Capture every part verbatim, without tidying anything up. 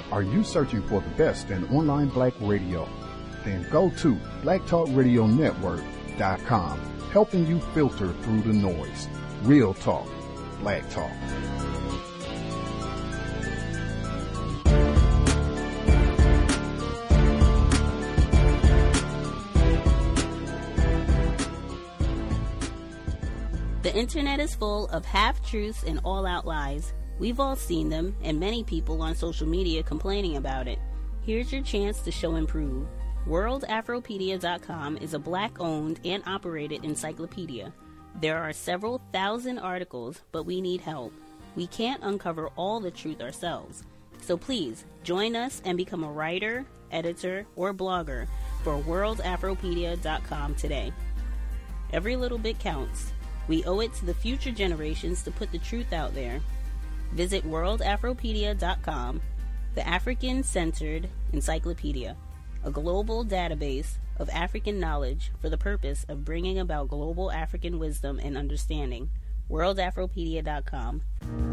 Are you searching for the best in online black radio? Then go to black talk radio network dot com, helping you filter through the noise. Real talk, black talk. The internet is full of half-truths and all-out lies. We've all seen them, and many people on social media complaining about it. Here's your chance to show and prove. world afropedia dot com is a black-owned and operated encyclopedia. There are several thousand articles, but we need help. We can't uncover all the truth ourselves. So please, join us and become a writer, editor, or blogger for world afropedia dot com today. Every little bit counts. We owe it to the future generations to put the truth out there. Visit world afropedia dot com, the African-centered encyclopedia, a global database of African knowledge for the purpose of bringing about global African wisdom and understanding. world afropedia dot com.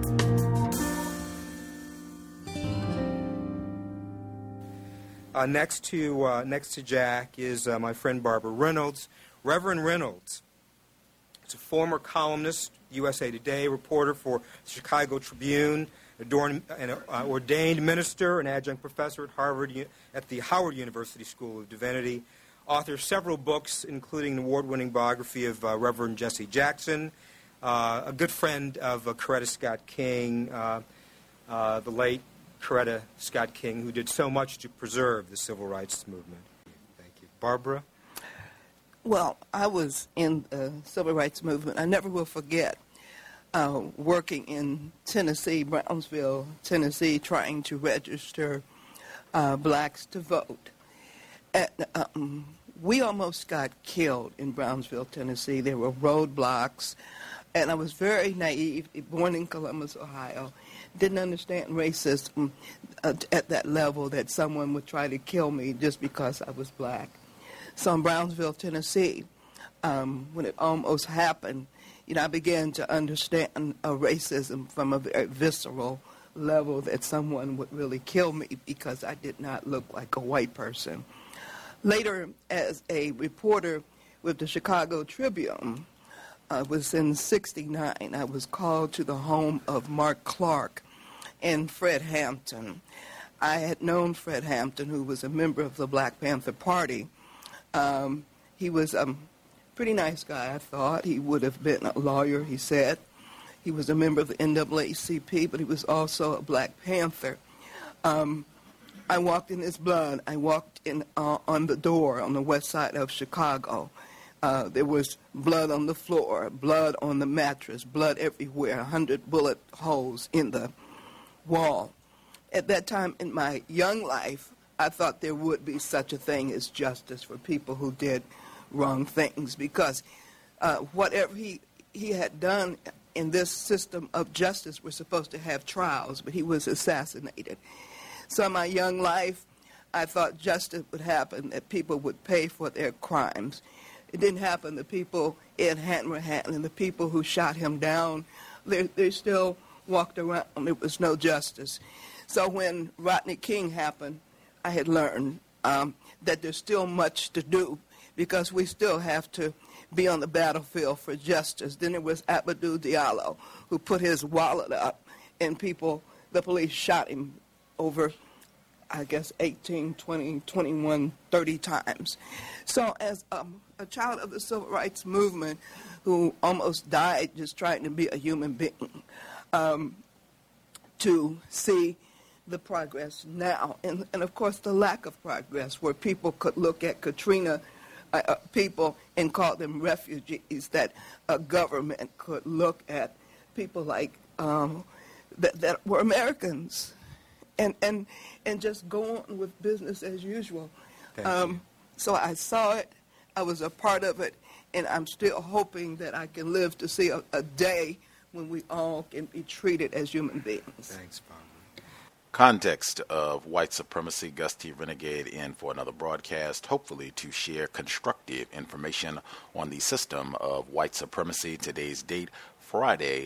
Uh, next to uh, next to Jack is uh, my friend Barbara Reynolds. Reverend Reynolds is a former columnist, U S A Today reporter for the Chicago Tribune, an uh, ordained minister, an adjunct professor at Harvard at the Howard University School of Divinity, author of several books, including an award-winning biography of uh, Reverend Jesse Jackson, uh, a good friend of uh, Coretta Scott King, uh, uh, the late Coretta Scott King, who did so much to preserve the civil rights movement. Thank you. Barbara? Well, I was in the civil rights movement. I never will forget uh, working in Tennessee, Brownsville, Tennessee, trying to register uh, blacks to vote. And, um, we almost got killed in Brownsville, Tennessee. There were roadblocks, and I was very naive, born in Columbus, Ohio, didn't understand racism uh, at that level that someone would try to kill me just because I was black. So in Brownsville, Tennessee, um, when it almost happened, you know, I began to understand uh, racism from a very visceral level, that someone would really kill me because I did not look like a white person. Later, as a reporter with the Chicago Tribune, I was in sixty-nine. I was called to the home of Mark Clark and Fred Hampton. I had known Fred Hampton, who was a member of the Black Panther Party. Um, he was a pretty nice guy, I thought. He would have been a lawyer, he said. He was a member of the N double A C P, but he was also a Black Panther. Um, I walked in his blood. I walked in uh, on the door on the west side of Chicago. Uh, there was blood on the floor, blood on the mattress, blood everywhere, a hundred bullet holes in the wall. At that time in my young life, I thought there would be such a thing as justice for people who did wrong things, because uh, whatever he, he had done in this system of justice, we're supposed to have trials, but he was assassinated. So in my young life, I thought justice would happen, that people would pay for their crimes. It didn't happen. The people, Ed Hanrahan and the people who shot him down, they, they still walked around. There was no justice. So when Rodney King happened, I had learned um, that there's still much to do, because we still have to be on the battlefield for justice. Then it was Abdou Diallo, who put his wallet up, and people, the police shot him over, I guess, eighteen, twenty, twenty-one, thirty times. So as um, a child of the civil rights movement who almost died just trying to be a human being, um, to see the progress now, and, and of course the lack of progress, where people could look at Katrina uh, uh, people and call them refugees, that a government could look at people like um, that, that were Americans and, and, and just go on with business as usual. Um, so I saw it, I was a part of it, and I'm still hoping that I can live to see a, a day when we all can be treated as human beings. Thanks, Bob. Context of white supremacy. Gus T. Renegade in for another broadcast, hopefully to share constructive information on the system of white supremacy. Today's date, Friday,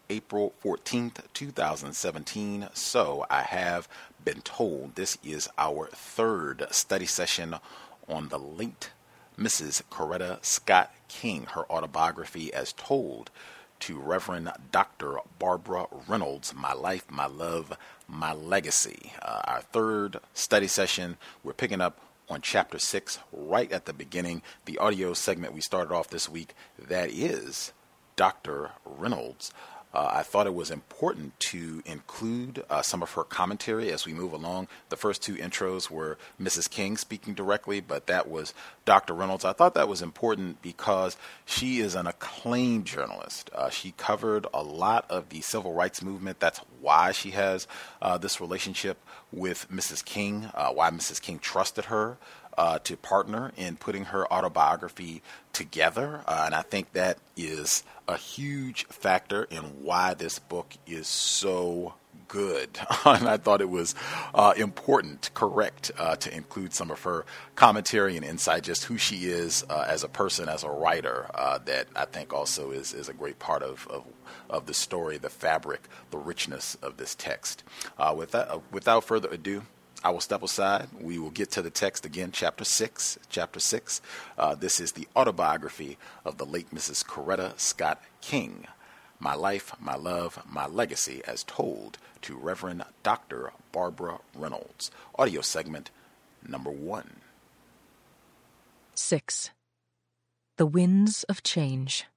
April fourteenth, two thousand seventeen. So I have been told this is our third study session on the late Missus Coretta Scott King, her autobiography as told to Reverend Doctor Barbara Reynolds, My Life, My Love, My Legacy. Uh, our third study session, we're picking up on chapter six right at the beginning. The audio segment we started off this week, that is Doctor Reynolds. Uh, I thought it was important to include uh, some of her commentary as we move along. The first two intros were Missus King speaking directly, but that was Doctor Reynolds. I thought that was important because she is an acclaimed journalist. Uh, she covered a lot of the civil rights movement. That's why she has uh, this relationship with Missus King, uh, why Missus King trusted her Uh, to partner in putting her autobiography together. Uh, and I think that is a huge factor in why this book is so good. And I thought it was uh, important, correct, uh, to include some of her commentary and insight, just who she is uh, as a person, as a writer, uh, that I think also is, is a great part of, of, of the story, the fabric, the richness of this text. Uh, with that, uh, without further ado, I will step aside. We will get to the text again, chapter six. Chapter six. Uh, this is the autobiography of the late Missus Coretta Scott King, My Life, My Love, My Legacy, as told to Reverend Doctor Barbara Reynolds. Audio segment number one. Six. The Winds of Change.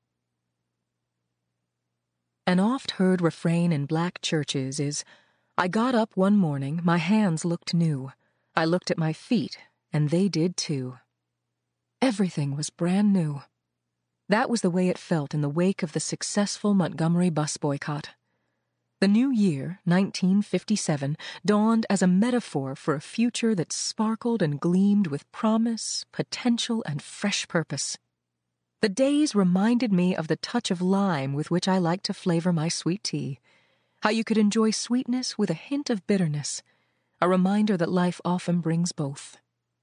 An oft-heard refrain in black churches is, I got up one morning, my hands looked new. I looked at my feet, and they did too. Everything was brand new. That was the way it felt in the wake of the successful Montgomery bus boycott. The new year, nineteen fifty-seven, dawned as a metaphor for a future that sparkled and gleamed with promise, potential, and fresh purpose. The days reminded me of the touch of lime with which I like to flavor my sweet tea. How you could enjoy sweetness with a hint of bitterness, a reminder that life often brings both.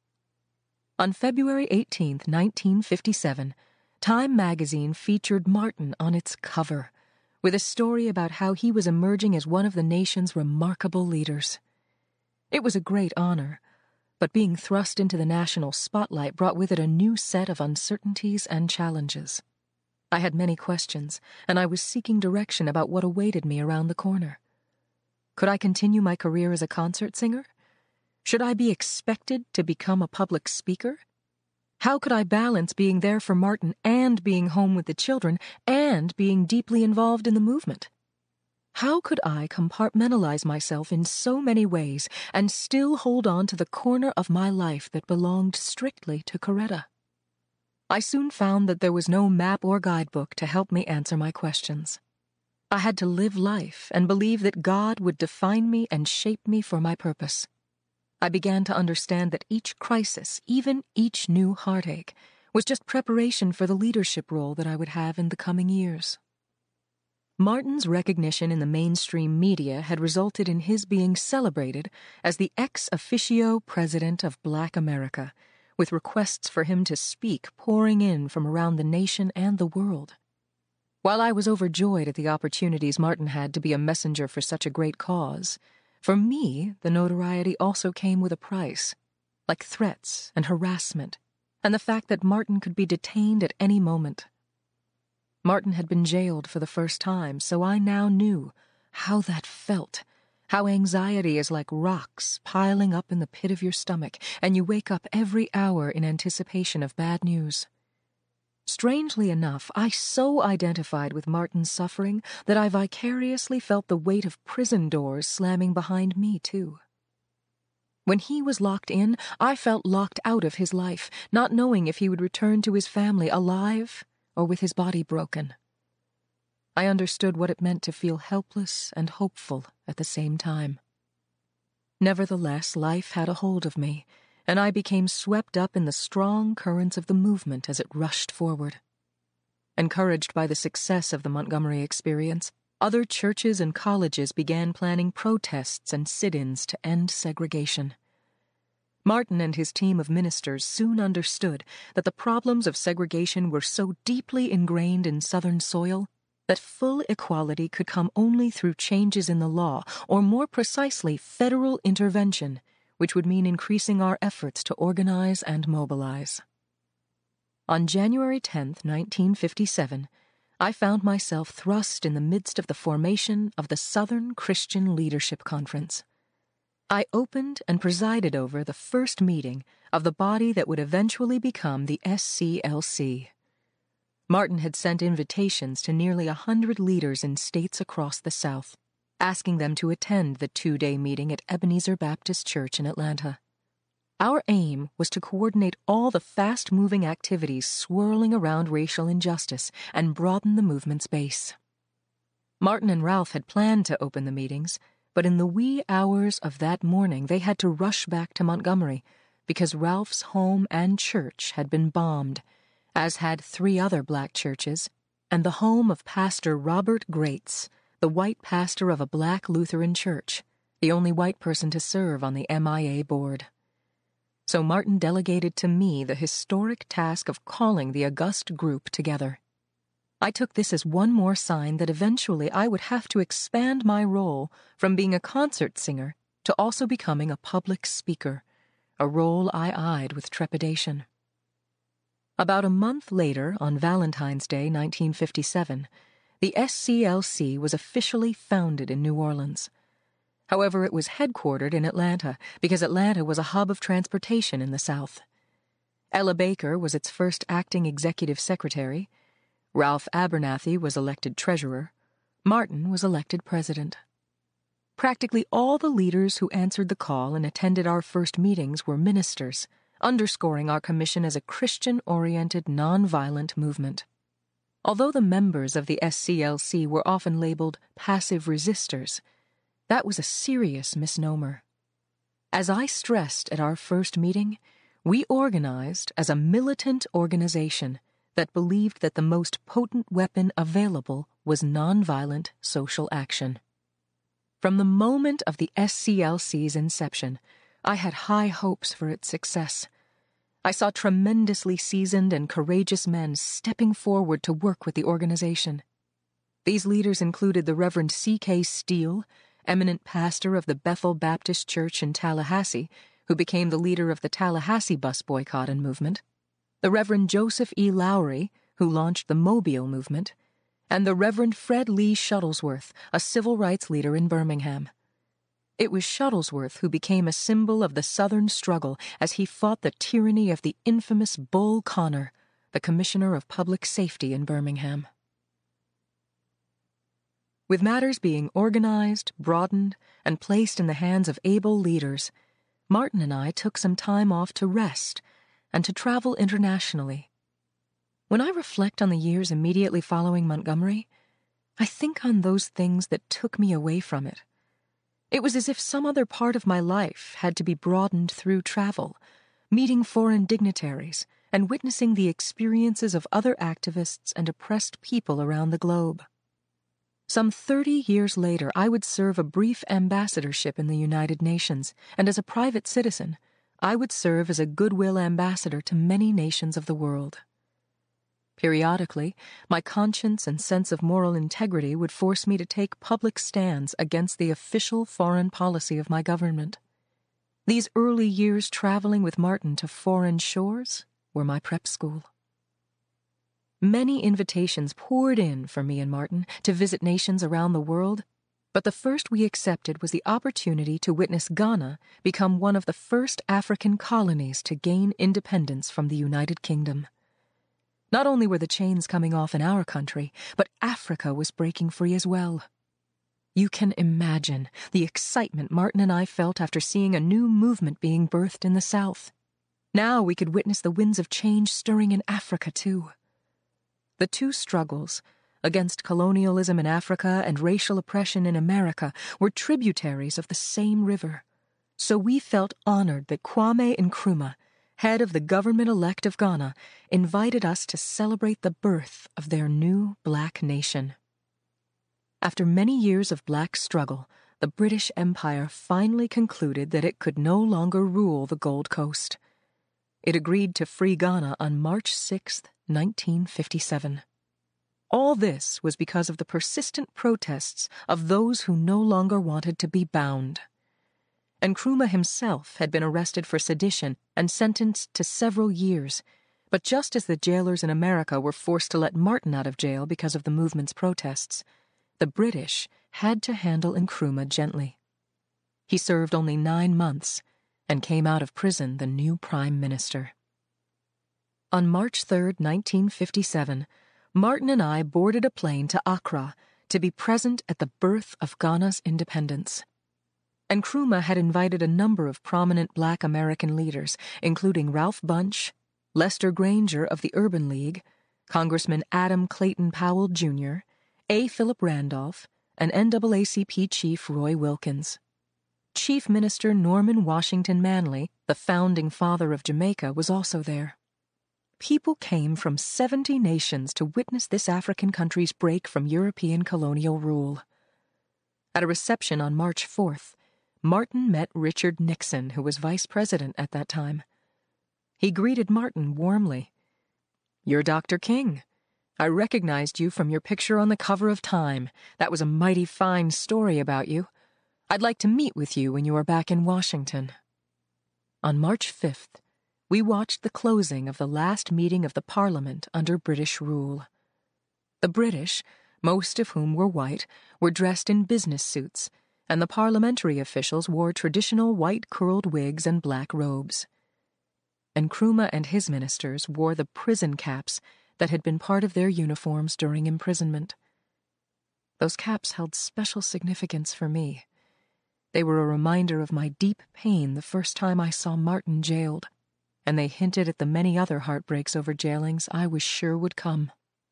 On February eighteenth, nineteen fifty-seven, Time magazine featured Martin on its cover, with a story about how he was emerging as one of the nation's remarkable leaders. It was a great honor, but being thrust into the national spotlight brought with it a new set of uncertainties and challenges. I had many questions, and I was seeking direction about what awaited me around the corner. Could I continue my career as a concert singer? Should I be expected to become a public speaker? How could I balance being there for Martin and being home with the children and being deeply involved in the movement? How could I compartmentalize myself in so many ways and still hold on to the corner of my life that belonged strictly to Coretta? I soon found that there was no map or guidebook to help me answer my questions. I had to live life and believe that God would define me and shape me for my purpose. I began to understand that each crisis, even each new heartache, was just preparation for the leadership role that I would have in the coming years. Martin's recognition in the mainstream media had resulted in his being celebrated as the ex officio president of Black America, with requests for him to speak pouring in from around the nation and the world. While I was overjoyed at the opportunities Martin had to be a messenger for such a great cause, for me the notoriety also came with a price, like threats and harassment, and the fact that Martin could be detained at any moment. Martin had been jailed for the first time, so I now knew how that felt. How anxiety is like rocks piling up in the pit of your stomach, and you wake up every hour in anticipation of bad news. Strangely enough, I so identified with Martin's suffering that I vicariously felt the weight of prison doors slamming behind me, too. When he was locked in, I felt locked out of his life, not knowing if he would return to his family alive or with his body broken. I understood what it meant to feel helpless and hopeful at the same time. Nevertheless, life had a hold of me, and I became swept up in the strong currents of the movement as it rushed forward. Encouraged by the success of the Montgomery experience, other churches and colleges began planning protests and sit-ins to end segregation. Martin and his team of ministers soon understood that the problems of segregation were so deeply ingrained in Southern soil that full equality could come only through changes in the law, or more precisely, federal intervention, which would mean increasing our efforts to organize and mobilize. On January tenth, nineteen fifty-seven, I found myself thrust in the midst of the formation of the Southern Christian Leadership Conference. I opened and presided over the first meeting of the body that would eventually become the S C L C. Martin had sent invitations to nearly a hundred leaders in states across the South, asking them to attend the two-day meeting at Ebenezer Baptist Church in Atlanta. Our aim was to coordinate all the fast-moving activities swirling around racial injustice and broaden the movement's base. Martin and Ralph had planned to open the meetings, but in the wee hours of that morning they had to rush back to Montgomery because Ralph's home and church had been bombed, as had three other black churches, and the home of Pastor Robert Grates, the white pastor of a black Lutheran church, the only white person to serve on the M I A board. So Martin delegated to me the historic task of calling the august group together. I took this as one more sign that eventually I would have to expand my role from being a concert singer to also becoming a public speaker, a role I eyed with trepidation. About a month later, on Valentine's Day, nineteen fifty-seven, the S C L C was officially founded in New Orleans. However, it was headquartered in Atlanta because Atlanta was a hub of transportation in the South. Ella Baker was its first acting executive secretary. Ralph Abernathy was elected treasurer. Martin was elected president. Practically all the leaders who answered the call and attended our first meetings were ministers, underscoring our commission as a Christian-oriented, nonviolent movement. Although the members of the S C L C were often labeled passive resistors, that was a serious misnomer. As I stressed at our first meeting, we organized as a militant organization that believed that the most potent weapon available was nonviolent social action. From the moment of the S C L C's inception, I had high hopes for its success. I saw tremendously seasoned and courageous men stepping forward to work with the organization. These leaders included the Reverend C K Steele, eminent pastor of the Bethel Baptist Church in Tallahassee, who became the leader of the Tallahassee bus boycotting movement, the Reverend Joseph E. Lowry, who launched the Mobile movement, and the Reverend Fred Lee Shuttlesworth, a civil rights leader in Birmingham. It was Shuttlesworth who became a symbol of the Southern struggle as he fought the tyranny of the infamous Bull Connor, the Commissioner of Public Safety in Birmingham. With matters being organized, broadened, and placed in the hands of able leaders, Martin and I took some time off to rest and to travel internationally. When I reflect on the years immediately following Montgomery, I think on those things that took me away from it. It was as if some other part of my life had to be broadened through travel, meeting foreign dignitaries, and witnessing the experiences of other activists and oppressed people around the globe. Some thirty years later, I would serve a brief ambassadorship in the United Nations, and as a private citizen, I would serve as a goodwill ambassador to many nations of the world. Periodically, my conscience and sense of moral integrity would force me to take public stands against the official foreign policy of my government. These early years traveling with Martin to foreign shores were my prep school. Many invitations poured in for me and Martin to visit nations around the world, but the first we accepted was the opportunity to witness Ghana become one of the first African colonies to gain independence from the United Kingdom. Not only were the chains coming off in our country, but Africa was breaking free as well. You can imagine the excitement Martin and I felt after seeing a new movement being birthed in the South. Now we could witness the winds of change stirring in Africa, too. The two struggles, against colonialism in Africa and racial oppression in America, were tributaries of the same river. So we felt honored that Kwame Nkrumah, head of the government-elect of Ghana, invited us to celebrate the birth of their new black nation. After many years of black struggle, the British Empire finally concluded that it could no longer rule the Gold Coast. It agreed to free Ghana on March sixth, nineteen fifty-seven. All this was because of the persistent protests of those who no longer wanted to be bound. Nkrumah himself had been arrested for sedition and sentenced to several years, but just as the jailers in America were forced to let Martin out of jail because of the movement's protests, the British had to handle Nkrumah gently. He served only nine months and came out of prison the new prime minister. On March third, nineteen fifty-seven, Martin and I boarded a plane to Accra to be present at the birth of Ghana's independence. Nkrumah had invited a number of prominent black American leaders, including Ralph Bunche, Lester Granger of the Urban League, Congressman Adam Clayton Powell, Junior, A. Philip Randolph, and N double A C P Chief Roy Wilkins. Chief Minister Norman Washington Manley, the founding father of Jamaica, was also there. People came from seventy nations to witness this African country's break from European colonial rule. At a reception on March fourth, Martin met Richard Nixon, who was vice president at that time. He greeted Martin warmly. "You're Doctor King. I recognized you from your picture on the cover of Time. That was a mighty fine story about you. I'd like to meet with you when you are back in Washington." On March fifth, we watched the closing of the last meeting of the Parliament under British rule. The British, most of whom were white, were dressed in business suits, and the parliamentary officials wore traditional white curled wigs and black robes. Nkrumah and his ministers wore the prison caps that had been part of their uniforms during imprisonment. Those caps held special significance for me. They were a reminder of my deep pain the first time I saw Martin jailed, and they hinted at the many other heartbreaks over jailings I was sure would come.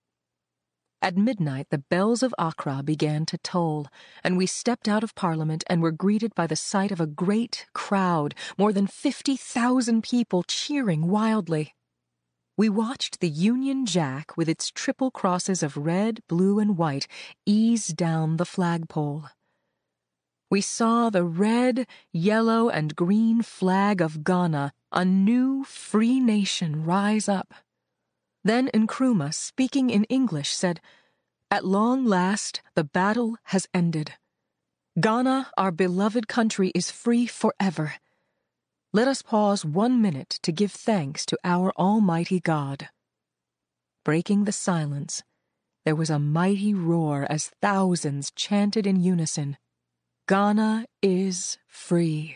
At midnight, the bells of Accra began to toll, and we stepped out of Parliament and were greeted by the sight of a great crowd, more than fifty thousand people cheering wildly. We watched the Union Jack with its triple crosses of red, blue, and white ease down the flagpole. We saw the red, yellow, and green flag of Ghana, a new free nation, rise up. Then Nkrumah, speaking in English, said, "At long last, the battle has ended. Ghana, our beloved country, is free forever. Let us pause one minute to give thanks to our Almighty God." Breaking the silence, there was a mighty roar as thousands chanted in unison, "Ghana is free."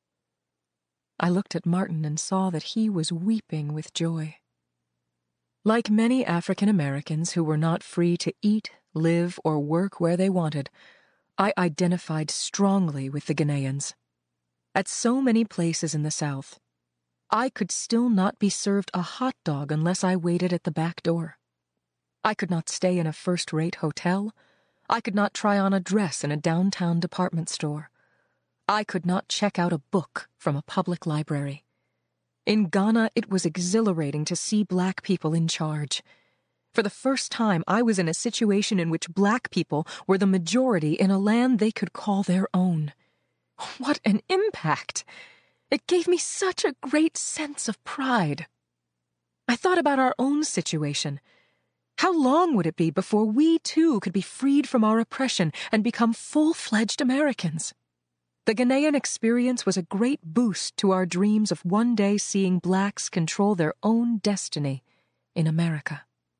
I looked at Martin and saw that he was weeping with joy. Like many African Americans who were not free to eat, live, or work where they wanted, I identified strongly with the Ghanaians. At so many places in the South, I could still not be served a hot dog unless I waited at the back door. I could not stay in a first-rate hotel. I could not try on a dress in a downtown department store. I could not check out a book from a public library. In Ghana, it was exhilarating to see black people in charge. For the first time, I was in a situation in which black people were the majority in a land they could call their own. What an impact! It gave me such a great sense of pride. I thought about our own situation. How long would it be before we, too, could be freed from our oppression and become full-fledged Americans? The Ghanaian experience was a great boost to our dreams of one day seeing blacks control their own destiny in America.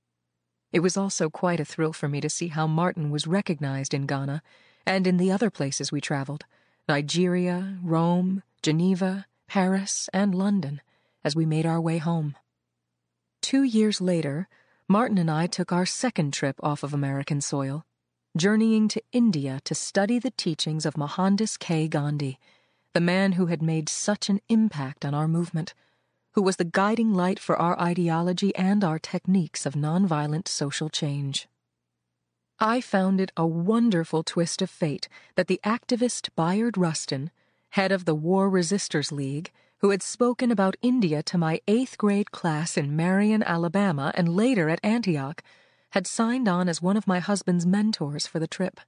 It was also quite a thrill for me to see how Martin was recognized in Ghana and in the other places we traveled, Nigeria, Rome, Geneva, Paris, and London, as we made our way home. Two years later, Martin and I took our second trip off of American soil, journeying to India to study the teachings of Mohandas K. Gandhi, the man who had made such an impact on our movement, who was the guiding light for our ideology and our techniques of nonviolent social change. I found it a wonderful twist of fate that the activist Bayard Rustin, head of the War Resisters League, who had spoken about India to my eighth grade class in Marion, Alabama, and later at Antioch, had signed on as one of my husband's mentors for the trip.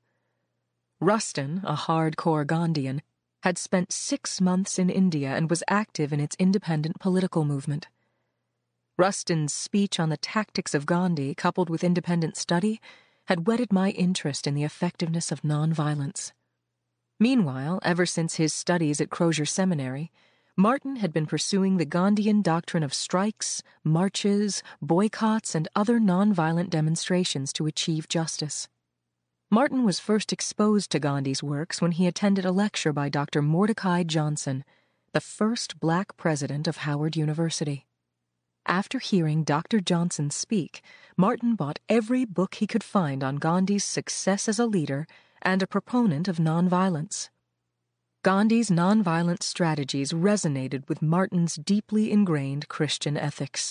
Rustin, a hardcore Gandhian, had spent six months in India and was active in its independent political movement. Rustin's speech on the tactics of Gandhi, coupled with independent study, had whetted my interest in the effectiveness of nonviolence. Meanwhile, ever since his studies at Crozier Seminary, Martin had been pursuing the Gandhian doctrine of strikes, marches, boycotts, and other nonviolent demonstrations to achieve justice. Martin was first exposed to Gandhi's works when he attended a lecture by Doctor Mordecai Johnson, the first black president of Howard University. After hearing Doctor Johnson speak, Martin bought every book he could find on Gandhi's success as a leader and a proponent of nonviolence. Gandhi's nonviolent strategies resonated with Martin's deeply ingrained Christian ethics.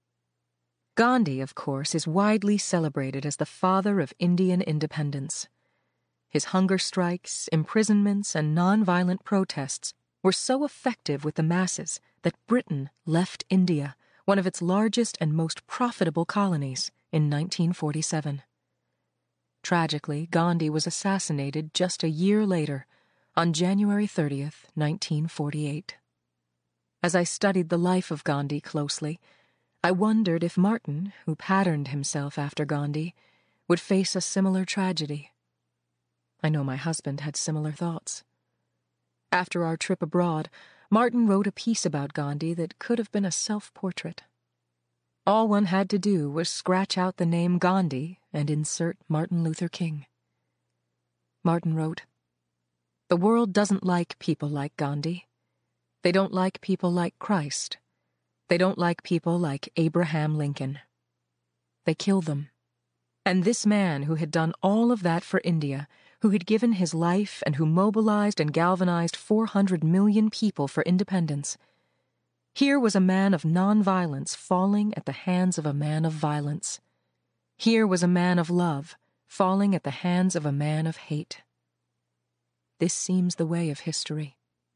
Gandhi, of course, is widely celebrated as the father of Indian independence. His hunger strikes, imprisonments, and nonviolent protests were so effective with the masses that Britain left India, one of its largest and most profitable colonies, in nineteen forty-seven. Tragically, Gandhi was assassinated just a year later, on January thirtieth, nineteen forty-eight. As I studied the life of Gandhi closely, I wondered if Martin, who patterned himself after Gandhi, would face a similar tragedy. I know my husband had similar thoughts. After our trip abroad, Martin wrote a piece about Gandhi that could have been a self-portrait. All one had to do was scratch out the name Gandhi and insert Martin Luther King. Martin wrote, "The world doesn't like people like Gandhi. They don't like people like Christ. They don't like people like Abraham Lincoln. They kill them. And this man who had done all of that for India, who had given his life and who mobilized and galvanized four hundred million people for independence, here was a man of nonviolence falling at the hands of a man of violence. Here was a man of love falling at the hands of a man of hate. This seems the way of history."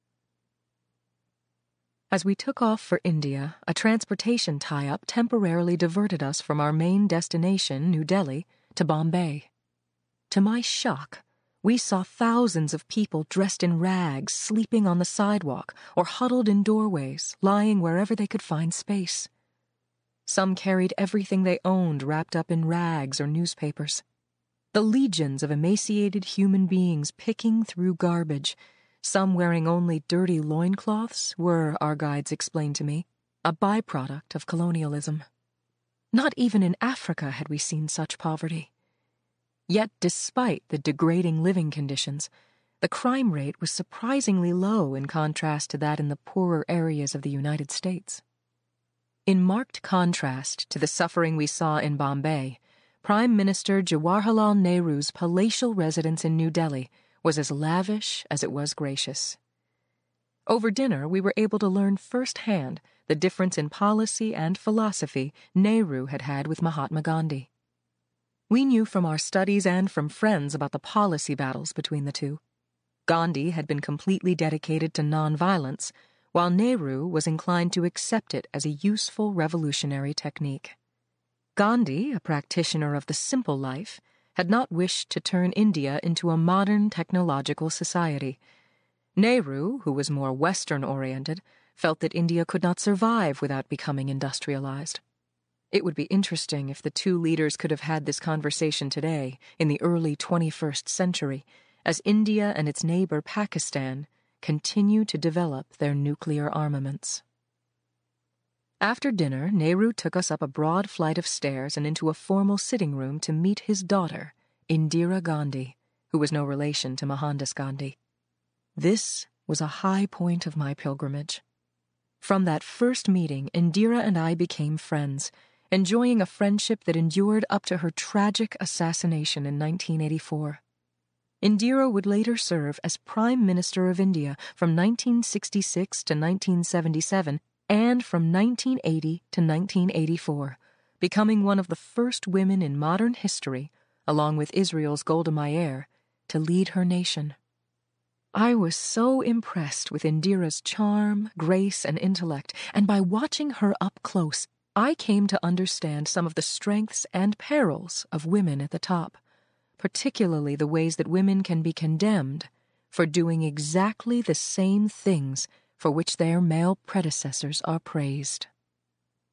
As we took off for India, a transportation tie-up temporarily diverted us from our main destination, New Delhi, to Bombay. To my shock, we saw thousands of people dressed in rags sleeping on the sidewalk or huddled in doorways, lying wherever they could find space. Some carried everything they owned wrapped up in rags or newspapers. The legions of emaciated human beings picking through garbage, some wearing only dirty loincloths, were, our guides explained to me, a byproduct of colonialism. Not even in Africa had we seen such poverty. Yet, despite the degrading living conditions, the crime rate was surprisingly low in contrast to that in the poorer areas of the United States. In marked contrast to the suffering we saw in Bombay, Prime Minister Jawaharlal Nehru's palatial residence in New Delhi was as lavish as it was gracious. Over dinner, we were able to learn firsthand the difference in policy and philosophy Nehru had had with Mahatma Gandhi. We knew from our studies and from friends about the policy battles between the two. Gandhi had been completely dedicated to nonviolence, while Nehru was inclined to accept it as a useful revolutionary technique. Gandhi, a practitioner of the simple life, had not wished to turn India into a modern technological society. Nehru, who was more Western-oriented, felt that India could not survive without becoming industrialized. It would be interesting if the two leaders could have had this conversation today, in the early twenty-first century, as India and its neighbor Pakistan continue to develop their nuclear armaments. After dinner, Nehru took us up a broad flight of stairs and into a formal sitting room to meet his daughter, Indira Gandhi, who was no relation to Mohandas Gandhi. This was a high point of my pilgrimage. From that first meeting, Indira and I became friends, enjoying a friendship that endured up to her tragic assassination in nineteen eighty-four. Indira would later serve as Prime Minister of India from nineteen sixty-six to nineteen seventy-seven and from nineteen eighty to nineteen eighty-four, becoming one of the first women in modern history, along with Israel's Golda Meir, to lead her nation. I was so impressed with Indira's charm, grace, and intellect, and by watching her up close, I came to understand some of the strengths and perils of women at the top, particularly the ways that women can be condemned for doing exactly the same things for which their male predecessors are praised.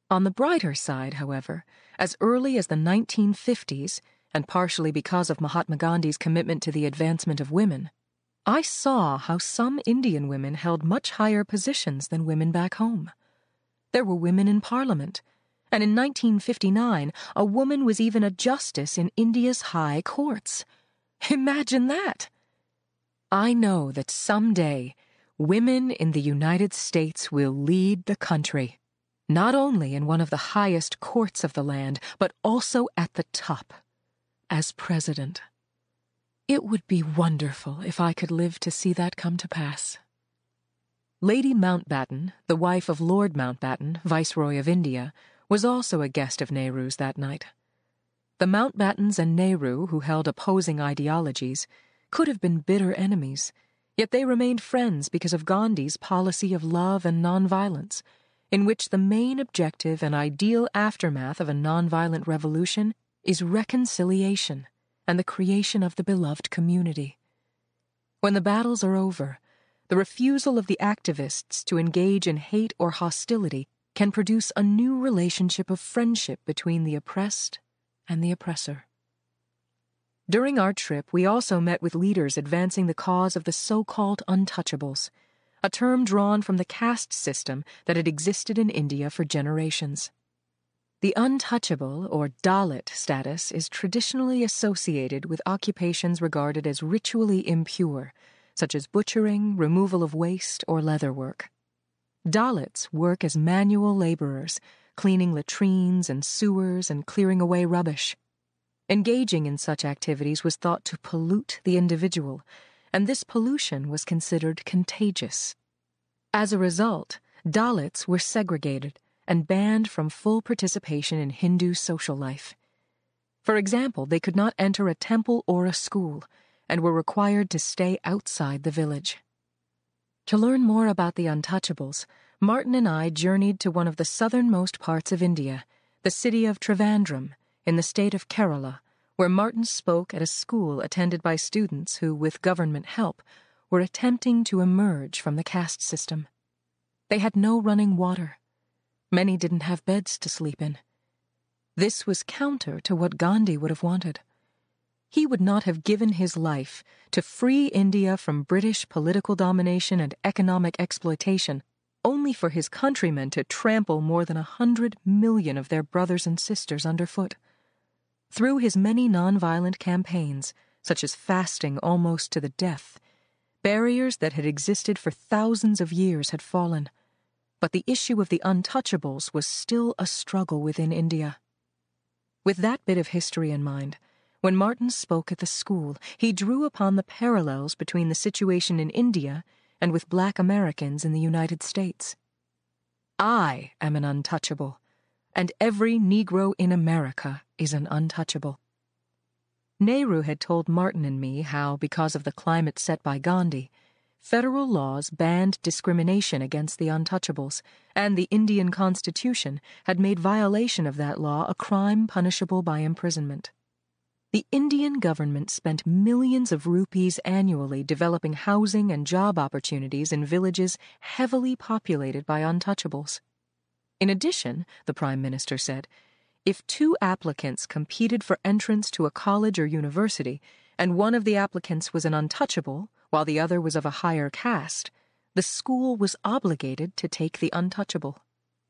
On the brighter side, however, as early as the nineteen fifties, and partially because of Mahatma Gandhi's commitment to the advancement of women, I saw how some Indian women held much higher positions than women back home. There were women in Parliament, and in nineteen fifty-nine, a woman was even a justice in India's high courts. Imagine that! I know that someday, women in the United States will lead the country, not only in one of the highest courts of the land, but also at the top, as president. It would be wonderful if I could live to see that come to pass. Lady Mountbatten, the wife of Lord Mountbatten, Viceroy of India, was also a guest of Nehru's that night. The Mountbattens and Nehru, who held opposing ideologies, could have been bitter enemies, yet they remained friends because of Gandhi's policy of love and nonviolence, in which the main objective and ideal aftermath of a nonviolent revolution is reconciliation and the creation of the beloved community. When the battles are over, the refusal of the activists to engage in hate or hostility can produce a new relationship of friendship between the oppressed and the oppressor. During our trip, we also met with leaders advancing the cause of the so-called untouchables, a term drawn from the caste system that had existed in India for generations. The untouchable, or Dalit, status is traditionally associated with occupations regarded as ritually impure, such as butchering, removal of waste, or leatherwork. Dalits work as manual laborers, cleaning latrines and sewers and clearing away rubbish. Engaging in such activities was thought to pollute the individual, and this pollution was considered contagious. As a result, Dalits were segregated and banned from full participation in Hindu social life. For example, they could not enter a temple or a school, and were required to stay outside the village. To learn more about the untouchables, Martin and I journeyed to one of the southernmost parts of India, the city of Trivandrum, in the state of Kerala, where Martin spoke at a school attended by students who, with government help, were attempting to emerge from the caste system. They had no running water. Many didn't have beds to sleep in. This was counter to what Gandhi would have wanted. He would not have given his life to free India from British political domination and economic exploitation, only for his countrymen to trample more than a hundred million of their brothers and sisters underfoot. Through his many nonviolent campaigns, such as fasting almost to the death, barriers that had existed for thousands of years had fallen. But the issue of the untouchables was still a struggle within India. With that bit of history in mind, when Martin spoke at the school, he drew upon the parallels between the situation in India and with black Americans in the United States. I am an untouchable, and every Negro in America is an untouchable. Nehru had told Martin and me how, because of the climate set by Gandhi, federal laws banned discrimination against the untouchables, and the Indian Constitution had made violation of that law a crime punishable by imprisonment. The Indian government spent millions of rupees annually developing housing and job opportunities in villages heavily populated by untouchables. In addition, the Prime Minister said, if two applicants competed for entrance to a college or university, and one of the applicants was an untouchable, while the other was of a higher caste, the school was obligated to take the untouchable.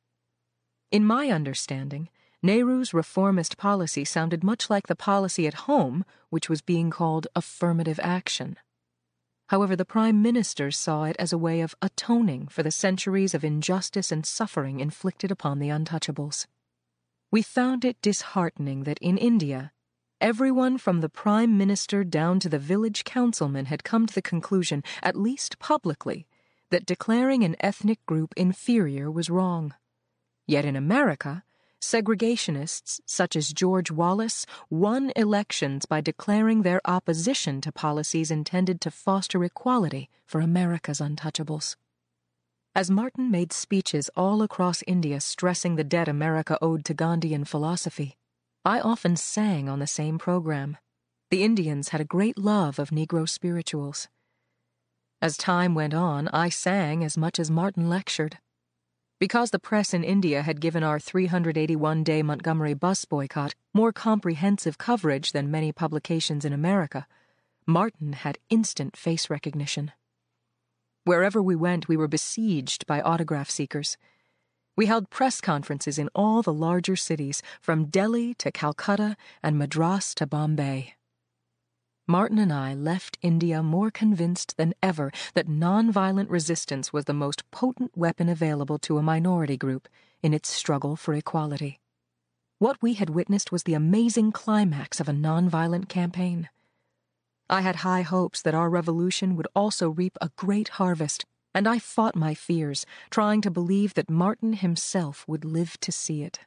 In my understanding, Nehru's reformist policy sounded much like the policy at home, which was being called affirmative action. However, the Prime Minister saw it as a way of atoning for the centuries of injustice and suffering inflicted upon the untouchables. We found it disheartening that in India, everyone from the Prime Minister down to the village councilman had come to the conclusion, at least publicly, that declaring an ethnic group inferior was wrong. Yet in America, segregationists such as George Wallace won elections by declaring their opposition to policies intended to foster equality for America's untouchables. As Martin made speeches all across India stressing the debt America owed to Gandhian philosophy, I often sang on the same program. The Indians had a great love of Negro spirituals. As time went on, I sang as much as Martin lectured. Because the press in India had given our three hundred eighty-one day Montgomery bus boycott more comprehensive coverage than many publications in America, Martin had instant face recognition. Wherever we went, we were besieged by autograph seekers. We held press conferences in all the larger cities, from Delhi to Calcutta and Madras to Bombay. Martin and I left India more convinced than ever that nonviolent resistance was the most potent weapon available to a minority group in its struggle for equality. What we had witnessed was the amazing climax of a nonviolent campaign. I had high hopes that our revolution would also reap a great harvest, and I fought my fears, trying to believe that Martin himself would live to see it.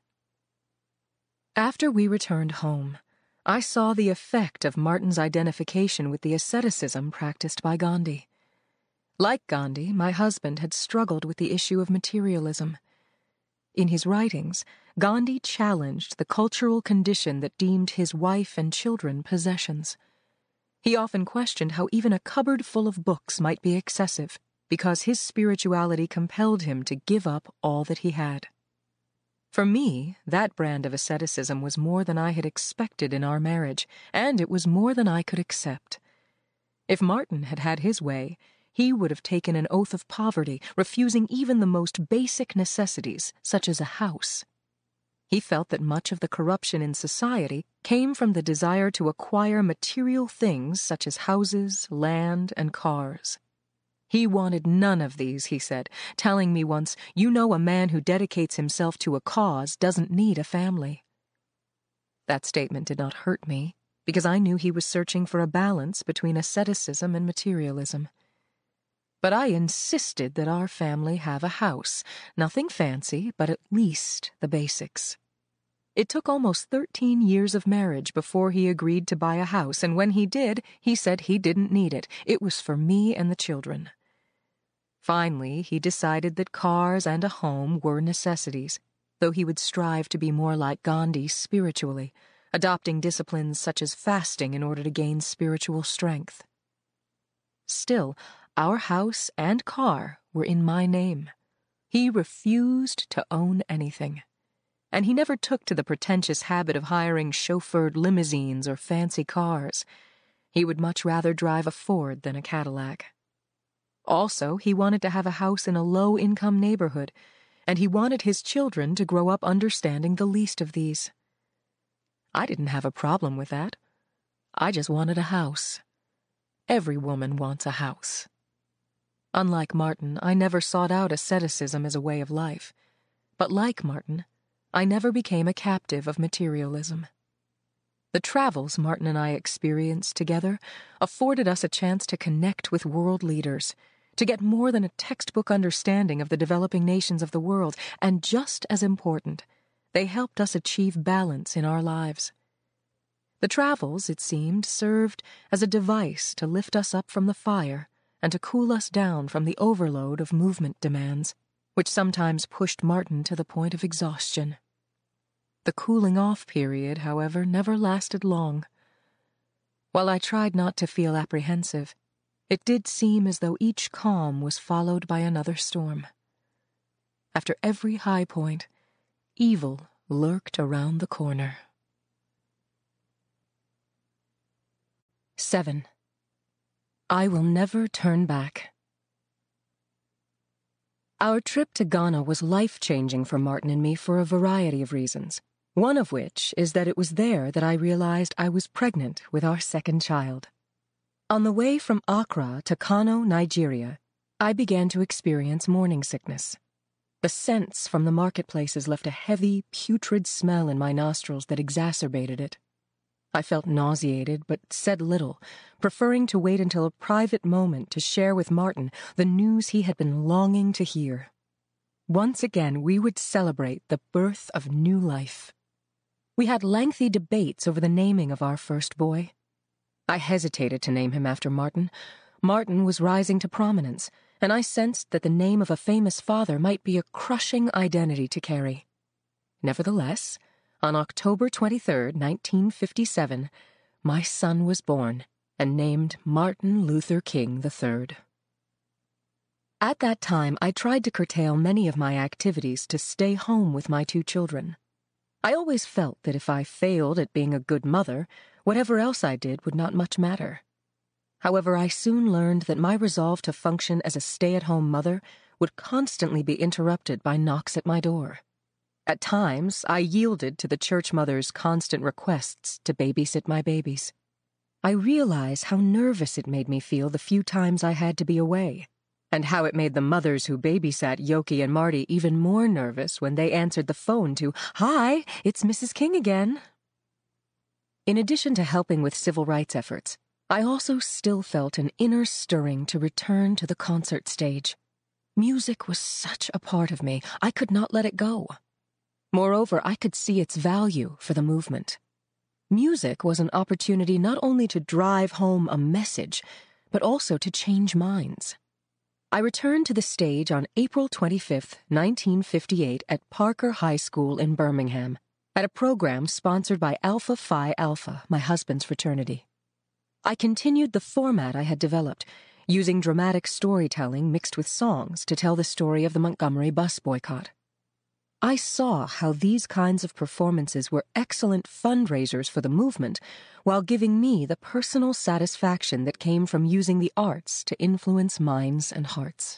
After we returned home, I saw the effect of Martin's identification with the asceticism practiced by Gandhi. Like Gandhi, my husband had struggled with the issue of materialism. In his writings, Gandhi challenged the cultural condition that deemed his wife and children possessions. He often questioned how even a cupboard full of books might be excessive, because his spirituality compelled him to give up all that he had. For me, that brand of asceticism was more than I had expected in our marriage, and it was more than I could accept. If Martin had had his way, he would have taken an oath of poverty, refusing even the most basic necessities, such as a house. He felt that much of the corruption in society came from the desire to acquire material things such as houses, land, and cars. He wanted none of these, he said, telling me once, "You know, a man who dedicates himself to a cause doesn't need a family." That statement did not hurt me, because I knew he was searching for a balance between asceticism and materialism. But I insisted that our family have a house, nothing fancy, but at least the basics. It took almost thirteen years of marriage before he agreed to buy a house, and when he did, he said he didn't need it. It was for me and the children. Finally, he decided that cars and a home were necessities, though he would strive to be more like Gandhi spiritually, adopting disciplines such as fasting in order to gain spiritual strength. Still, our house and car were in my name. He refused to own anything, and he never took to the pretentious habit of hiring chauffeured limousines or fancy cars. He would much rather drive a Ford than a Cadillac. Also, he wanted to have a house in a low-income neighborhood, and he wanted his children to grow up understanding the least of these. I didn't have a problem with that. I just wanted a house. Every woman wants a house. Unlike Martin, I never sought out asceticism as a way of life. But like Martin, I never became a captive of materialism. The travels Martin and I experienced together afforded us a chance to connect with world leaders, to get more than a textbook understanding of the developing nations of the world, and just as important, they helped us achieve balance in our lives. The travels, it seemed, served as a device to lift us up from the fire and to cool us down from the overload of movement demands, which sometimes pushed Martin to the point of exhaustion. The cooling-off period, however, never lasted long. While I tried not to feel apprehensive, it did seem as though each calm was followed by another storm. After every high point, evil lurked around the corner. Seven. I will never turn back. Our trip to Ghana was life-changing for Martin and me for a variety of reasons, one of which is that it was there that I realized I was pregnant with our second child. On the way from Accra to Kano, Nigeria, I began to experience morning sickness. The scents from the marketplaces left a heavy, putrid smell in my nostrils that exacerbated it. I felt nauseated, but said little, preferring to wait until a private moment to share with Martin the news he had been longing to hear. Once again, we would celebrate the birth of new life. We had lengthy debates over the naming of our first boy. I hesitated to name him after Martin. Martin was rising to prominence, and I sensed that the name of a famous father might be a crushing identity to carry. Nevertheless, on October twenty-third, nineteen fifty-seven, my son was born and named Martin Luther King the third. At that time, I tried to curtail many of my activities to stay home with my two children. I always felt that if I failed at being a good mother, whatever else I did would not much matter. However, I soon learned that my resolve to function as a stay-at-home mother would constantly be interrupted by knocks at my door. At times, I yielded to the church mother's constant requests to babysit my babies. I realized how nervous it made me feel the few times I had to be away, and how it made the mothers who babysat Yoki and Marty even more nervous when they answered the phone to, "Hi, it's Missus King again." In addition to helping with civil rights efforts, I also still felt an inner stirring to return to the concert stage. Music was such a part of me, I could not let it go. Moreover, I could see its value for the movement. Music was an opportunity not only to drive home a message, but also to change minds. I returned to the stage on April twenty-fifth, nineteen fifty-eight at Parker High School in Birmingham, at a program sponsored by Alpha Phi Alpha, my husband's fraternity. I continued the format I had developed, using dramatic storytelling mixed with songs to tell the story of the Montgomery bus boycott. I saw how these kinds of performances were excellent fundraisers for the movement, while giving me the personal satisfaction that came from using the arts to influence minds and hearts.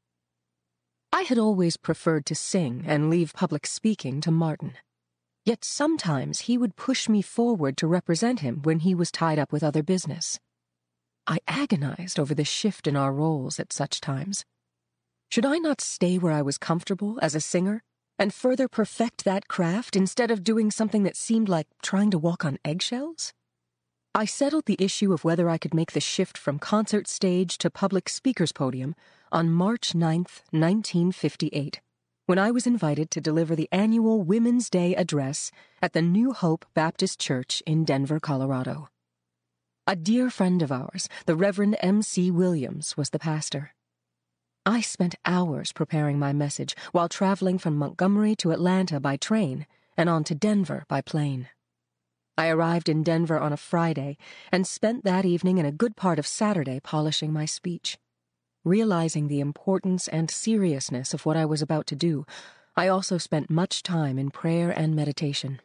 I had always preferred to sing and leave public speaking to Martin. Yet sometimes he would push me forward to represent him when he was tied up with other business. I agonized over the shift in our roles at such times. Should I not stay where I was comfortable as a singer, and further perfect that craft instead of doing something that seemed like trying to walk on eggshells? I settled the issue of whether I could make the shift from concert stage to public speaker's podium on March ninth, nineteen fifty-eight, when I was invited to deliver the annual Women's Day address at the New Hope Baptist Church in Denver, Colorado. A dear friend of ours, the Reverend M C Williams, was the pastor. I spent hours preparing my message while traveling from Montgomery to Atlanta by train and on to Denver by plane. I arrived in Denver on a Friday and spent that evening and a good part of Saturday polishing my speech. Realizing the importance and seriousness of what I was about to do, I also spent much time in prayer and meditation.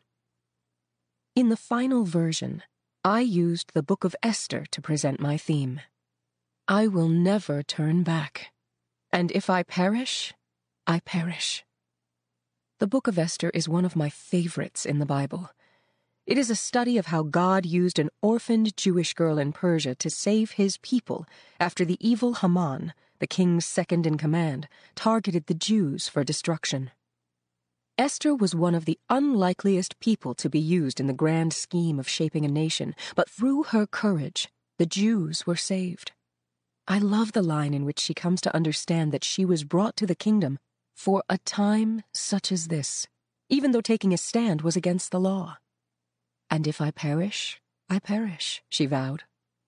In the final version, I used the Book of Esther to present my theme. I will never turn back. And if I perish, I perish. The Book of Esther is one of my favorites in the Bible. It is a study of how God used an orphaned Jewish girl in Persia to save his people after the evil Haman, the king's second in command, targeted the Jews for destruction. Esther was one of the unlikeliest people to be used in the grand scheme of shaping a nation, but through her courage, the Jews were saved. I love the line in which she comes to understand that she was brought to the kingdom for a time such as this, even though taking a stand was against the law. And if I perish, I perish, she vowed.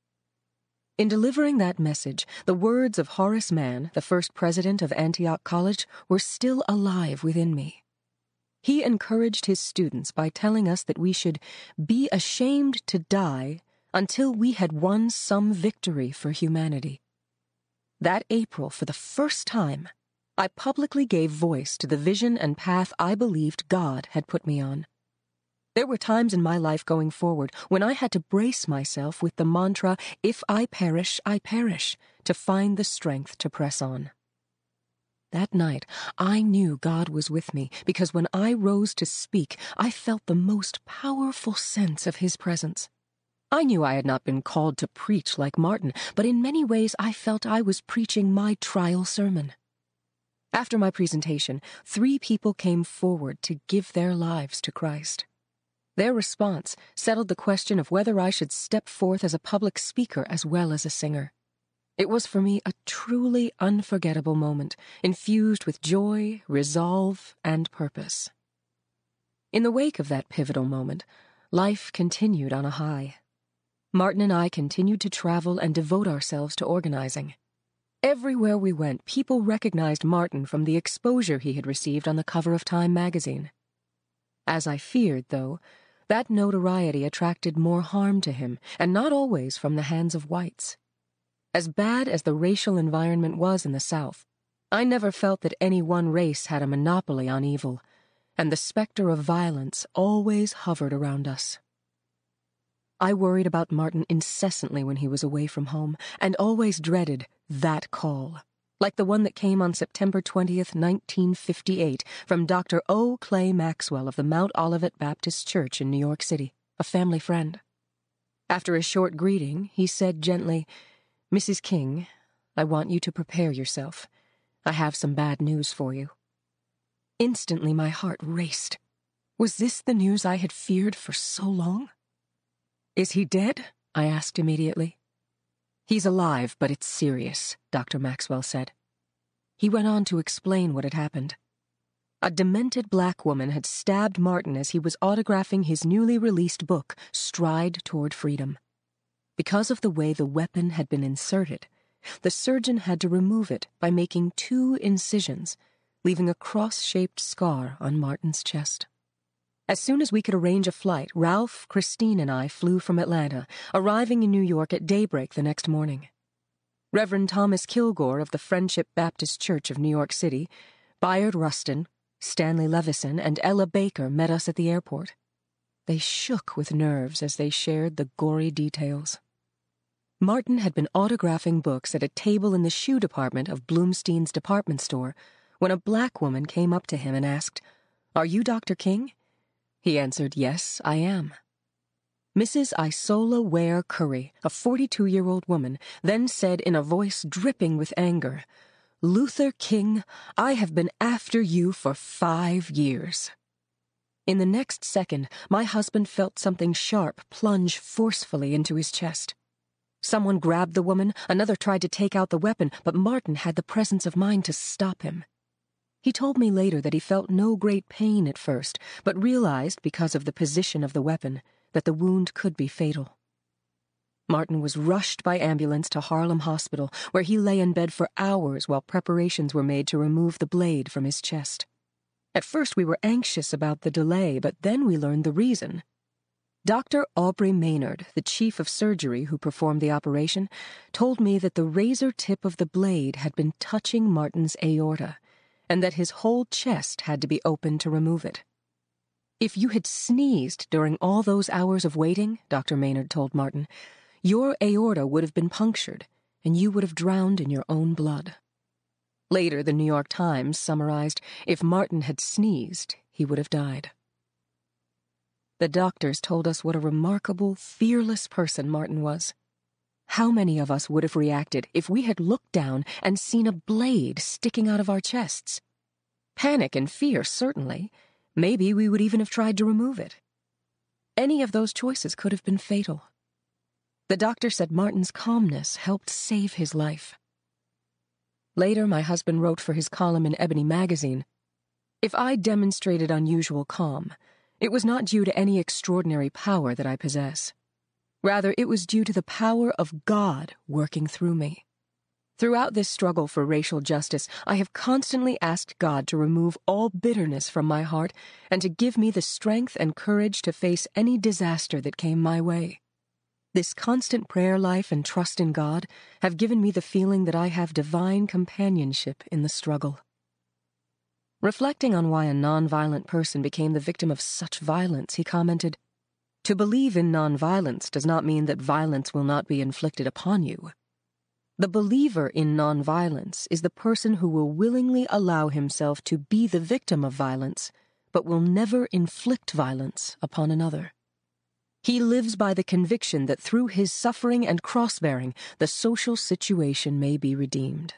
In delivering that message, the words of Horace Mann, the first president of Antioch College, were still alive within me. He encouraged his students by telling us that we should be ashamed to die until we had won some victory for humanity. That April, for the first time, I publicly gave voice to the vision and path I believed God had put me on. There were times in my life going forward when I had to brace myself with the mantra, "If I perish, I perish," to find the strength to press on. That night, I knew God was with me because when I rose to speak, I felt the most powerful sense of his presence. I knew I had not been called to preach like Martin, but in many ways I felt I was preaching my trial sermon. After my presentation, three people came forward to give their lives to Christ. Their response settled the question of whether I should step forth as a public speaker as well as a singer. It was for me a truly unforgettable moment, infused with joy, resolve, and purpose. In the wake of that pivotal moment, life continued on a high. Martin and I continued to travel and devote ourselves to organizing. Everywhere we went, people recognized Martin from the exposure he had received on the cover of Time magazine. As I feared, though, that notoriety attracted more harm to him, and not always from the hands of whites. As bad as the racial environment was in the South, I never felt that any one race had a monopoly on evil, and the specter of violence always hovered around us. I worried about Martin incessantly when he was away from home, and always dreaded that call, like the one that came on September twentieth, nineteen fifty-eight, from Doctor O. Clay Maxwell of the Mount Olivet Baptist Church in New York City, a family friend. After a short greeting, he said gently, "Missus King, I want you to prepare yourself. I have some bad news for you." Instantly my heart raced. Was this the news I had feared for so long? "Is he dead?" I asked immediately. "He's alive, but it's serious," Doctor Maxwell said. He went on to explain what had happened. A demented black woman had stabbed Martin as he was autographing his newly released book, Stride Toward Freedom. Because of the way the weapon had been inserted, the surgeon had to remove it by making two incisions, leaving a cross-shaped scar on Martin's chest. As soon as we could arrange a flight, Ralph, Christine, and I flew from Atlanta, arriving in New York at daybreak the next morning. Reverend Thomas Kilgore of the Friendship Baptist Church of New York City, Bayard Rustin, Stanley Levison, and Ella Baker met us at the airport. They shook with nerves as they shared the gory details. Martin had been autographing books at a table in the shoe department of Bloomstein's department store when a black woman came up to him and asked, "Are you Doctor King?" He answered, "Yes, I am." Missus Isola Ware Curry, a forty-two-year-old woman, then said in a voice dripping with anger, "Luther King, I have been after you for five years." In the next second, my husband felt something sharp plunge forcefully into his chest. Someone grabbed the woman, another tried to take out the weapon, but Martin had the presence of mind to stop him. He told me later that he felt no great pain at first, but realized, because of the position of the weapon, that the wound could be fatal. Martin was rushed by ambulance to Harlem Hospital, where he lay in bed for hours while preparations were made to remove the blade from his chest. At first we were anxious about the delay, but then we learned the reason. Doctor Aubrey Maynard, the chief of surgery who performed the operation, told me that the razor tip of the blade had been touching Martin's aorta, and that his whole chest had to be opened to remove it. "If you had sneezed during all those hours of waiting," Doctor Maynard told Martin, "your aorta would have been punctured, and you would have drowned in your own blood." Later, the New York Times summarized, "If Martin had sneezed, he would have died." The doctors told us what a remarkable, fearless person Martin was. How many of us would have reacted if we had looked down and seen a blade sticking out of our chests? Panic and fear, certainly. Maybe we would even have tried to remove it. Any of those choices could have been fatal. The doctor said Martin's calmness helped save his life. Later, my husband wrote for his column in Ebony magazine, "If I demonstrated unusual calm, it was not due to any extraordinary power that I possess. Rather, it was due to the power of God working through me. Throughout this struggle for racial justice, I have constantly asked God to remove all bitterness from my heart and to give me the strength and courage to face any disaster that came my way. This constant prayer life and trust in God have given me the feeling that I have divine companionship in the struggle." Reflecting on why a nonviolent person became the victim of such violence, he commented, "To believe in nonviolence does not mean that violence will not be inflicted upon you. The believer in nonviolence is the person who will willingly allow himself to be the victim of violence, but will never inflict violence upon another. He lives by the conviction that through his suffering and cross-bearing, the social situation may be redeemed."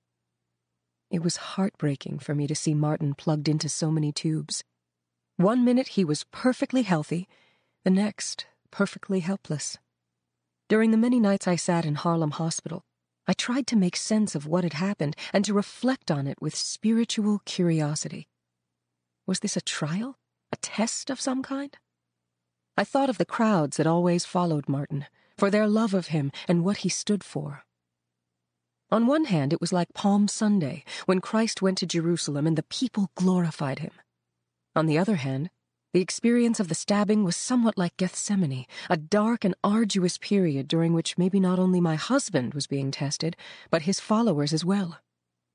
It was heartbreaking for me to see Martin plugged into so many tubes. One minute he was perfectly healthy, the next perfectly helpless. During the many nights I sat in Harlem Hospital, I tried to make sense of what had happened and to reflect on it with spiritual curiosity. Was this a trial? A test of some kind? I thought of the crowds that always followed Martin, for their love of him and what he stood for. On one hand, it was like Palm Sunday, when Christ went to Jerusalem and the people glorified him. On the other hand, the experience of the stabbing was somewhat like Gethsemane, a dark and arduous period during which maybe not only my husband was being tested, but his followers as well.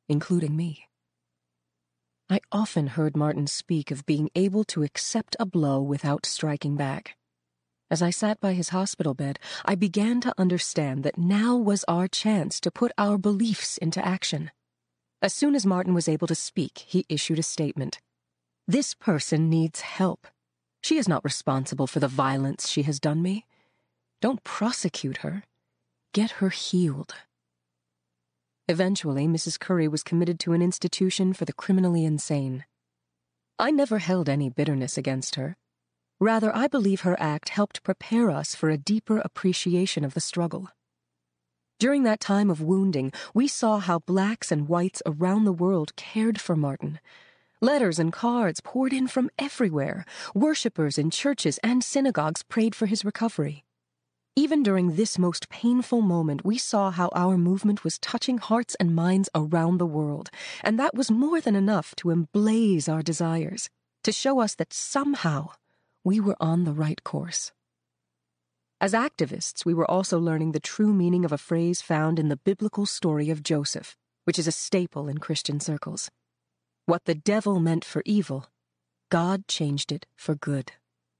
including me. I often heard Martin speak of being able to accept a blow without striking back. As I sat by his hospital bed, I began to understand that now was our chance to put our beliefs into action. As soon as Martin was able to speak, he issued a statement. This person needs help. She is not responsible for the violence she has done me. Don't prosecute her. Get her healed. Eventually, Missus Curry was committed to an institution for the criminally insane. I never held any bitterness against her. Rather, I believe her act helped prepare us for a deeper appreciation of the struggle. During that time of wounding, we saw how blacks and whites around the world cared for Martin. Letters and cards poured in from everywhere. Worshippers in churches and synagogues prayed for his recovery. Even during this most painful moment, we saw how our movement was touching hearts and minds around the world, and that was more than enough to emblaze our desires, to show us that somehow we were on the right course. As activists, we were also learning the true meaning of a phrase found in the biblical story of Joseph, which is a staple in Christian circles. What the devil meant for evil, God changed it for good.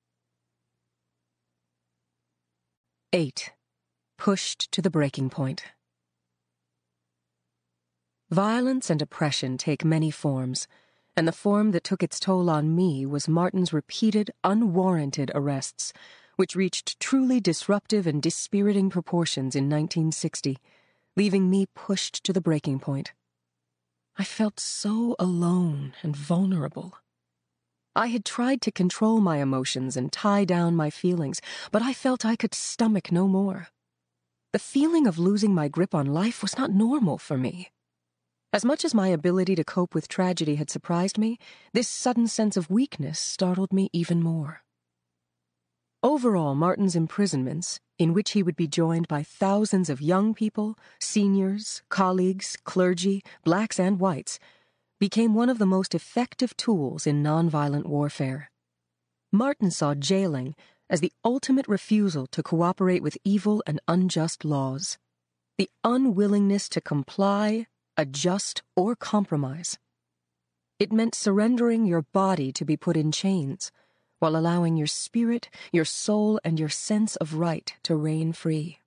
Eight. Pushed to the breaking point. Violence and oppression take many forms, and the form that took its toll on me was Martin's repeated, unwarranted arrests, which reached truly disruptive and dispiriting proportions in nineteen sixty, leaving me pushed to the breaking point. I felt so alone and vulnerable. I had tried to control my emotions and tie down my feelings, but I felt I could stomach no more. The feeling of losing my grip on life was not normal for me. As much as my ability to cope with tragedy had surprised me, this sudden sense of weakness startled me even more. Overall, Martin's imprisonments, in which he would be joined by thousands of young people, seniors, colleagues, clergy, blacks and whites, became one of the most effective tools in nonviolent warfare. Martin saw jailing as the ultimate refusal to cooperate with evil and unjust laws, the unwillingness to comply, adjust, or compromise. It meant surrendering your body to be put in chains, while allowing your spirit, your soul, and your sense of right to reign free.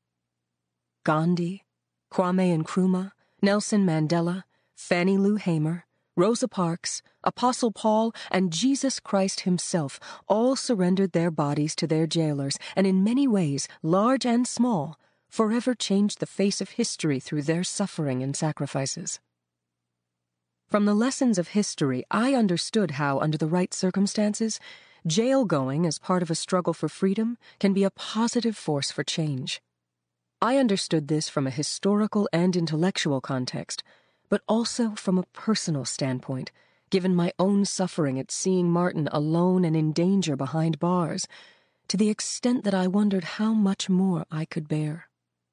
Gandhi, Kwame Nkrumah, Nelson Mandela, Fannie Lou Hamer, Rosa Parks, Apostle Paul, and Jesus Christ himself all surrendered their bodies to their jailers, and in many ways, large and small, forever changed the face of history through their suffering and sacrifices. From the lessons of history, I understood how, under the right circumstances, jail-going as part of a struggle for freedom can be a positive force for change. I understood this from a historical and intellectual context, but also from a personal standpoint, given my own suffering at seeing Martin alone and in danger behind bars, to the extent that I wondered how much more I could bear.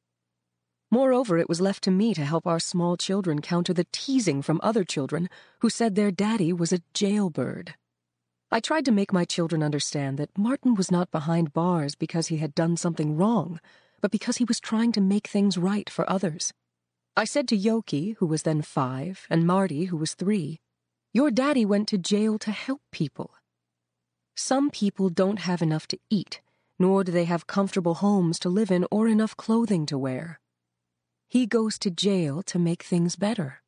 Moreover, it was left to me to help our small children counter the teasing from other children who said their daddy was a jailbird. I tried to make my children understand that Martin was not behind bars because he had done something wrong, but because he was trying to make things right for others. I said to Yoki, who was then five, and Marty, who was three, "Your daddy went to jail to help people. Some people don't have enough to eat, nor do they have comfortable homes to live in or enough clothing to wear. He goes to jail to make things better."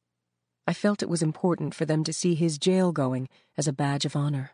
I felt it was important for them to see his jail-going as a badge of honor.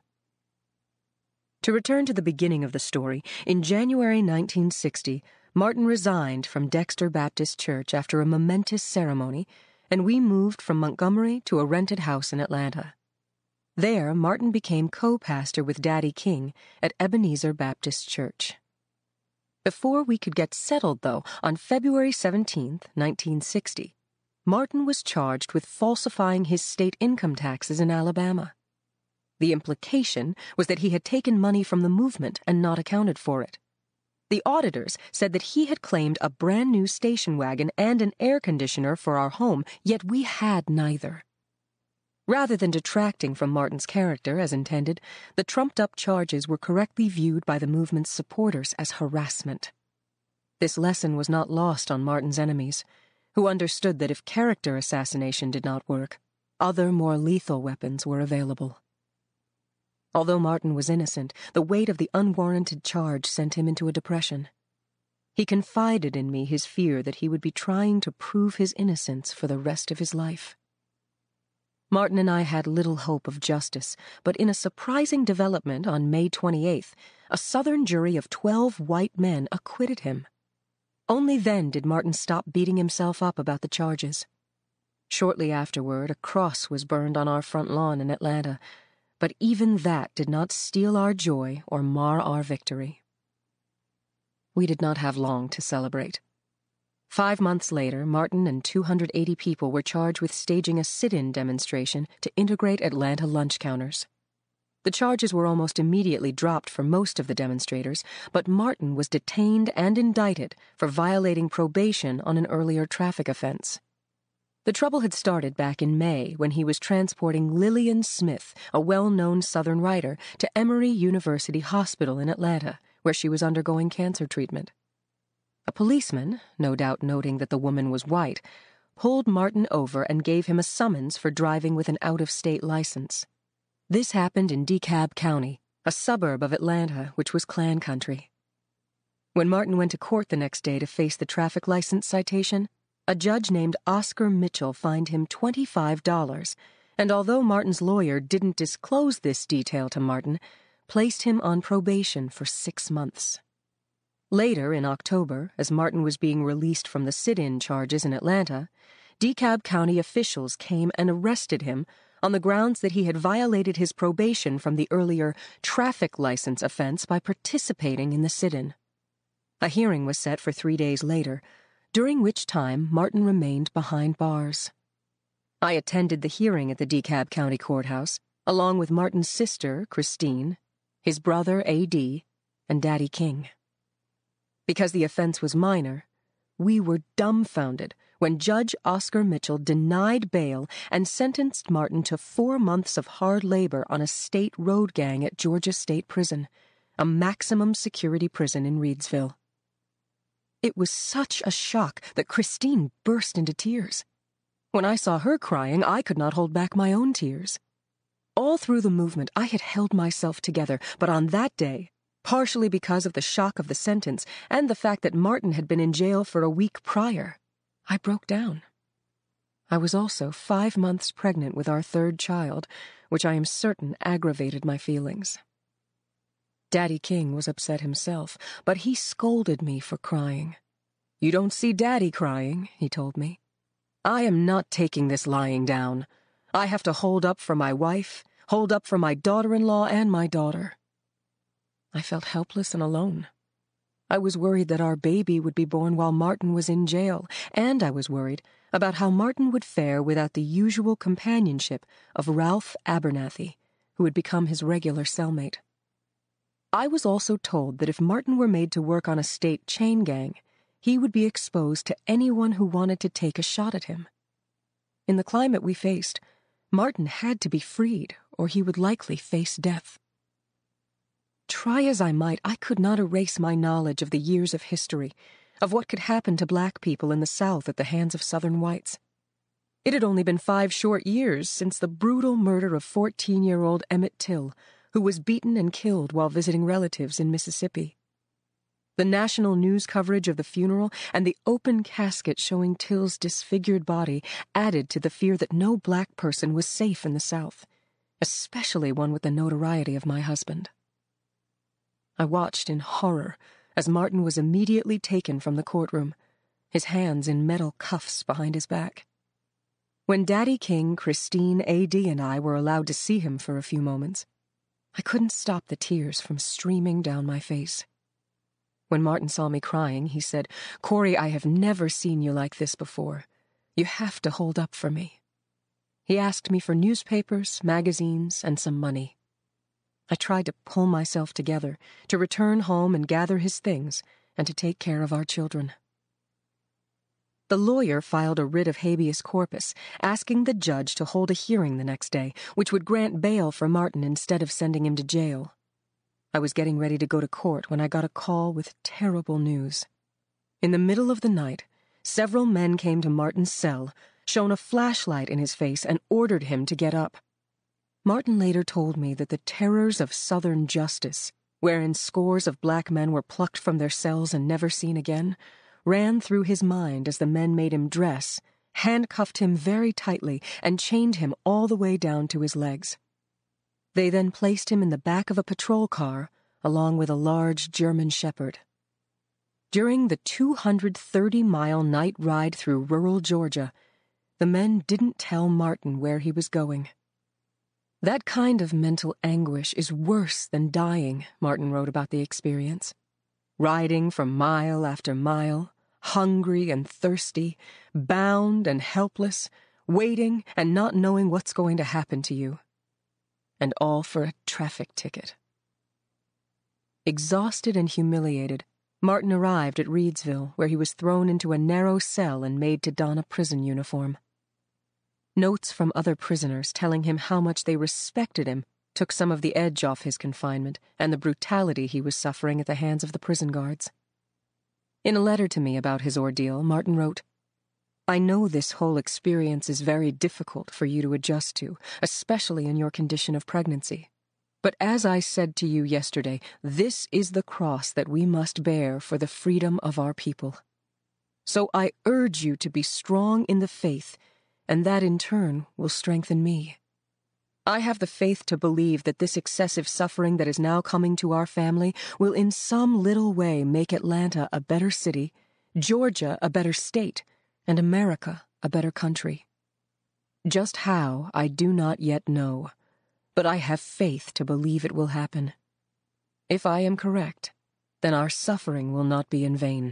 To return to the beginning of the story, in January nineteen sixty, Martin resigned from Dexter Baptist Church after a momentous ceremony, and we moved from Montgomery to a rented house in Atlanta. There, Martin became co-pastor with Daddy King at Ebenezer Baptist Church. Before we could get settled, though, on February seventeenth, nineteen sixty, Martin was charged with falsifying his state income taxes in Alabama. The implication was that he had taken money from the movement and not accounted for it. The auditors said that he had claimed a brand-new station wagon and an air conditioner for our home, yet we had neither. Rather than detracting from Martin's character as intended, the trumped-up charges were correctly viewed by the movement's supporters as harassment. This lesson was not lost on Martin's enemies, who understood that if character assassination did not work, other more lethal weapons were available. Although Martin was innocent, the weight of the unwarranted charge sent him into a depression. He confided in me his fear that he would be trying to prove his innocence for the rest of his life. Martin and I had little hope of justice, but in a surprising development on May twenty-eighth, a Southern jury of twelve white men acquitted him. Only then did Martin stop beating himself up about the charges. Shortly afterward, a cross was burned on our front lawn in Atlanta, but even that did not steal our joy or mar our victory. We did not have long to celebrate. Five months later, Martin and two hundred eighty people were charged with staging a sit-in demonstration to integrate Atlanta lunch counters. The charges were almost immediately dropped for most of the demonstrators, but Martin was detained and indicted for violating probation on an earlier traffic offense. The trouble had started back in May when he was transporting Lillian Smith, a well-known Southern writer, to Emory University Hospital in Atlanta, where she was undergoing cancer treatment. A policeman, no doubt noting that the woman was white, pulled Martin over and gave him a summons for driving with an out-of-state license. This happened in DeKalb County, a suburb of Atlanta which was Klan country. When Martin went to court the next day to face the traffic license citation, a judge named Oscar Mitchell fined him twenty-five dollars, and although Martin's lawyer didn't disclose this detail to Martin, placed him on probation for six months. Later, in October, as Martin was being released from the sit-in charges in Atlanta, DeKalb County officials came and arrested him on the grounds that he had violated his probation from the earlier traffic license offense by participating in the sit-in. A hearing was set for three days later, during which time Martin remained behind bars. I attended the hearing at the DeKalb County Courthouse, along with Martin's sister, Christine, his brother, A D, and Daddy King. Because the offense was minor, we were dumbfounded when Judge Oscar Mitchell denied bail and sentenced Martin to four months of hard labor on a state road gang at Georgia State Prison, a maximum security prison in Reidsville. It was such a shock that Christine burst into tears. When I saw her crying, I could not hold back my own tears. All through the movement, I had held myself together, but on that day, partially because of the shock of the sentence and the fact that Martin had been in jail for a week prior, I broke down. I was also five months pregnant with our third child, which I am certain aggravated my feelings. Daddy King was upset himself, but he scolded me for crying. "You don't see Daddy crying," he told me. "I am not taking this lying down. I have to hold up for my wife, hold up for my daughter-in-law and my daughter." I felt helpless and alone. I was worried that our baby would be born while Martin was in jail, and I was worried about how Martin would fare without the usual companionship of Ralph Abernathy, who had become his regular cellmate. I was also told that if Martin were made to work on a state chain gang, he would be exposed to anyone who wanted to take a shot at him. In the climate we faced, Martin had to be freed, or he would likely face death. Try as I might, I could not erase my knowledge of the years of history, of what could happen to black people in the South at the hands of Southern whites. It had only been five short years since the brutal murder of fourteen-year-old Emmett Till, who was beaten and killed while visiting relatives in Mississippi. The national news coverage of the funeral and the open casket showing Till's disfigured body added to the fear that no black person was safe in the South, especially one with the notoriety of my husband. I watched in horror as Martin was immediately taken from the courtroom, his hands in metal cuffs behind his back. When Daddy King, Christine, A D, and I were allowed to see him for a few moments, I couldn't stop the tears from streaming down my face. When Martin saw me crying, he said, "Corey, I have never seen you like this before. You have to hold up for me." He asked me for newspapers, magazines, and some money. I tried to pull myself together, to return home and gather his things, and to take care of our children. The lawyer filed a writ of habeas corpus, asking the judge to hold a hearing the next day, which would grant bail for Martin instead of sending him to jail. I was getting ready to go to court when I got a call with terrible news. In the middle of the night, several men came to Martin's cell, shone a flashlight in his face, and ordered him to get up. Martin later told me that the terrors of Southern justice, wherein scores of black men were plucked from their cells and never seen again, ran through his mind as the men made him dress, handcuffed him very tightly, and chained him all the way down to his legs. They then placed him in the back of a patrol car, along with a large German shepherd. During the two hundred thirty mile night ride through rural Georgia, the men didn't tell Martin where he was going. That kind of mental anguish is worse than dying, Martin wrote about the experience. Riding for mile after mile, hungry and thirsty, bound and helpless, waiting and not knowing what's going to happen to you. And all for a traffic ticket. Exhausted and humiliated, Martin arrived at Reidsville, where he was thrown into a narrow cell and made to don a prison uniform. Notes from other prisoners telling him how much they respected him took some of the edge off his confinement and the brutality he was suffering at the hands of the prison guards. In a letter to me about his ordeal, Martin wrote, "I know this whole experience is very difficult for you to adjust to, especially in your condition of pregnancy. But as I said to you yesterday, this is the cross that we must bear for the freedom of our people. So I urge you to be strong in the faith, and that in turn will strengthen me. I have the faith to believe that this excessive suffering that is now coming to our family will in some little way make Atlanta a better city, Georgia a better state, and America a better country. Just how, I do not yet know, but I have faith to believe it will happen. If I am correct, then our suffering will not be in vain."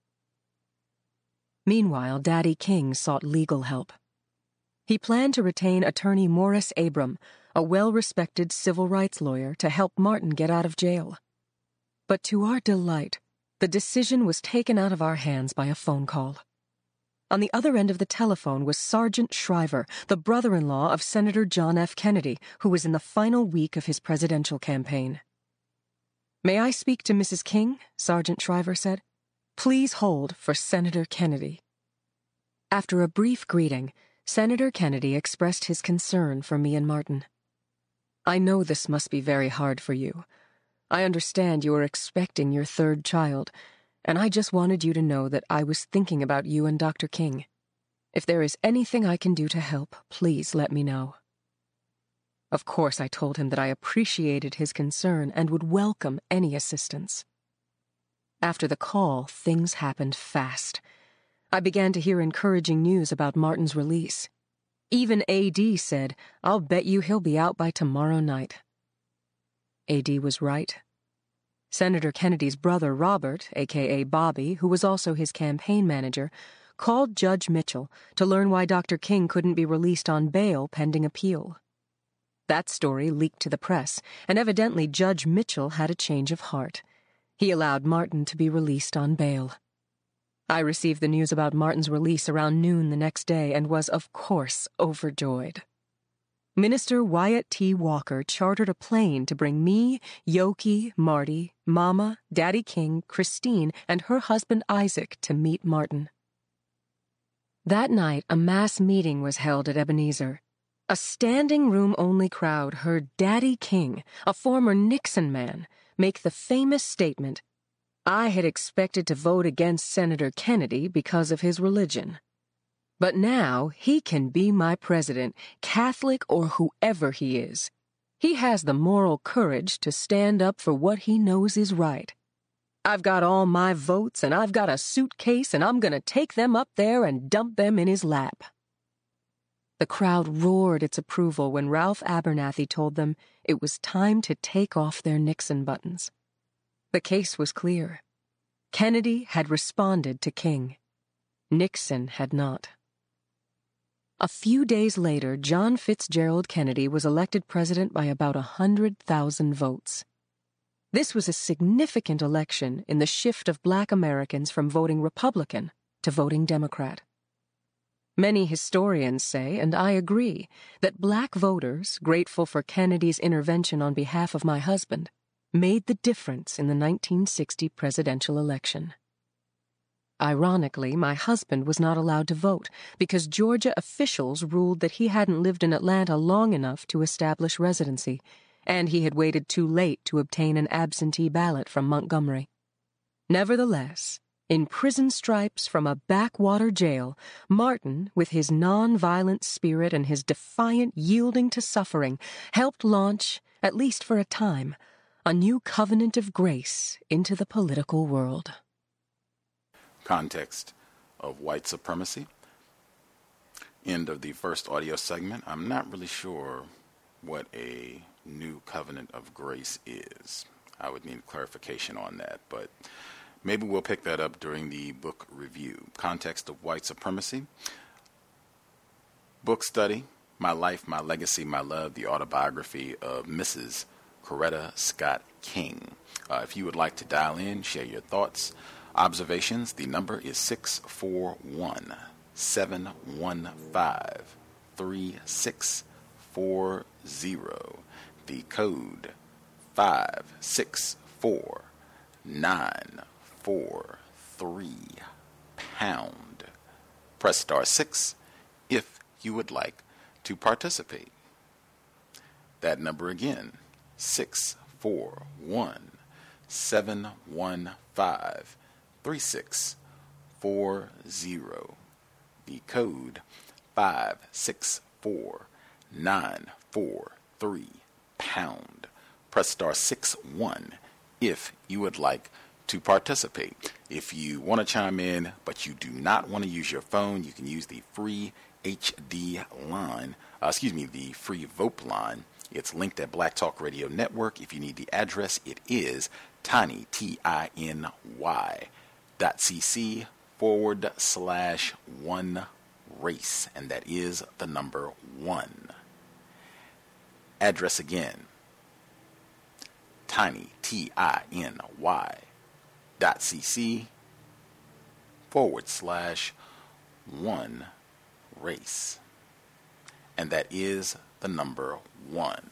Meanwhile, Daddy King sought legal help. He planned to retain attorney Morris Abram, a well-respected civil rights lawyer, to help Martin get out of jail. But to our delight, the decision was taken out of our hands by a phone call. On the other end of the telephone was Sergeant Shriver, the brother-in-law of Senator John F. Kennedy, who was in the final week of his presidential campaign. "May I speak to Missus King?" Sergeant Shriver said. "Please hold for Senator Kennedy." After a brief greeting, Senator Kennedy expressed his concern for me and Martin. "I know this must be very hard for you. I understand you are expecting your third child, and I just wanted you to know that I was thinking about you and Doctor King. If there is anything I can do to help, please let me know." Of course, I told him that I appreciated his concern and would welcome any assistance. After the call, things happened fast. I began to hear encouraging news about Martin's release. Even A D said, "I'll bet you he'll be out by tomorrow night." A D was right. Senator Kennedy's brother Robert, a k a. Bobby, who was also his campaign manager, called Judge Mitchell to learn why Doctor King couldn't be released on bail pending appeal. That story leaked to the press, and evidently Judge Mitchell had a change of heart. He allowed Martin to be released on bail. I received the news about Martin's release around noon the next day and was, of course, overjoyed. Minister Wyatt T. Walker chartered a plane to bring me, Yoki, Marty, Mama, Daddy King, Christine, and her husband Isaac to meet Martin. That night, a mass meeting was held at Ebenezer. A standing-room-only crowd heard Daddy King, a former Nixon man, make the famous statement, "I had expected to vote against Senator Kennedy because of his religion. But now he can be my president, Catholic or whoever he is. He has the moral courage to stand up for what he knows is right. I've got all my votes, and I've got a suitcase, and I'm going to take them up there and dump them in his lap." The crowd roared its approval when Ralph Abernathy told them it was time to take off their Nixon buttons. The case was clear. Kennedy had responded to King. Nixon had not. A few days later, John Fitzgerald Kennedy was elected president by about a hundred thousand votes. This was a significant election in the shift of black Americans from voting Republican to voting Democrat. Many historians say, and I agree, that black voters, grateful for Kennedy's intervention on behalf of my husband, made the difference in the nineteen sixty presidential election. Ironically, my husband was not allowed to vote because Georgia officials ruled that he hadn't lived in Atlanta long enough to establish residency, and he had waited too late to obtain an absentee ballot from Montgomery. Nevertheless, in prison stripes from a backwater jail, Martin, with his non-violent spirit and his defiant yielding to suffering, helped launch, at least for a time, a new covenant of grace into the political world. Context of white supremacy. End of the first audio segment. I'm not really sure what a new covenant of grace is. I would need clarification on that, but maybe we'll pick that up during the book review. Context of white supremacy. Book study, My Life, My Legacy, My Love, the autobiography of Missus Coretta Scott King. Uh, if you would like to dial in, share your thoughts, observations, the number is six four one, seven one five, three six four zero. The code five six four nine four three pound. Press star six if you would like to participate. That number again, six four one, seven one five, three six four zero. The code five six four nine four three pound. Press star six one if you would like to participate. If you want to chime in but you do not want to use your phone, you can use the free H D line, uh, excuse me, the free V O P line. It's linked at Black Talk Radio Network. If you need the address, it is tiny, T I N Y, dot cc forward slash one race, and that is the number one. Address again, tiny, T I N Y, dot cc forward slash one race, and that is the number one.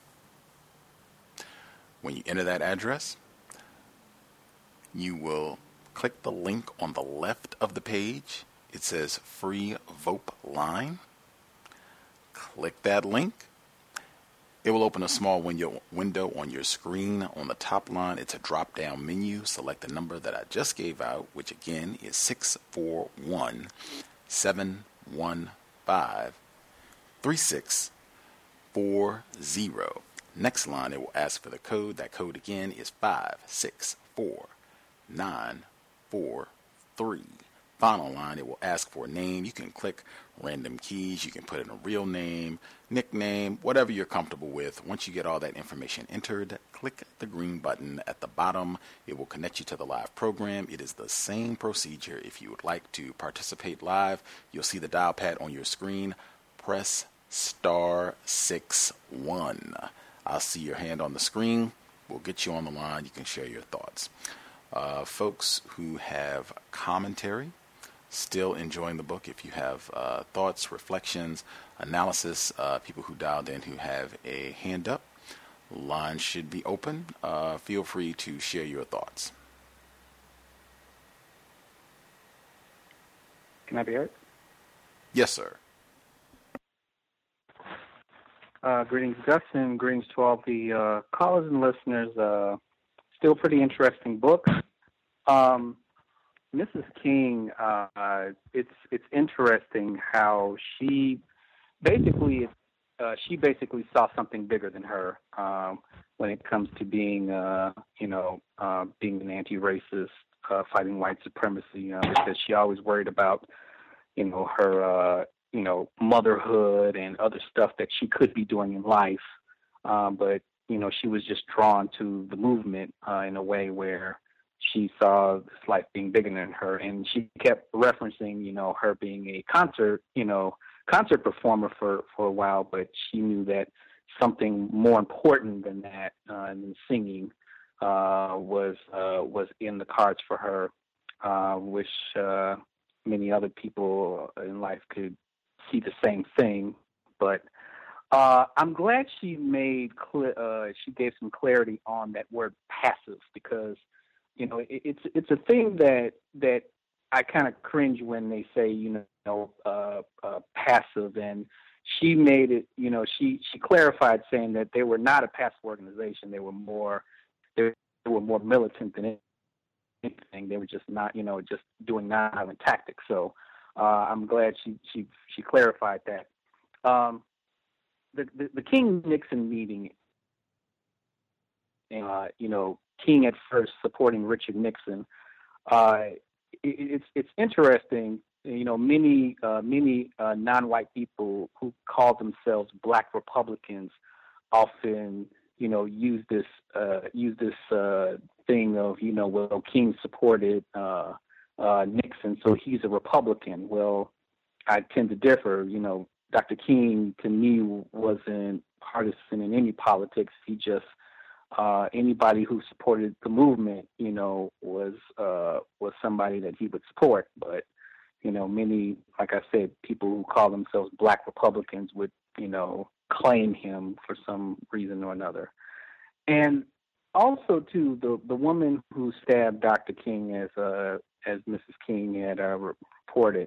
When you enter that address, you will click the link on the left of the page. It says free V O P line. Click that link. It will open a small window, window on your screen. On the top line, it's a drop-down menu. Select the number that I just gave out, which again is six four one, seven one five, three six four zero. Next line, it will ask for the code. That code again is five six four nine four three. Final line, it will ask for a name. You can click random keys. You can put in a real name, nickname, whatever you're comfortable with. Once you get all that information entered, click the green button at the bottom. It will connect you to the live program. It is the same procedure. If you would like to participate live, you'll see the dial pad on your screen. Press star six one. I'll see your hand on the screen. We'll get you on the line. You can share your thoughts. Uh, folks who have commentary, still enjoying the book. If you have uh, thoughts, reflections, analysis, uh, people who dialed in who have a hand up, line should be open. Uh, feel free to share your thoughts. Can I be heard? Yes, sir. Uh, greetings, Dustin. Greetings to all the uh, callers and listeners. Uh, still pretty interesting book. Um, Missus King, uh, it's it's interesting how she basically uh, she basically saw something bigger than her um, when it comes to being uh, you know uh, being an anti-racist, uh, fighting white supremacy, uh, because she always worried about you know her uh, you know motherhood and other stuff that she could be doing in life, uh, but you know she was just drawn to the movement uh, in a way where she saw this life being bigger than her, and she kept referencing, you know, her being a concert, you know, concert performer for, for a while, but she knew that something more important than that, uh, than singing, uh, was uh, was in the cards for her, uh, which uh, many other people in life could see the same thing. But uh, I'm glad she made clear, uh, she gave some clarity on that word passive, because you know, it, it's it's a thing that that I kind of cringe when they say, you know, uh, uh, passive, and she made it, you know, she, she clarified saying that they were not a passive organization. They were more, they were more militant than anything. They were just not, you know, just doing nonviolent tactics. So uh, I'm glad she, she, she clarified that. Um, the, the, the King-Nixon meeting, uh, you know, King at first supporting Richard Nixon, uh, it, it's, it's interesting. You know, many uh, many uh, non-white people who call themselves Black Republicans often, you know, use this uh, use this uh, thing of, you know, well, King supported uh, uh, Nixon, so he's a Republican. Well, I tend to differ. You know, Doctor King to me wasn't partisan in any politics. He just uh, anybody who supported the movement, you know, was uh, was somebody that he would support, but. You know, many, like I said, people who call themselves Black Republicans would, you know, claim him for some reason or another. And also, too, the the woman who stabbed Doctor King, as uh, as Missus King had uh, reported,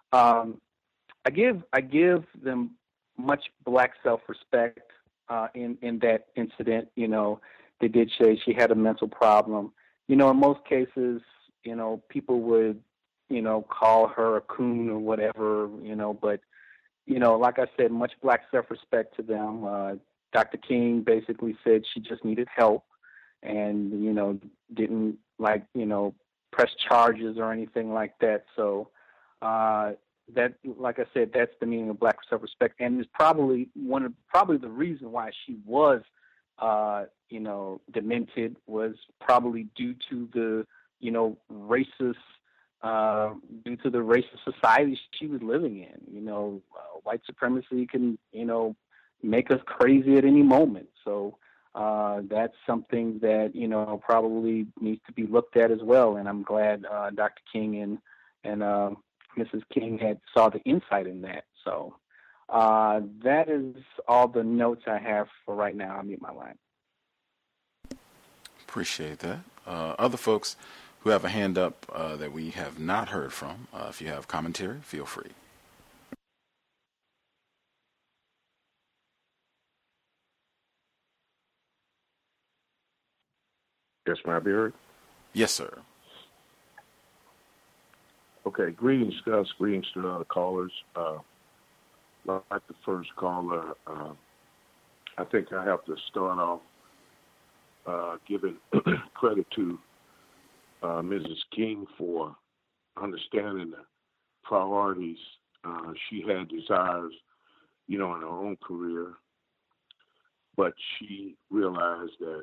um, I give I give them much Black self-respect uh, in in that incident. You know, they did say she had a mental problem. You know, in most cases, you know, people would, you know, call her a coon or whatever, you know, but, you know, like I said, much Black self-respect to them. Uh, Doctor King basically said she just needed help and, you know, didn't, like, you know, press charges or anything like that. So uh, that, like I said, that's the meaning of Black self-respect. And it's probably one of, probably the reason why she was, uh, you know, demented was probably due to the, you know, racist, Uh, due to the racist society she was living in. You know, uh, white supremacy can, you know, make us crazy at any moment. So uh, that's something that, you know, probably needs to be looked at as well. And I'm glad uh, Doctor King and, and uh, Missus King had saw the insight in that. So uh, that is all the notes I have for right now. I'll mute my line. Appreciate that. Uh, other folks who have a hand up uh, that we have not heard from, uh, if you have commentary, feel free. Yes, may I be heard? Yes, sir. Okay, greetings, Gus. Greetings to the other callers. Uh, like the first caller, uh, I think I have to start off uh, giving credit to Uh, Missus King for understanding the priorities. Uh, she had desires, you know, in her own career, but she realized that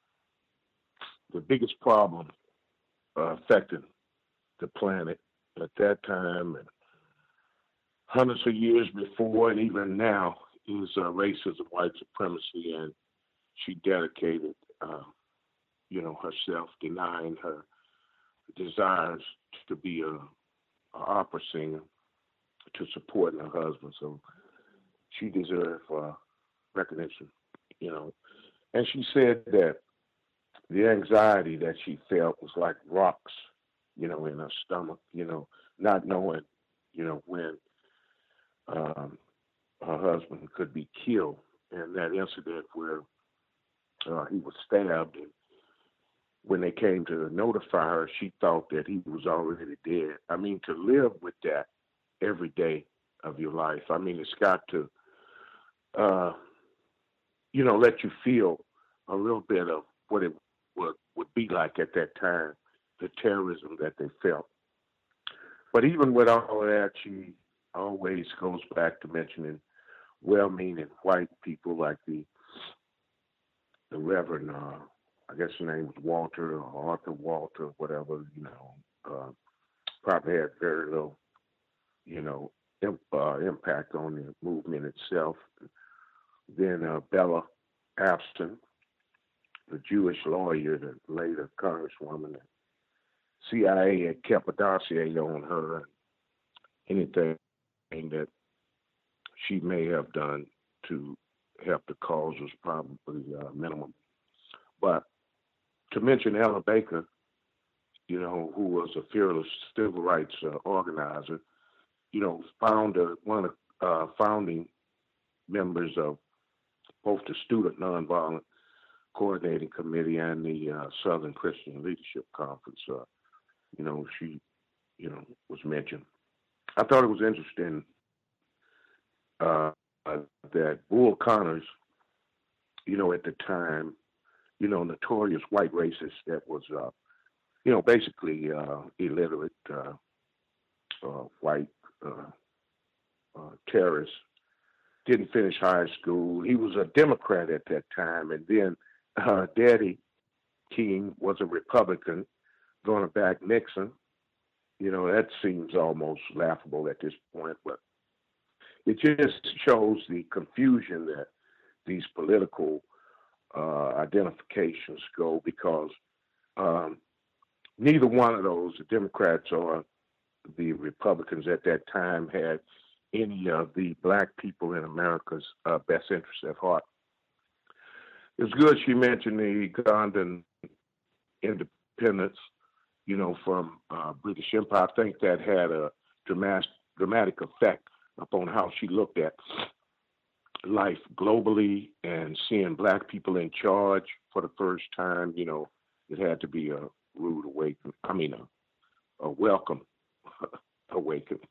the biggest problem uh, affecting the planet at that time and hundreds of years before and even now is uh, racism, white supremacy, and she dedicated, uh, you know, herself, denying her desires to be a, a opera singer, to support her husband. So she deserved uh, recognition, you know. And she said that the anxiety that she felt was like rocks, you know, in her stomach, you know, not knowing, you know, when um, her husband could be killed. And that incident where uh, he was stabbed, and when they came to notify her, she thought that he was already dead. I mean, to live with that every day of your life, I mean, it's got to, uh, you know, let you feel a little bit of what it would, would be like at that time, the terrorism that they felt. But even with all of that, she always goes back to mentioning well-meaning white people like the the Reverend, uh, I guess his name was Walter or Arthur Walter, whatever, you know, uh, probably had very little, you know, imp, uh, impact on the movement itself. Then uh, Bella Abston, the Jewish lawyer, the later congresswoman, the C I A had kept a dossier on her, and anything that she may have done to help the cause was probably uh, minimum. But to mention Ella Baker, you know, who was a fearless civil rights uh, organizer, you know, founder, one of the uh, founding members of both the Student Nonviolent Coordinating Committee and the uh, Southern Christian Leadership Conference. Uh, you know, she, you know, was mentioned. I thought it was interesting uh, that Bull Connors, you know, at the time, you know, notorious white racist that was, uh, you know, basically uh, illiterate uh, uh, white uh, uh, terrorist, didn't finish high school. He was a Democrat at that time, and then uh, Daddy King was a Republican, going to back Nixon. You know, that seems almost laughable at this point, but it just shows the confusion that these political uh, identifications go, because um, neither one of those, the Democrats or the Republicans at that time, had any of the black people in America's uh, best interests at heart. It's good she mentioned the Ugandan independence, you know, from uh, British Empire. I think that had a dramatic, dramatic effect upon how she looked at life globally, and seeing black people in charge for the first time. You know, it had to be a rude awakening. I mean, a, a welcome awakening.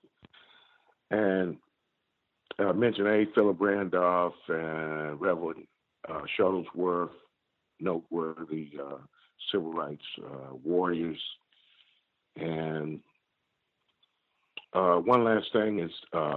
And I uh, mentioned A. Philip Randolph and Reverend uh, Shuttlesworth, noteworthy uh, civil rights uh, warriors. And uh, one last thing is uh,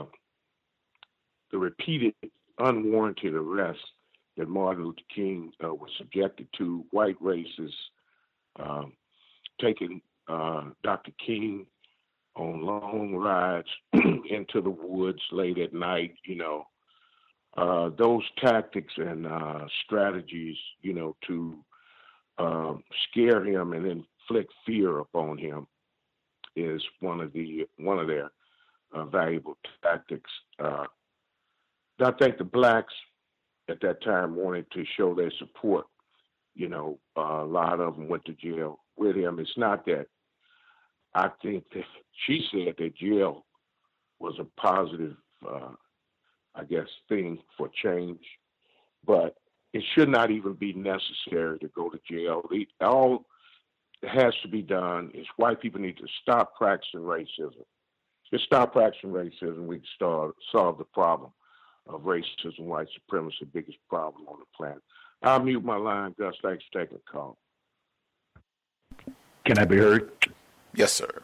the repeated unwarranted arrests that Martin Luther King uh, was subjected to. White racists uh, taking uh, Doctor King on long rides into the woods late at night, you know, uh, those tactics and uh, strategies, you know, to um, scare him and inflict fear upon him is one of the one of their uh, valuable tactics. Uh, I think the blacks at that time wanted to show their support. You know, uh, a lot of them went to jail with him. It's not that. I think that she said that jail was a positive, uh, I guess, thing for change, but it should not even be necessary to go to jail. The, all that has to be done is white people need to stop practicing racism. Just stop practicing racism, we can start, solve the problem of racism, white supremacy, the biggest problem on the planet. I'll mute my line. Gus, thanks for taking the call. Can I be heard? Yes, sir.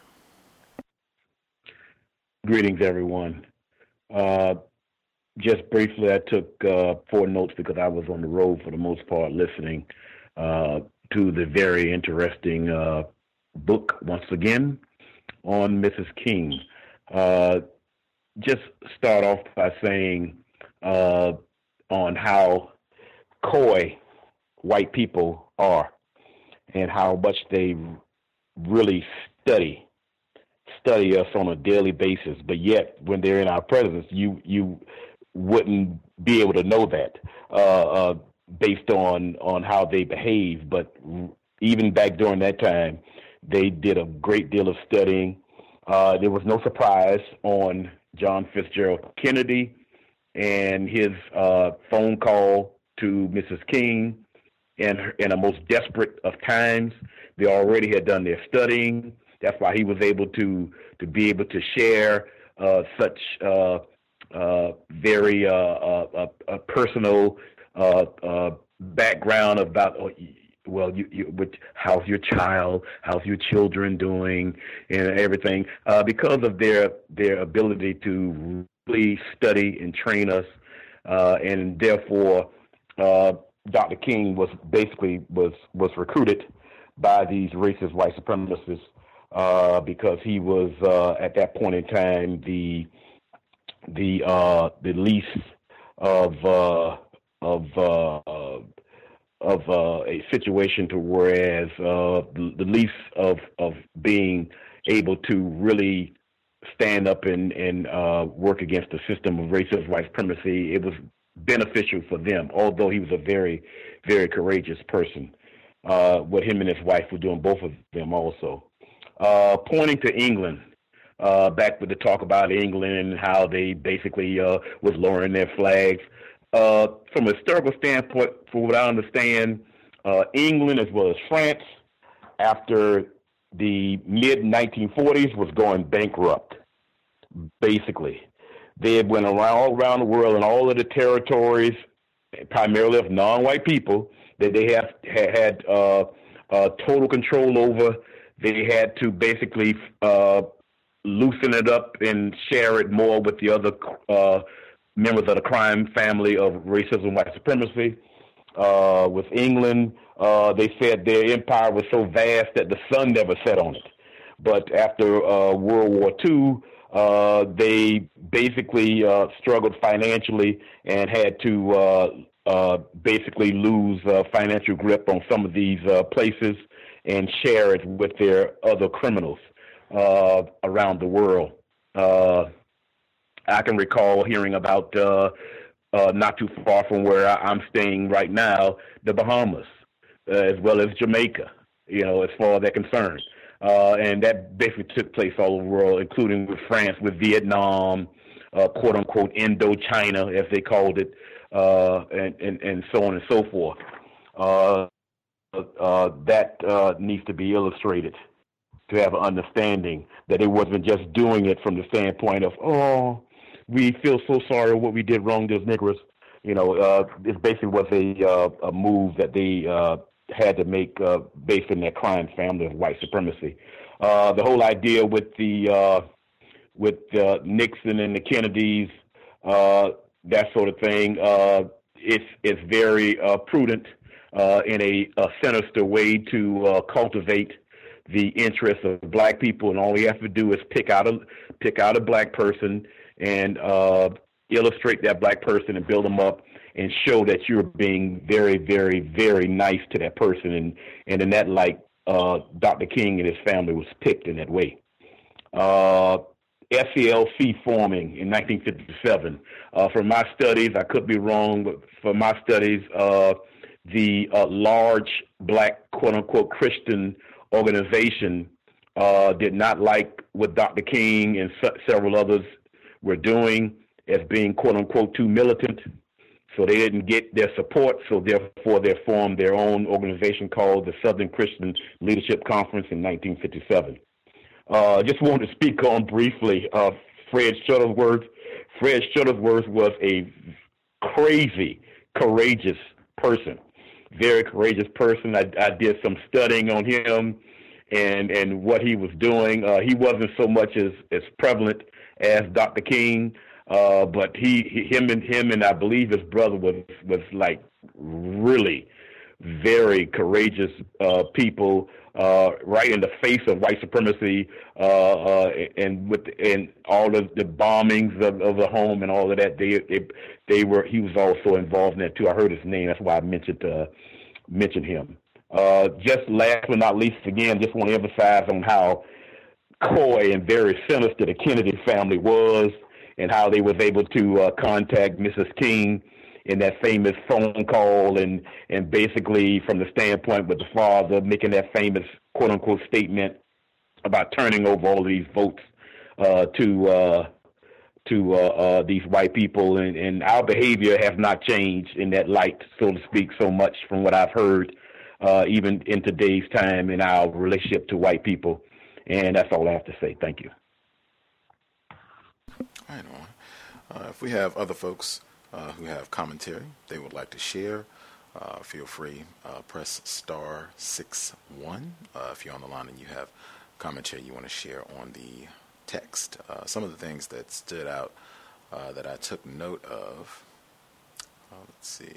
Greetings, everyone. Uh, just briefly, I took uh, four notes because I was on the road for the most part listening uh, to the very interesting uh, book, once again, on Missus King. Uh, just start off by saying uh, on how coy white people are and how much they really study study us on a daily basis, but yet when they're in our presence, you you wouldn't be able to know that uh, uh, based on on how they behave. But even back during that time, they did a great deal of studying. Uh, there was no surprise on John Fitzgerald Kennedy and his uh, phone call to Missus King in in a most desperate of times. They already had done their studying. That's why he was able to to be able to share uh, such uh, uh, very uh, uh, uh, personal uh, uh, background about, well, you, you, which, how's your child, how's your children doing, and everything, uh, because of their their ability to really study and train us, uh, and therefore uh, Doctor King was basically was was recruited by these racist white supremacists uh, because he was uh, at that point in time the the uh, the least of uh, of uh, of uh, a situation to whereas uh, the, the least of of being able to really stand up and and uh, work against the system of racist white supremacy. It was beneficial for them, although he was a very, very courageous person. Uh, what him and his wife were doing, both of them also. uh, pointing to England, uh, back with the talk about England and how they basically uh, was lowering their flags. Uh, from a historical standpoint, from what I understand, uh, England as well as France, after the mid nineteen forties, was going bankrupt, basically. They had went around all around the world and all of the territories, primarily of non-white people, that they have had uh, uh, total control over. They had to basically uh, loosen it up and share it more with the other uh, members of the crime family of racism, white supremacy. Uh, with England, uh, they said their empire was so vast that the sun never set on it. But after uh, World War Two, uh, they basically uh, struggled financially and had to uh, uh, basically lose uh, financial grip on some of these uh, places and share it with their other criminals uh, around the world. Uh, I can recall hearing about, uh, uh, not too far from where I'm staying right now, the Bahamas, uh, as well as Jamaica, you know, as far as they're concerned. Uh, and that basically took place all over the world, including with France, with Vietnam, uh, quote-unquote Indochina, as they called it, uh, and, and, and so on and so forth. Uh, uh, that uh, needs to be illustrated to have an understanding that it wasn't just doing it from the standpoint of, oh, we feel so sorry what we did wrong to those Negroes. You know, uh, it basically was a, uh, a move that they uh, had to make uh, based on their crime family of white supremacy. Uh, the whole idea with the uh, with uh, Nixon and the Kennedys, uh, that sort of thing, uh, it's it's very uh, prudent uh, in a, a sinister way to uh, cultivate the interests of black people, and all you have to do is pick out a pick out a black person and uh, illustrate that black person and build them up and show that you're being very, very, very nice to that person. And, and in that light, uh, Doctor King and his family was picked in that way. Uh, S C L C forming in nineteen fifty-seven. Uh, from my studies, I could be wrong, but for my studies, uh, the uh, large black, quote-unquote, Christian organization uh, did not like what Doctor King and se- several others were doing as being, quote-unquote, too militant. So they didn't get their support, so therefore they formed their own organization called the Southern Christian Leadership Conference in nineteen fifty-seven. I uh, just wanted to speak on briefly uh, Fred Shuttlesworth. Fred Shuttlesworth was a crazy, courageous person, very courageous person. I, I did some studying on him and, and what he was doing. Uh, he wasn't so much as, as prevalent as Doctor King. Uh, but he, he, him and him and I believe his brother was was like really very courageous uh, people, uh, right in the face of white supremacy, uh, uh, and with and all of the bombings of, of the home and all of that. They, they they were he was also involved in that too. I heard his name. That's why I mentioned uh, mentioned him. Uh, just last but not least, again, just want to emphasize on how coy and very sinister the Kennedy family was, and how they was able to uh, contact Missus King in that famous phone call, and, and basically from the standpoint with the father making that famous quote-unquote statement about turning over all of these votes uh, to uh, to uh, uh, these white people. And, and our behavior has not changed in that light, so to speak, so much from what I've heard, uh, even in today's time in our relationship to white people. And that's all I have to say. Thank you. Right on. Uh, if we have other folks uh, who have commentary they would like to share, uh, feel free. Uh, press star six one uh, if you're on the line and you have commentary you want to share on the text. Uh, some of the things that stood out uh, that I took note of. Uh, let's see.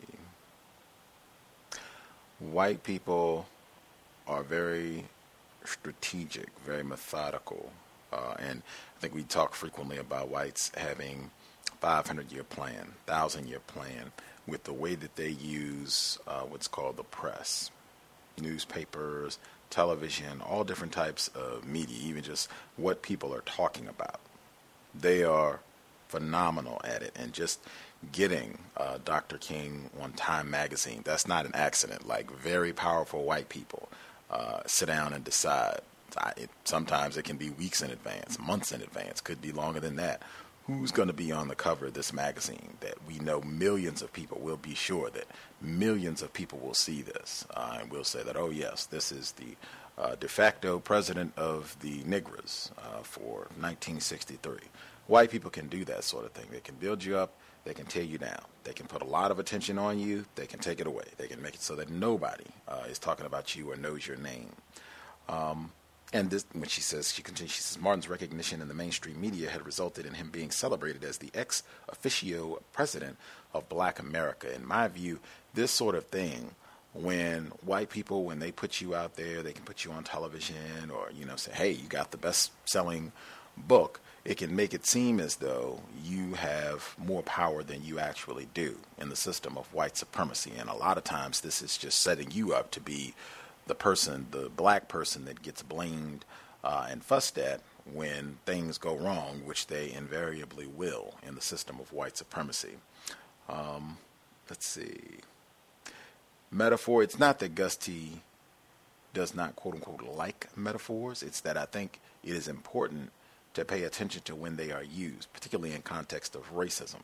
White people are very strategic, very methodical. Uh, and I think we talk frequently about whites having five hundred year plan, one thousand year plan, with the way that they use uh, what's called the press, newspapers, television, all different types of media, even just what people are talking about. They are phenomenal at it. And just getting uh, Doctor King on Time Magazine, that's not an accident. Like, very powerful white people uh, sit down and decide I, it, sometimes it can be weeks in advance, months in advance, could be longer than that. Who's going to be on the cover of this magazine that we know millions of people will be sure that millions of people will see this uh, and will say that, oh, yes, this is the uh, de facto president of the Negras uh, for nineteen sixty-three. White people can do that sort of thing. They can build you up. They can tear you down. They can put a lot of attention on you. They can take it away. They can make it so that nobody uh, is talking about you or knows your name. Um, And this, when she says, she continues, she says, Martin's recognition in the mainstream media had resulted in him being celebrated as the ex officio president of Black America. In my view, this sort of thing, when white people, when they put you out there, they can put you on television or, you know, say, hey, you got the best-selling book, it can make it seem as though you have more power than you actually do in the system of white supremacy. And a lot of times this is just setting you up to be the person, the black person that gets blamed uh, and fussed at when things go wrong, which they invariably will in the system of white supremacy. Um, let's see. Metaphor, it's not that Gus T does not, quote unquote, like metaphors. It's that I think it is important to pay attention to when they are used, particularly in context of racism.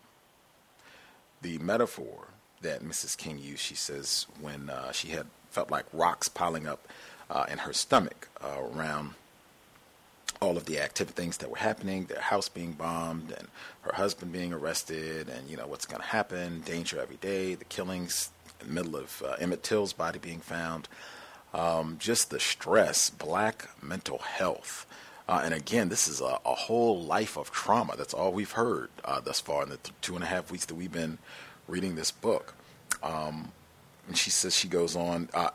The metaphor that Missus King used, she says, when uh, she had felt like rocks piling up uh, in her stomach uh, around all of the activity things that were happening, their house being bombed and her husband being arrested and, you know, what's going to happen, danger every day, the killings in the middle of uh, Emmett Till's body being found, um, just the stress, black mental health. Uh, and again, this is a, a whole life of trauma. That's all we've heard uh, thus far in the th- two and a half weeks that we've been reading this book. Um, and she says, she goes on, uh,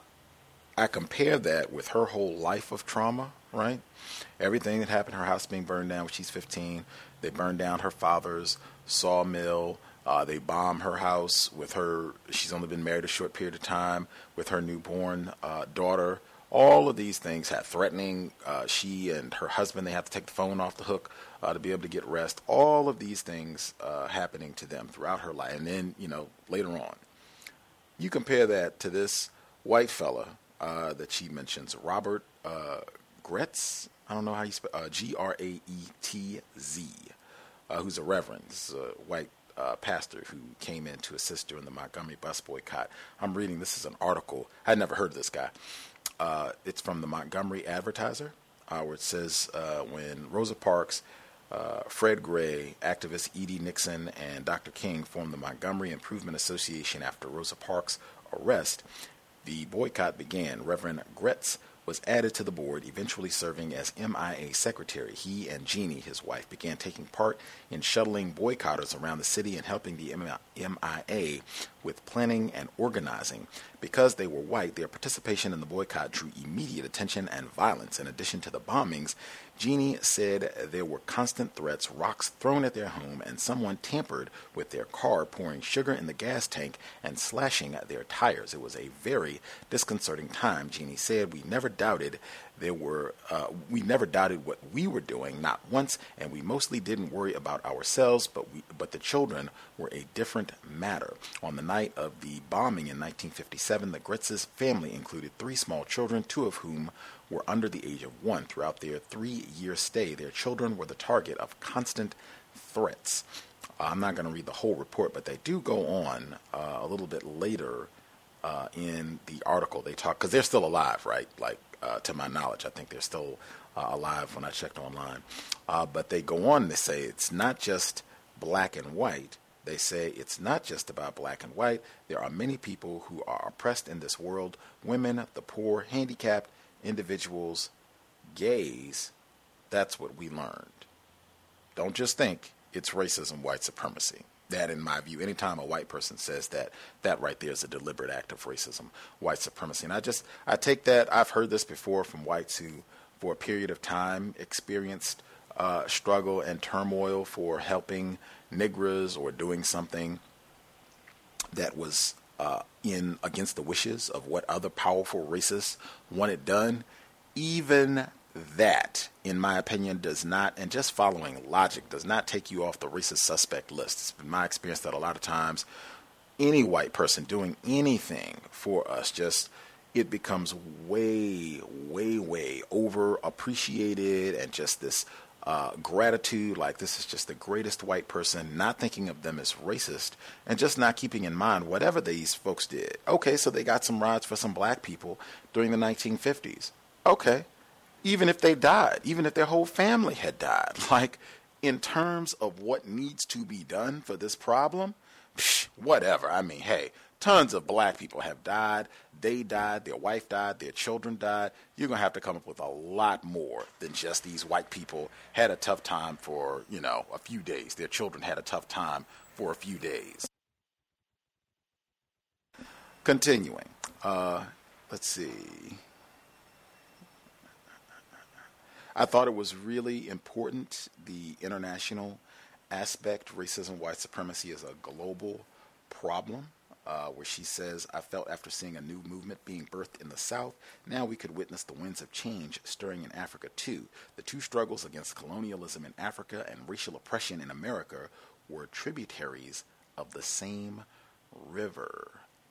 I compare that with her whole life of trauma, right? Everything that happened, her house being burned down when she's fifteen. They burned down her father's sawmill. Uh, they bombed her house with her, she's only been married a short period of time, with her newborn uh, daughter. All of these things had threatening. Uh, she and her husband, they have to take the phone off the hook uh, to be able to get rest. All of these things uh, happening to them throughout her life. And then, you know, later on, you compare that to this white fella uh, that she mentions, Robert uh, Gretz. I don't know how you spell uh, G R A E T Z, uh, who's a reverend. This is a white uh, pastor who came in to assist during the Montgomery bus boycott. I'm reading, this is an article. I had never heard of this guy. Uh, it's from the Montgomery Advertiser, uh, where it says uh, when Rosa Parks, uh, Fred Gray, activist Edie Nixon, and Doctor King formed the Montgomery Improvement Association after Rosa Parks' arrest, the boycott began. Reverend Gretz was added to the board, eventually serving as M I A secretary. He and Jeannie, his wife, began taking part in shuttling boycotters around the city and helping the M I A with planning and organizing. Because they were white, their participation in the boycott drew immediate attention and violence. In addition to the bombings, Jeannie said there were constant threats, rocks thrown at their home, and someone tampered with their car, pouring sugar in the gas tank and slashing their tires. It was a very disconcerting time, Jeannie said. We never doubted there were, uh, we never doubted what we were doing, not once, and we mostly didn't worry about ourselves, but we, but the children were a different matter. On the night of the bombing in nineteen fifty-seven, the Gretz's family included three small children, two of whom were under the age of one. Throughout their three-year stay, their children were the target of constant threats. Uh, I'm not going to read the whole report, but they do go on uh, a little bit later uh, in the article. They talk, because they're still alive, right? Like, uh, to my knowledge, I think they're still uh, alive when I checked online. Uh, but they go on to say it's not just black and white. They say it's not just about black and white. There are many people who are oppressed in this world: women, the poor, handicapped, individuals, gays. That's what we learned. Don't just think it's racism, white supremacy. That, in my view, anytime a white person says that, that right there is a deliberate act of racism, white supremacy. And I just, I take that, I've heard this before from whites who, for a period of time, experienced uh, struggle and turmoil for helping Negras or doing something that was uh, in against the wishes of what other powerful racists wanted done. Even that, in my opinion, does not, and just following logic, does not take you off the racist suspect list. It's been my experience that a lot of times any white person doing anything for us, just it becomes way, way, way overappreciated, and just this uh, gratitude, like this is just the greatest white person, not thinking of them as racist, and just not keeping in mind whatever these folks did. Okay, so they got some rights for some black people during the nineteen fifties. Okay, even if they died, even if their whole family had died, like in terms of what needs to be done for this problem, psh, whatever. I mean, hey, tons of black people have died. They died, their wife died, their children died. You're going to have to come up with a lot more than just these white people had a tough time for, you know, a few days. Their children had a tough time for a few days. Continuing. Uh, let's see. I thought it was really important, the international aspect. Racism, white supremacy is a global problem. Uh, where she says, I felt after seeing a new movement being birthed in the South, now we could witness the winds of change stirring in Africa too. The two struggles against colonialism in Africa and racial oppression in America were tributaries of the same river.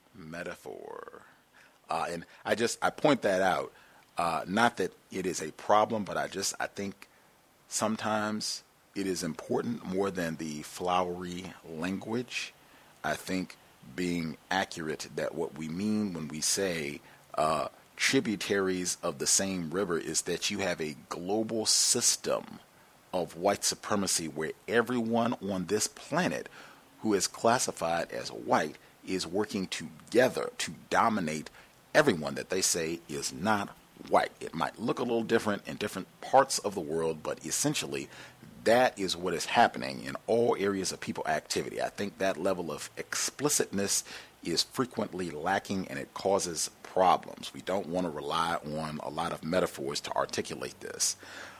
Metaphor. Uh, and I just, I point that out, uh, not that it is a problem, but I just, I think sometimes it is important more than the flowery language. I think being accurate that what we mean when we say uh, tributaries of the same river is that you have a global system of white supremacy where everyone on this planet who is classified as white is working together to dominate everyone that they say is not white. It might look a little different in different parts of the world, but essentially that is what is happening in all areas of people activity. I think that level of explicitness is frequently lacking, and it causes problems. We don't want to rely on a lot of metaphors to articulate this.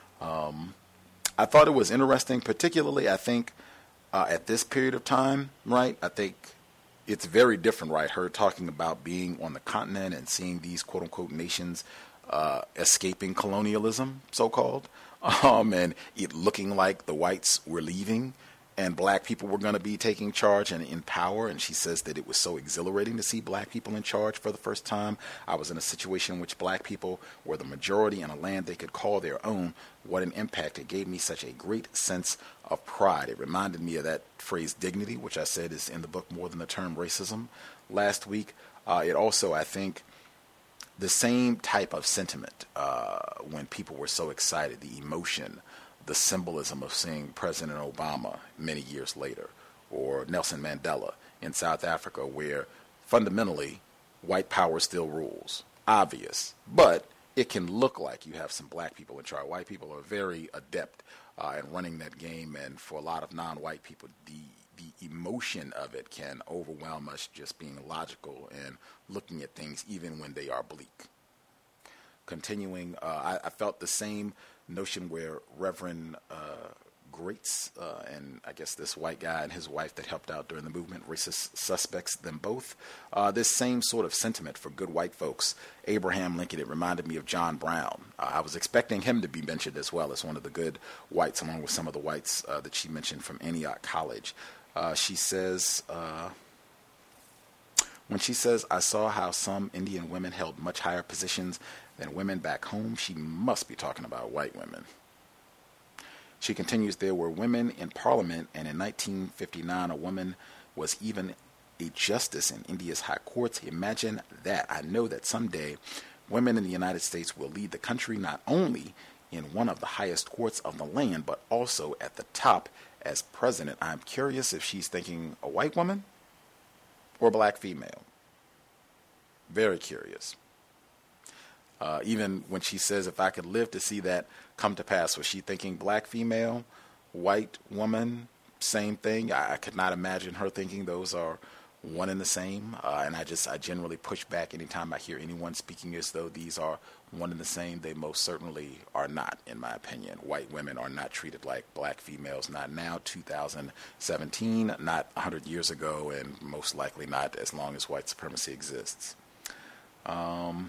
Um, I thought it was interesting, particularly, I think, uh, at this period of time, right? I think it's very different, right? Her talking about being on the continent and seeing these quote-unquote nations uh, escaping colonialism, so-called. Um, and it looking like the whites were leaving and black people were going to be taking charge and in power. And she says that it was so exhilarating to see black people in charge for the first time. I was in a situation in which black people were the majority in a land they could call their own. What an impact. It gave me such a great sense of pride. It reminded me of that phrase dignity, which I said is in the book more than the term racism last week. Uh, it also, I think, the same type of sentiment uh, when people were so excited, the emotion, the symbolism of seeing President Obama many years later, or Nelson Mandela in South Africa, where fundamentally white power still rules. Obvious, but it can look like you have some black people in charge. White people are very adept uh, at running that game, and for a lot of non-white people, the the emotion of it can overwhelm us just being logical and looking at things even when they are bleak. Continuing, uh, I, I felt the same notion where Reverend uh, Greats uh, and I guess this white guy and his wife that helped out during the movement, racist suspects, them both, uh, this same sort of sentiment for good white folks. Abraham Lincoln, it reminded me of John Brown. Uh, I was expecting him to be mentioned as well as one of the good whites, along with some of the whites uh, that she mentioned from Antioch College. Uh, she says, uh, when she says, I saw how some Indian women held much higher positions than women back home, she must be talking about white women. She continues, there were women in Parliament, and in nineteen fifty-nine, a woman was even a justice in India's high courts. Imagine that. I know that someday women in the United States will lead the country not only in one of the highest courts of the land, but also at the top as president. I'm curious if she's thinking a white woman or a black female. Very curious. Uh, even when she says, if I could live to see that come to pass, was she thinking black female, white woman, same thing? I, I could not imagine her thinking those are one and the same. Uh, and I just, I generally push back anytime I hear anyone speaking as though these are one and the same. They most certainly are not, in my opinion. White women are not treated like black females, not now, two thousand seventeen, not one hundred years ago, and most likely not as long as white supremacy exists. Um,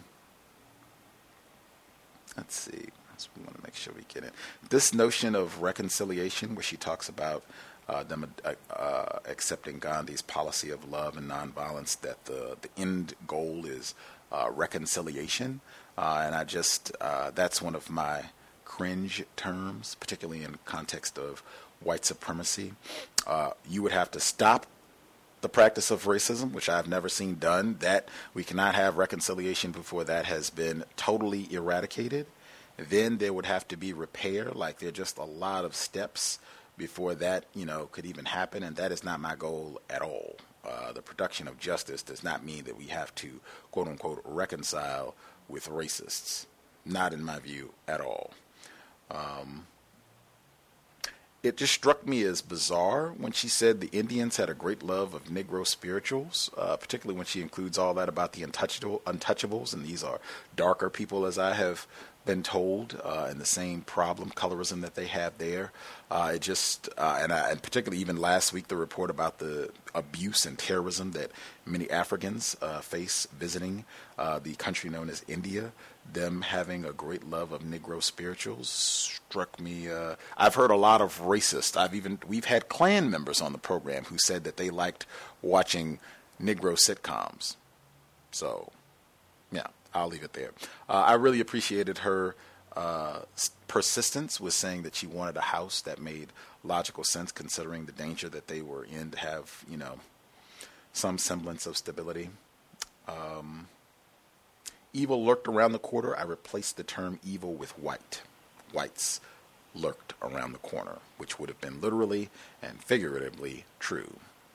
let's see. We want to make sure we get it. This notion of reconciliation, where she talks about uh, them uh, uh, accepting Gandhi's policy of love and nonviolence, that the, the end goal is uh, reconciliation. Uh, and I just, uh, that's one of my cringe terms, particularly in the context of white supremacy. Uh, you would have to stop the practice of racism, which I've never seen done. That we cannot have reconciliation before that has been totally eradicated. Then there would have to be repair. Like, there are just a lot of steps before that, you know, could even happen, and that is not my goal at all. Uh, the production of justice does not mean that we have to, quote unquote, reconcile with racists. Not in my view at all. Um, It just struck me as bizarre when she said the Indians had a great love of Negro spirituals, uh, particularly when she includes all that about the untouchable, untouchables, and these are darker people, as I have been told, uh, and the same problem, colorism, that they have there. Uh, it just, uh, and, I, and particularly even last week, the report about the abuse and terrorism that many Africans uh, face visiting uh, the country known as India. Them having a great love of Negro spirituals struck me. Uh, I've heard a lot of racists. I've even we've had Klan members on the program who said that they liked watching Negro sitcoms. So, yeah, I'll leave it there. Uh, I really appreciated her uh, persistence with saying that she wanted a house that made logical sense, considering the danger that they were in, to have, you know, some semblance of stability. Um, Evil lurked around the corner. I replaced the term evil with white. Whites lurked around the corner, which would have been literally and figuratively true.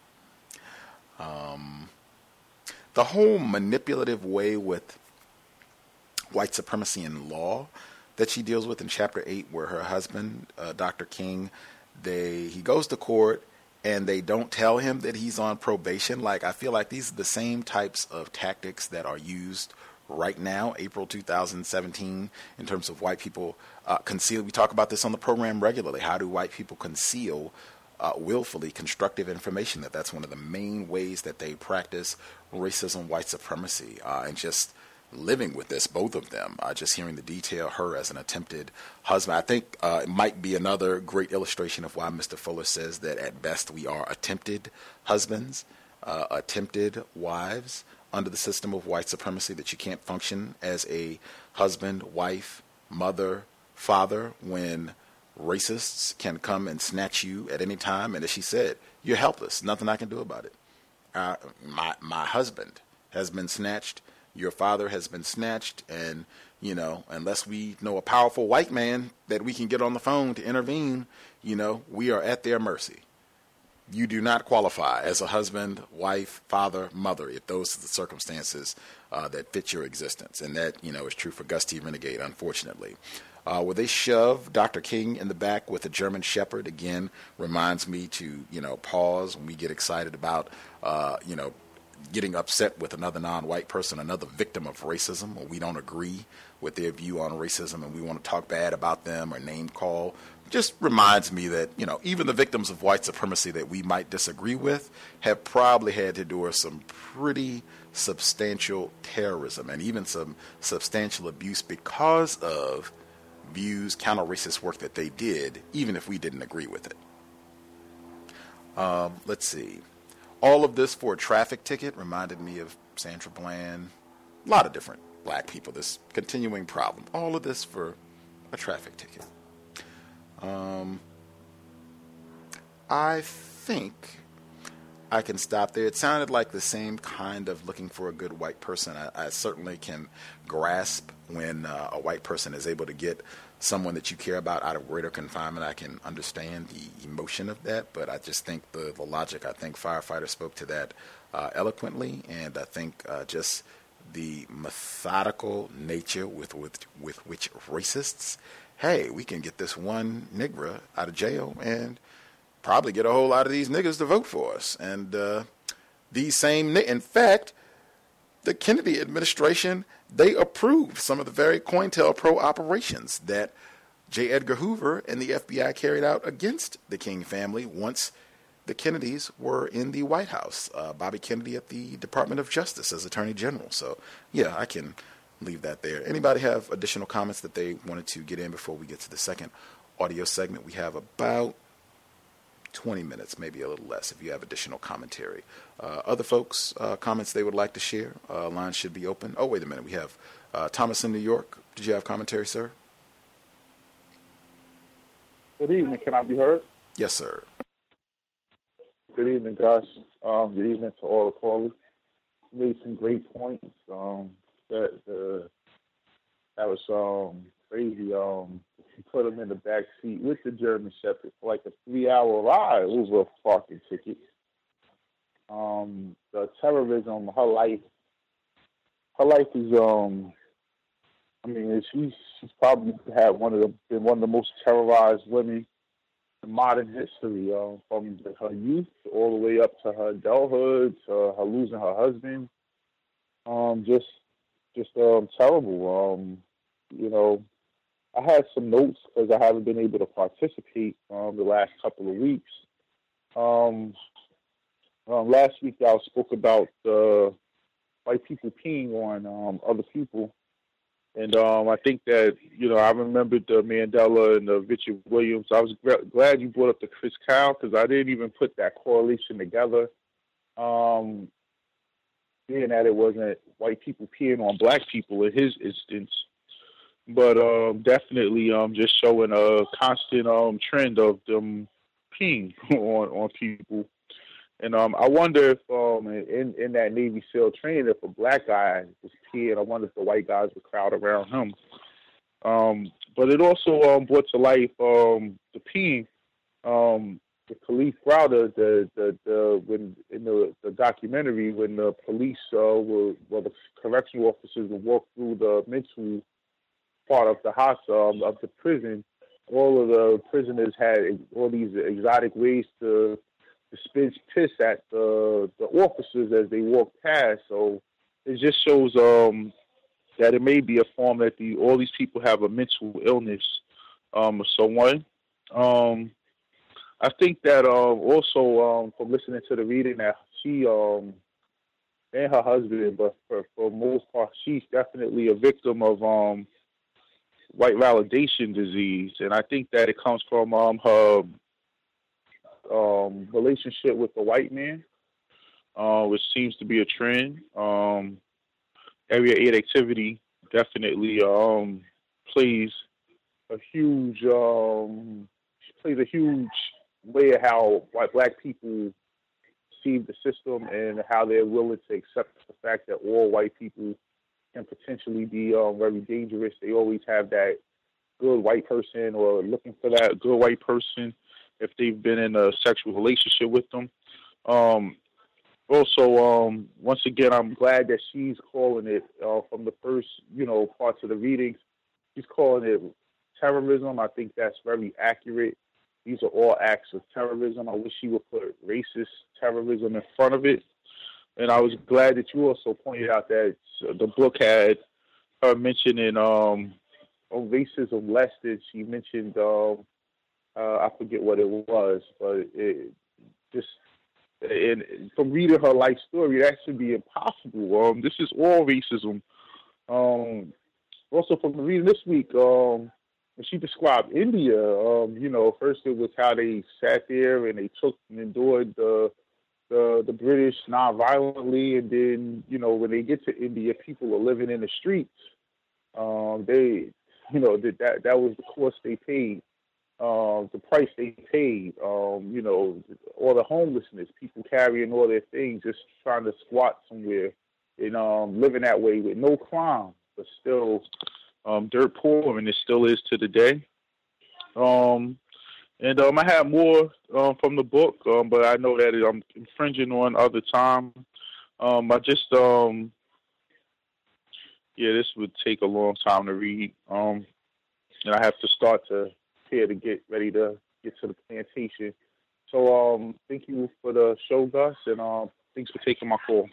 Um, the whole manipulative way with white supremacy in law that she deals with in Chapter eight, where her husband, uh, Doctor King, they he goes to court and they don't tell him that he's on probation. Like, I feel like these are the same types of tactics that are used right now, April two thousand seventeen, in terms of white people uh, conceal. We talk about this on the program regularly. How do white people conceal uh, willfully constructive information? That that's one of the main ways that they practice racism, white supremacy, uh, and just living with this, both of them. Uh, just hearing the detail, her as an attempted husband. I think uh, it might be another great illustration of why Mister Fuller says that at best we are attempted husbands, uh, attempted wives, under the system of white supremacy, that you can't function as a husband, wife, mother, father, when racists can come and snatch you at any time. And as she said, you're helpless. Nothing I can do about it. Uh, my my husband has been snatched. Your father has been snatched. And, you know, unless we know a powerful white man that we can get on the phone to intervene, you know, we are at their mercy. You do not qualify as a husband, wife, father, mother, if those are the circumstances uh, that fit your existence. And that, you know, is true for Gus T. Renegade, unfortunately. Uh, where they shove Doctor King in the back with a German Shepherd, again, reminds me to, you know, pause when we get excited about, uh, you know, getting upset with another non-white person, another victim of racism, or we don't agree with their view on racism and we want to talk bad about them or name call. Just reminds me that, you know, even the victims of white supremacy that we might disagree with have probably had to endure some pretty substantial terrorism and even some substantial abuse because of views, counter-racist work that they did, even if we didn't agree with it. Um, let's see. All of this for a traffic ticket reminded me of Sandra Bland. A lot of different black people, this continuing problem. All of this for a traffic ticket. Um, I think I can stop there. It sounded like the same kind of looking for a good white person. I, I certainly can grasp when uh, a white person is able to get someone that you care about out of greater confinement. I can understand the emotion of that, but I just think the, the logic, I think Firefighter spoke to that uh, eloquently, and I think uh, just the methodical nature with, with, with which racists, hey, we can get this one nigger out of jail and probably get a whole lot of these niggas to vote for us. And uh, these same, in fact, the Kennedy administration, they approved some of the very COINTELPRO operations that J. Edgar Hoover and the F B I carried out against the King family once the Kennedys were in the White House. Uh, Bobby Kennedy at the Department of Justice as Attorney General. So, yeah, I can leave that there. Anybody have additional comments that they wanted to get in before we get to the second audio segment? We have about twenty minutes, maybe a little less if you have additional commentary. Uh, other folks, uh, comments they would like to share, uh, line should be open. Oh, wait a minute. We have uh, Thomas in New York. Did you have commentary, sir? Good evening. Can I be heard? Yes, sir. Good evening, guys. Um, good evening to all the callers. You made some great points. Um, that uh, that was um, crazy. Um, you put him in the back seat with the German Shepherd for like a three-hour ride over a parking ticket. Um, the terrorism, her life, her life is. Um, I mean, she's she's probably had one of the been one of the most terrorized women in modern history. Uh, from the, her youth all the way up to her adulthood, to her losing her husband. Um, just just um, terrible. Um, you know, I had some notes because I haven't been able to participate um, the last couple of weeks. Um, um, last week I spoke about uh, white people peeing on um, other people. And um, I think that, you know, I remembered the Mandela and the Richard Williams. I was gra- glad you brought up the Chris Kyle because I didn't even put that correlation together. Um, being that it wasn't white people peeing on black people in his instance. But um, definitely um, just showing a constant um, trend of them peeing on, on people. And um, I wonder if um, in, in that Navy SEAL training, if a black guy was peeing, I wonder if the white guys would crowd around him. Um, but it also um, brought to life um, the peeing. Um, the Kalief Browder, the the the when in the, the documentary, when the police uh, were, well, the correctional officers would walk through the mental part of the house um, of the prison, all of the prisoners had all these exotic ways to. to spit piss at the the officers as they walk past. So it just shows um, that it may be a form that the all these people have a mental illness um, or so on. Um, I think that uh, also um, from listening to the reading that she um, and her husband, but for, for most part, she's definitely a victim of um, white validation disease. And I think that it comes from um, her Um, relationship with the white man, uh, which seems to be a trend. Um, Area eight activity definitely um, plays a huge um, plays a huge way of how white black people see the system and how they're willing to accept the fact that all white people can potentially be um, very dangerous. They always have that good white person or looking for that good white person if they've been in a sexual relationship with them. Um, also, um, once again, I'm glad that she's calling it uh, from the first, you know, parts of the readings. She's calling it terrorism. I think that's very accurate. These are all acts of terrorism. I wish she would put racist terrorism in front of it. And I was glad that you also pointed out that the book had her mentioning um, oh, racism less than she mentioned um, Uh, I forget what it was, but it just and from reading her life story, that should be impossible. Um, this is all racism. Um, also, from reading this week, um, when she described India, um, you know, first it was how they sat there and they took and endured the the, the British non-violently, and then you know when they get to India, people are living in the streets. Um, they, you know, that that that was the cost they paid. Uh, the price they paid, um, you know, all the homelessness, people carrying all their things, just trying to squat somewhere and um, living that way with no crime, but still um, dirt poor, and it still is to the day. Um, and um, I have more um, from the book, um, but I know that I'm infringing on other time. Um, I just, um, yeah, this would take a long time to read, um, and I have to start to here to get ready to get to the plantation. So um, thank you for the show, Gus, and um, thanks for taking my call.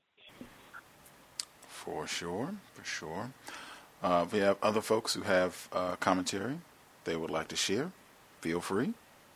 For sure, for sure. Uh, we have other folks who have uh, commentary they would like to share. Feel free.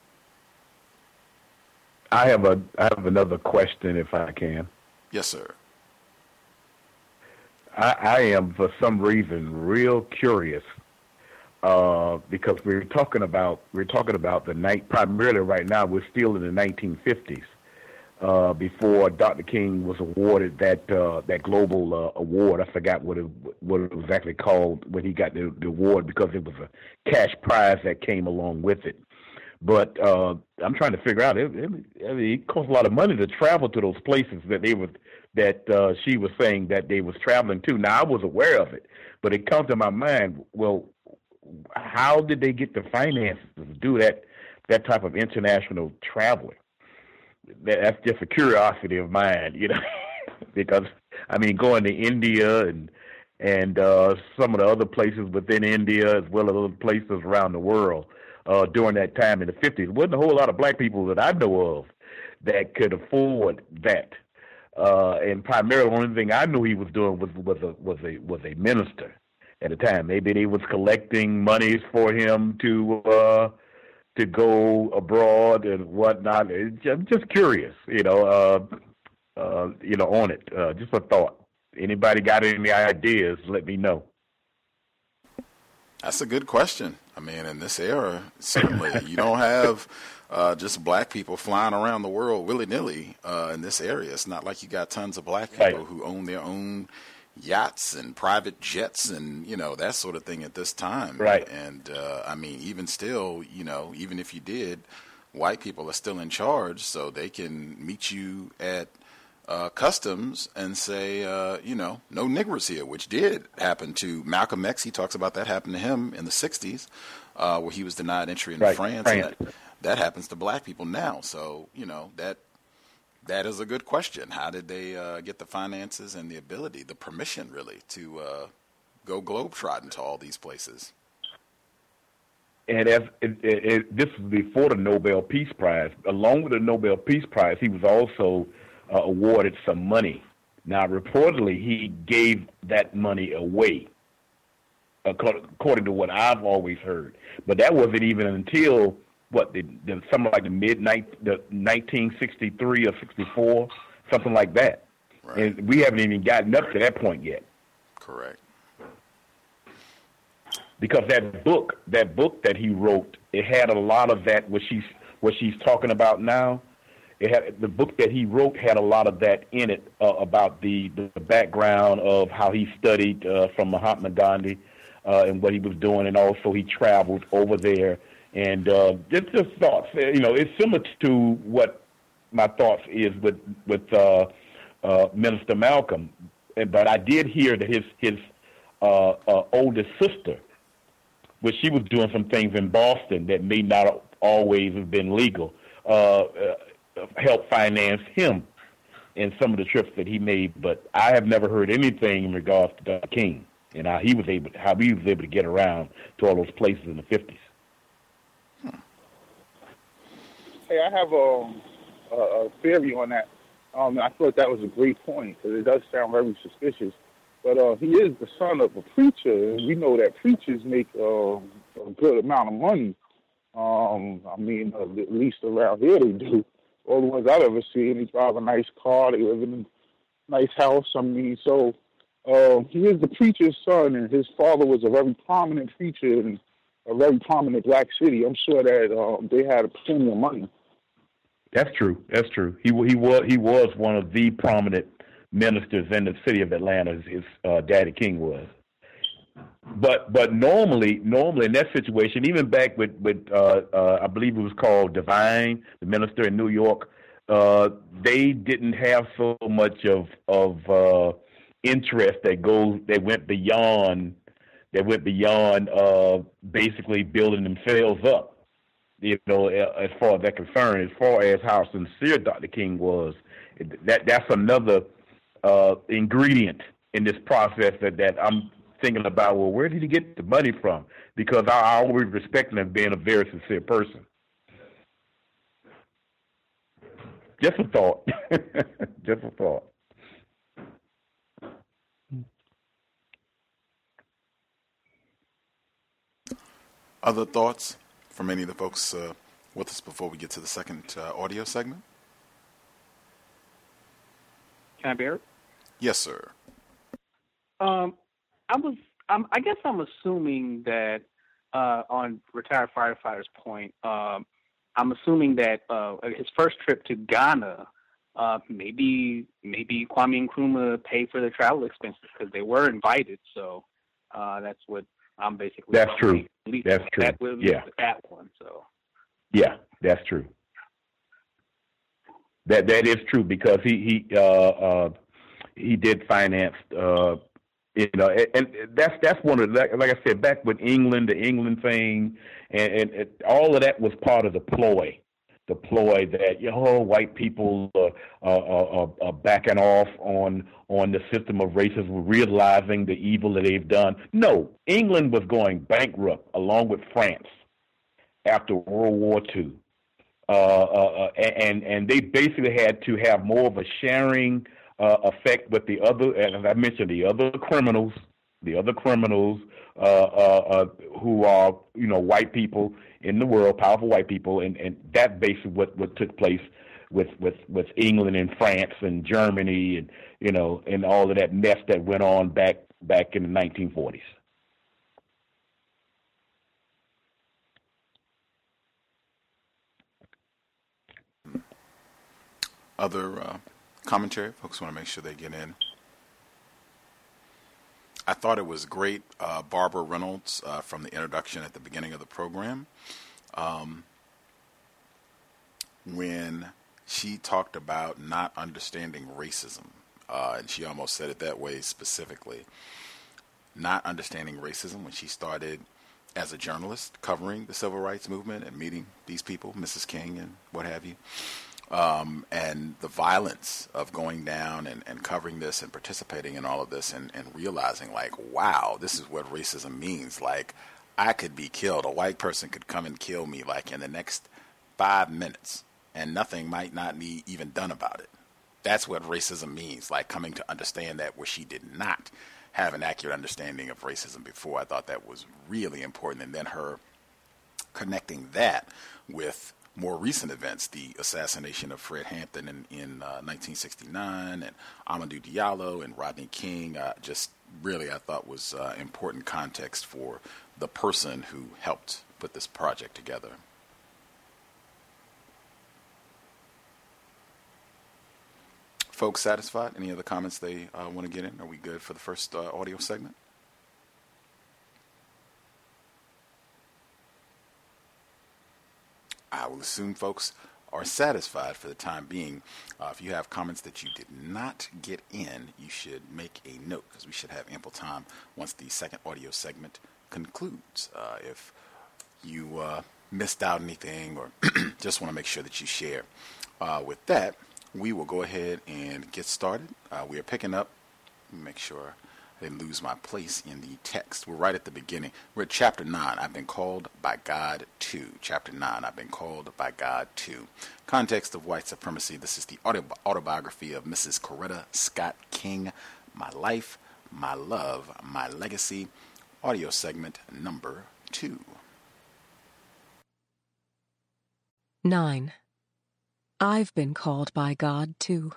I have a I have another question, if I can. Yes, sir. I, I am, for some reason, real curious uh, because we're talking about we're talking about the night primarily right now. We're still in the nineteen fifties. Uh, before Doctor King was awarded that uh, that global uh, award. I forgot what it what it was actually called when he got the, the award, because it was a cash prize that came along with it. But uh, I'm trying to figure out. It, it, I mean, it cost a lot of money to travel to those places that they were that uh, she was saying that they was traveling to. Now I was aware of it, but it comes to my mind. Well, how did they get the finances to do that that type of international traveling? That's just a curiosity of mine, you know, because I mean, going to India and and uh, some of the other places within India, as well as other places around the world uh, during that time in the fifties, wasn't a whole lot of black people that I know of that could afford that. Uh, and primarily, the only thing I knew he was doing was was a was a was a minister at the time. Maybe they was collecting monies for him to. Uh, to go abroad and whatnot. I'm just curious, you know, uh, uh, you know, on it. Uh, just a thought. Anybody got any ideas, let me know. That's a good question. I mean, in this era, certainly, you don't have uh, just black people flying around the world willy-nilly uh, in this area. It's not like you got tons of black people right. who own their own yachts and private jets and, you know, that sort of thing at this time. Right. And, uh, I mean, even still, you know, even if you did, white people are still in charge, so they can meet you at uh, customs and say, uh, you know, no niggers here, which did happen to Malcolm X. He talks about that happened to him in the sixties, uh, where he was denied entry into right. France. France. And that, that happens to black people now. So, you know, that That is a good question. How did they uh, get the finances and the ability, the permission, really, to uh, go globetrotting to all these places? And as it, it, it, this was before the Nobel Peace Prize. Along with the Nobel Peace Prize, he was also uh, awarded some money. Now, reportedly, he gave that money away, according to what I've always heard. But that wasn't even until what the, the something like the mid the nineteen sixty-three or sixty-four, something like that, right. And we haven't even gotten up to that point yet. Correct. Because that book, that book that he wrote, it had a lot of that. What she's what she's talking about now, it had the book that he wrote had a lot of that in it uh, about the, the background of how he studied uh, from Mahatma Gandhi uh, and what he was doing, and also he traveled over there. And uh, just, just thoughts, you know, it's similar to what my thoughts is with with uh, uh, Minister Malcolm. But I did hear that his his uh, uh, oldest sister, which she was doing some things in Boston that may not always have been legal, uh, uh, helped finance him in some of the trips that he made. But I have never heard anything in regards to Doctor King and how he was able how he was able to get around to all those places in the fifties. Hey, I have um, a, a theory on that. Um, I thought that was a great point because it does sound very suspicious. But uh, he is the son of a preacher, and we know that preachers make uh, a good amount of money. Um, I mean, uh, at least around here they do. All the ones I've ever seen, they drive a nice car, they live in a nice house. I mean, so uh, he is the preacher's son, and his father was a very prominent preacher in a very prominent black city. I'm sure that um, they had plenty of money. That's true. That's true. He he was he was one of the prominent ministers in the city of Atlanta. His uh, Daddy King was. But but normally normally in that situation, even back with with uh, uh, I believe it was called Divine, the minister in New York, uh, they didn't have so much of of uh, interest that goes that went beyond that went beyond uh, basically building themselves up. You know, as far as that concerned, as far as how sincere Doctor King was, that that's another uh, ingredient in this process that, that I'm thinking about. Well, where did he get the money from? Because I, I always respect him as being a very sincere person. Just a thought. Just a thought. Other thoughts from any of the folks uh, with us before we get to the second uh, audio segment? Can I be heard? Yes, sir. Um, I was, I'm, I guess I'm assuming that uh, on retired firefighters' point, um, I'm assuming that uh, his first trip to Ghana, uh, maybe maybe Kwame Nkrumah paid for the travel expenses because they were invited. So uh, that's what I'm basically. That's true. At least that's true. That was yeah. that one. So. Yeah, that's true. That that is true because he he uh, uh, he did finance. Uh, You know, and, and that's that's one of the, like I said, back with England, the England thing, and, and, and all of that was part of the ploy, the ploy that you know white people uh, are, are, are backing off on on the system of racism, realizing the evil that they've done. No, England was going bankrupt along with France after World War Two, uh, uh, and and they basically had to have more of a sharing. Uh, effect with the other, and as I mentioned, the other criminals, the other criminals uh, uh, uh, who are, you know, white people in the world, powerful white people, and, and that basically what, what took place with, with, with England and France and Germany, and you know, and all of that mess that went on back back in the nineteen forties. Other. Uh... Commentary, folks want to make sure they get in. I thought it was great, uh, Barbara Reynolds, uh, from the introduction at the beginning of the program, um, when she talked about not understanding racism, uh, and she almost said it that way specifically, not understanding racism when she started as a journalist covering the civil rights movement and meeting these people, Missus King and what have you. Um, and the violence of going down and, and covering this and participating in all of this and, and realizing, like, wow, this is what racism means. Like, I could be killed. A white person could come and kill me, like, in the next five minutes, and nothing might not be even done about it. That's what racism means, like coming to understand that, where she did not have an accurate understanding of racism before. I thought that was really important. And then her connecting that with more recent events, the assassination of Fred Hampton in, in uh, nineteen sixty-nine, and Amadou Diallo and Rodney King, uh, just really I thought was uh, important context for the person who helped put this project together. Folks satisfied? Any other comments they uh, want to get in? Are we good for the first uh, audio segment? I will assume folks are satisfied for the time being. Uh, if you have comments that you did not get in, you should make a note, because we should have ample time once the second audio segment concludes. Uh, if you uh, missed out anything or just want to make sure that you share. Uh, with that, we will go ahead and get started. Uh, we are picking up, make sure I didn't lose my place in the text. We're right at the beginning. We're at chapter nine. I've been called by God to. Chapter nine. I've been called by God to. Context of white supremacy. This is the auto- autobiography of Missus Coretta Scott King. My life, my love, my legacy. Audio segment number two. Nine. I've been called by God too.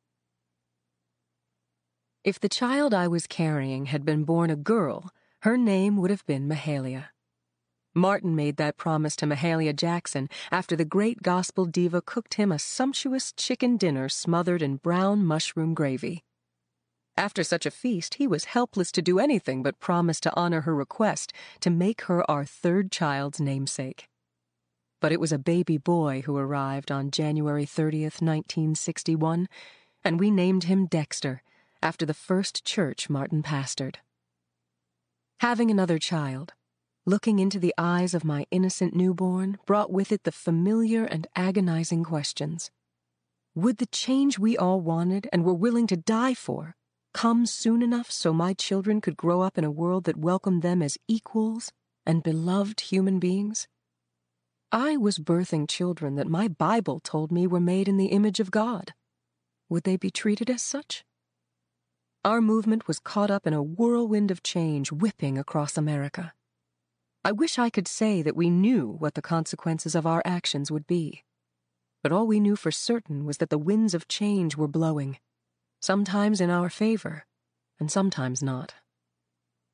If the child I was carrying had been born a girl, her name would have been Mahalia. Martin made that promise to Mahalia Jackson after the great gospel diva cooked him a sumptuous chicken dinner smothered in brown mushroom gravy. After such a feast, he was helpless to do anything but promise to honor her request to make her our third child's namesake. But it was a baby boy who arrived on January thirtieth, nineteen sixty-one, and we named him Dexter, after the first church Martin pastored. Having another child, looking into the eyes of my innocent newborn, brought with it the familiar and agonizing questions. Would the change we all wanted and were willing to die for come soon enough so my children could grow up in a world that welcomed them as equals and beloved human beings? I was birthing children that my Bible told me were made in the image of God. Would they be treated as such? Our movement was caught up in a whirlwind of change whipping across America. I wish I could say that we knew what the consequences of our actions would be. But all we knew for certain was that the winds of change were blowing, sometimes in our favor, and sometimes not.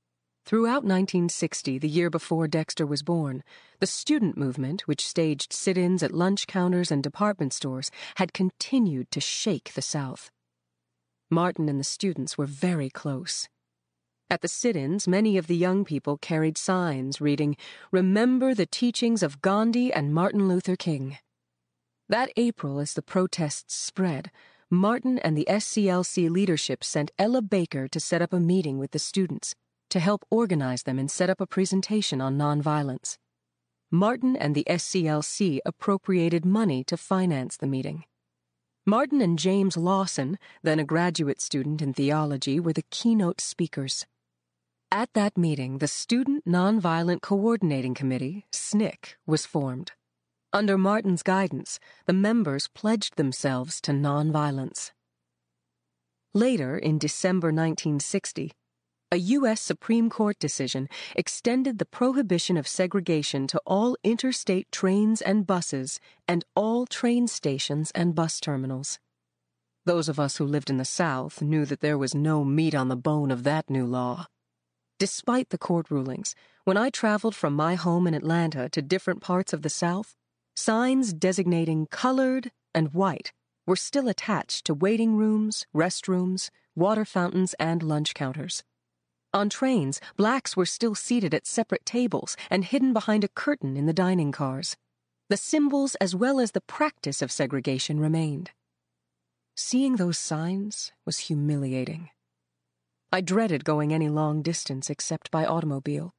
Throughout nineteen sixty, the year before Dexter was born, the student movement, which staged sit-ins at lunch counters and department stores, had continued to shake the South. Martin and the students were very close. At the sit-ins, many of the young people carried signs reading, "Remember the teachings of Gandhi and Martin Luther King." That April, as the protests spread, Martin and the S C L C leadership sent Ella Baker to set up a meeting with the students, to help organize them and set up a presentation on nonviolence. Martin and the S C L C appropriated money to finance the meeting. Martin and James Lawson, then a graduate student in theology, were the keynote speakers. At that meeting, the Student Nonviolent Coordinating Committee, S N C C, was formed. Under Martin's guidance, the members pledged themselves to nonviolence. Later, in December nineteen sixty, a U S Supreme Court decision extended the prohibition of segregation to all interstate trains and buses and all train stations and bus terminals. Those of us who lived in the South knew that there was no meat on the bone of that new law. Despite the court rulings, when I traveled from my home in Atlanta to different parts of the South, signs designating colored and white were still attached to waiting rooms, restrooms, water fountains, and lunch counters. On trains, blacks were still seated at separate tables and hidden behind a curtain in the dining cars. The symbols as well as the practice of segregation remained. Seeing those signs was humiliating. I dreaded going any long distance except by automobile.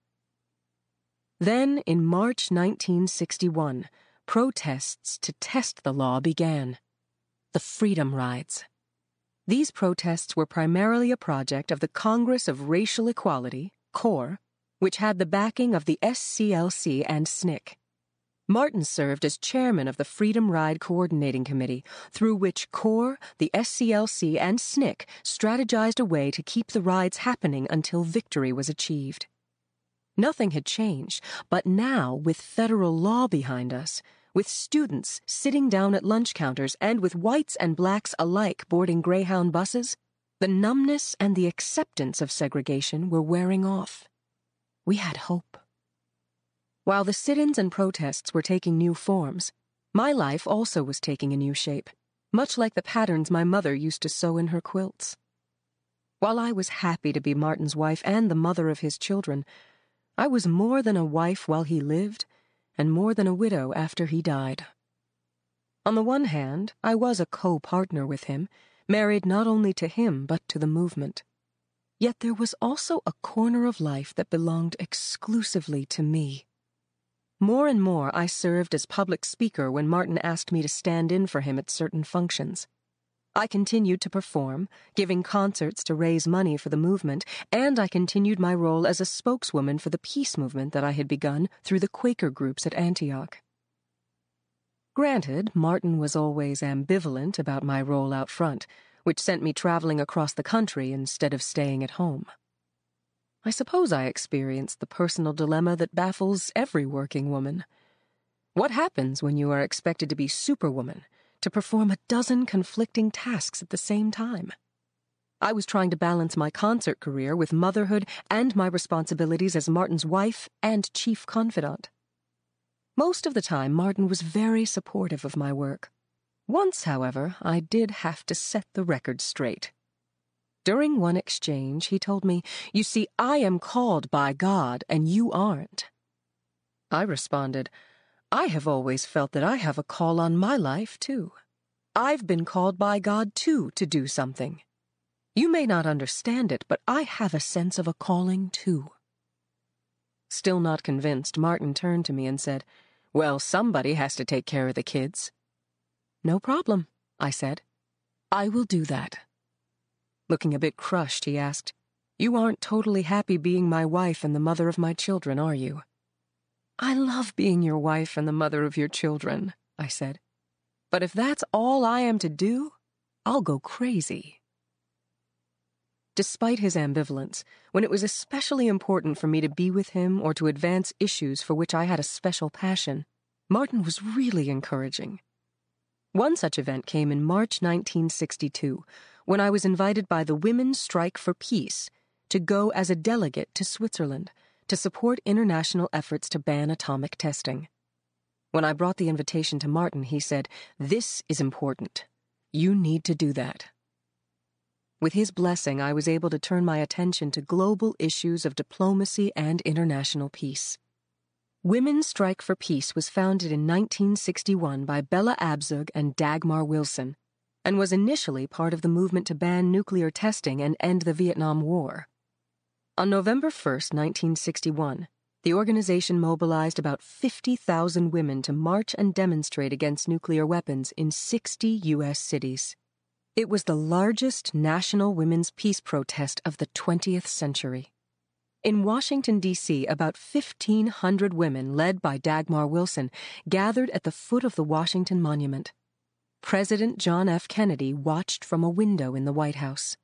Then, in March nineteen sixty-one, protests to test the law began. The Freedom Rides. These protests were primarily a project of the Congress of Racial Equality, CORE, which had the backing of the S C L C and S N C C. Martin served as chairman of the Freedom Ride Coordinating Committee, through which CORE, the S C L C, and S N C C strategized a way to keep the rides happening until victory was achieved. Nothing had changed, but now, with federal law behind us, with students sitting down at lunch counters and with whites and blacks alike boarding Greyhound buses, the numbness and the acceptance of segregation were wearing off. We had hope. While the sit-ins and protests were taking new forms, my life also was taking a new shape, much like the patterns my mother used to sew in her quilts. While I was happy to be Martin's wife and the mother of his children, I was more than a wife while he lived, and more than a widow after he died. On the one hand, I was a co-partner with him, married not only to him but to the movement. Yet there was also a corner of life that belonged exclusively to me. More and more I served as public speaker when Martin asked me to stand in for him at certain functions. I continued to perform, giving concerts to raise money for the movement, and I continued my role as a spokeswoman for the peace movement that I had begun through the Quaker groups at Antioch. Granted, Martin was always ambivalent about my role out front, which sent me traveling across the country instead of staying at home. I suppose I experienced the personal dilemma that baffles every working woman. What happens when you are expected to be Superwoman, to perform a dozen conflicting tasks at the same time? I was trying to balance my concert career with motherhood and my responsibilities as Martin's wife and chief confidant. Most of the time, Martin was very supportive of my work. Once, however, I did have to set the record straight. During one exchange, he told me, "You see, I am called by God, and you aren't." I responded, "I have always felt that I have a call on my life, too. I've been called by God, too, to do something. You may not understand it, but I have a sense of a calling, too." Still not convinced, Martin turned to me and said, "Well, somebody has to take care of the kids." "No problem," I said. "I will do that." Looking a bit crushed, he asked, "You aren't totally happy being my wife and the mother of my children, are you?" "I love being your wife and the mother of your children," I said. "But if that's all I am to do, I'll go crazy." Despite his ambivalence, when it was especially important for me to be with him or to advance issues for which I had a special passion, Martin was really encouraging. One such event came in March nineteen sixty-two, when I was invited by the Women's Strike for Peace to go as a delegate to Switzerland to support international efforts to ban atomic testing. When I brought the invitation to Martin, he said, "This is important. You need to do that." With his blessing, I was able to turn my attention to global issues of diplomacy and international peace. Women's Strike for Peace was founded in nineteen sixty-one by Bella Abzug and Dagmar Wilson, and was initially part of the movement to ban nuclear testing and end the Vietnam War. On November first, nineteen sixty-one, the organization mobilized about fifty thousand women to march and demonstrate against nuclear weapons in sixty U S cities. It was the largest national women's peace protest of the twentieth century. In Washington, D C, about fifteen hundred women, led by Dagmar Wilson, gathered at the foot of the Washington Monument. President John F. Kennedy watched from a window in the White House.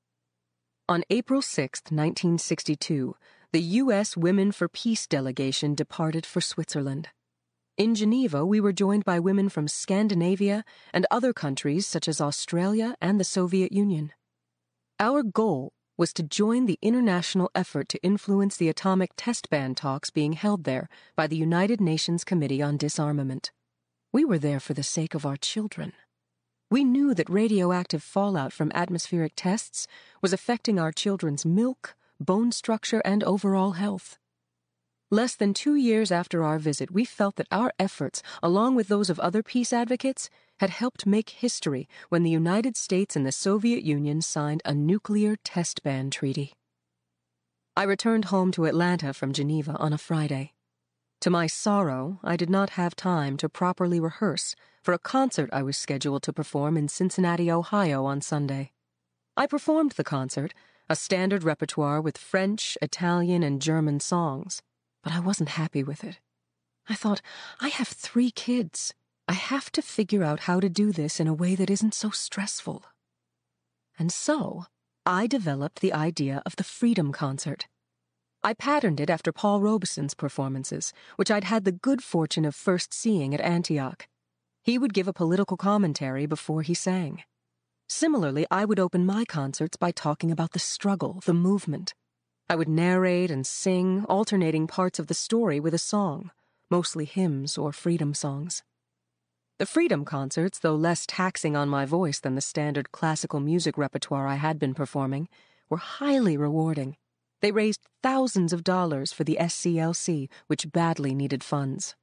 On April sixth, nineteen sixty-two, the U S Women for Peace delegation departed for Switzerland. In Geneva, we were joined by women from Scandinavia and other countries such as Australia and the Soviet Union. Our goal was to join the international effort to influence the atomic test ban talks being held there by the United Nations Committee on Disarmament. We were there for the sake of our children. We knew that radioactive fallout from atmospheric tests was affecting our children's milk, bone structure, and overall health. Less than two years after our visit, we felt that our efforts, along with those of other peace advocates, had helped make history when the United States and the Soviet Union signed a nuclear test ban treaty. I returned home to Atlanta from Geneva on a Friday. To my sorrow, I did not have time to properly rehearse for a concert I was scheduled to perform in Cincinnati, Ohio on Sunday. I performed the concert, a standard repertoire with French, Italian, and German songs, but I wasn't happy with it. I thought, I have three kids. I have to figure out how to do this in a way that isn't so stressful. And so, I developed the idea of the Freedom Concert. I patterned it after Paul Robeson's performances, which I'd had the good fortune of first seeing at Antioch. He would give a political commentary before he sang. Similarly, I would open my concerts by talking about the struggle, the movement. I would narrate and sing, alternating parts of the story with a song, mostly hymns or freedom songs. The Freedom Concerts, though less taxing on my voice than the standard classical music repertoire I had been performing, were highly rewarding. They raised thousands of dollars for the S C L C, which badly needed funds.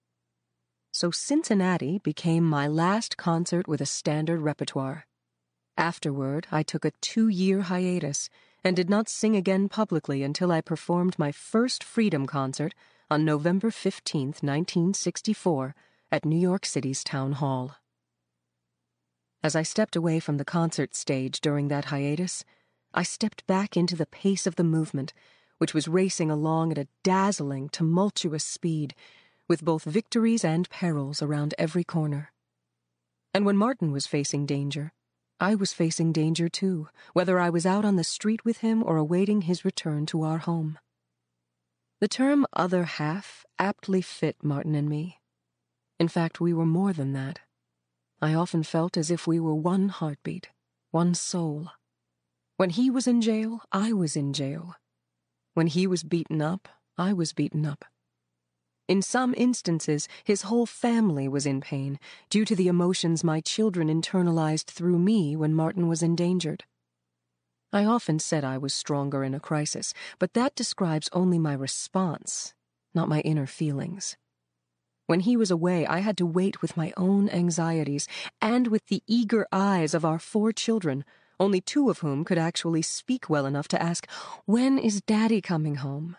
So Cincinnati became my last concert with a standard repertoire. Afterward, I took a two-year hiatus and did not sing again publicly until I performed my first Freedom Concert on November fifteenth, nineteen sixty-four, at New York City's Town Hall. As I stepped away from the concert stage during that hiatus, I stepped back into the pace of the movement, which was racing along at a dazzling, tumultuous speed, with both victories and perils around every corner. And when Martin was facing danger, I was facing danger too, whether I was out on the street with him or awaiting his return to our home. The term other half aptly fit Martin and me. In fact, we were more than that. I often felt as if we were one heartbeat, one soul. When he was in jail, I was in jail. When he was beaten up, I was beaten up. In some instances, his whole family was in pain due to the emotions my children internalized through me when Martin was endangered. I often said I was stronger in a crisis, but that describes only my response, not my inner feelings. When he was away, I had to wait with my own anxieties and with the eager eyes of our four children, only two of whom could actually speak well enough to ask, "When is Daddy coming home?"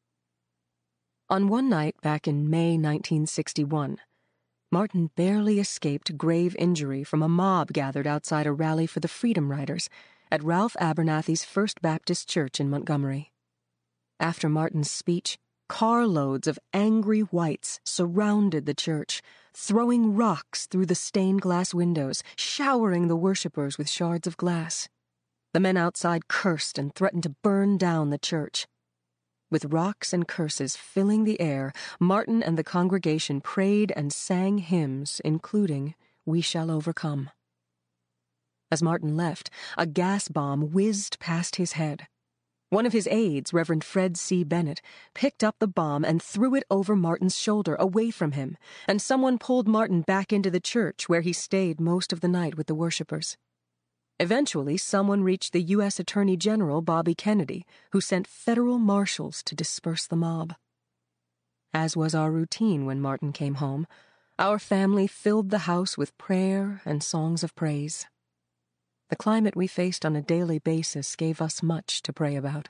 On one night back in May nineteen sixty-one, Martin barely escaped grave injury from a mob gathered outside a rally for the Freedom Riders at Ralph Abernathy's First Baptist Church in Montgomery. After Martin's speech, carloads of angry whites surrounded the church, throwing rocks through the stained glass windows, showering the worshippers with shards of glass. The men outside cursed and threatened to burn down the church. With rocks and curses filling the air, Martin and the congregation prayed and sang hymns, including "We Shall Overcome." As Martin left, a gas bomb whizzed past his head. One of his aides, Reverend Fred C. Bennett, picked up the bomb and threw it over Martin's shoulder, away from him, and someone pulled Martin back into the church, where he stayed most of the night with the worshippers. Eventually, someone reached the U S Attorney General, Bobby Kennedy, who sent federal marshals to disperse the mob. As was our routine when Martin came home, our family filled the house with prayer and songs of praise. The climate we faced on a daily basis gave us much to pray about.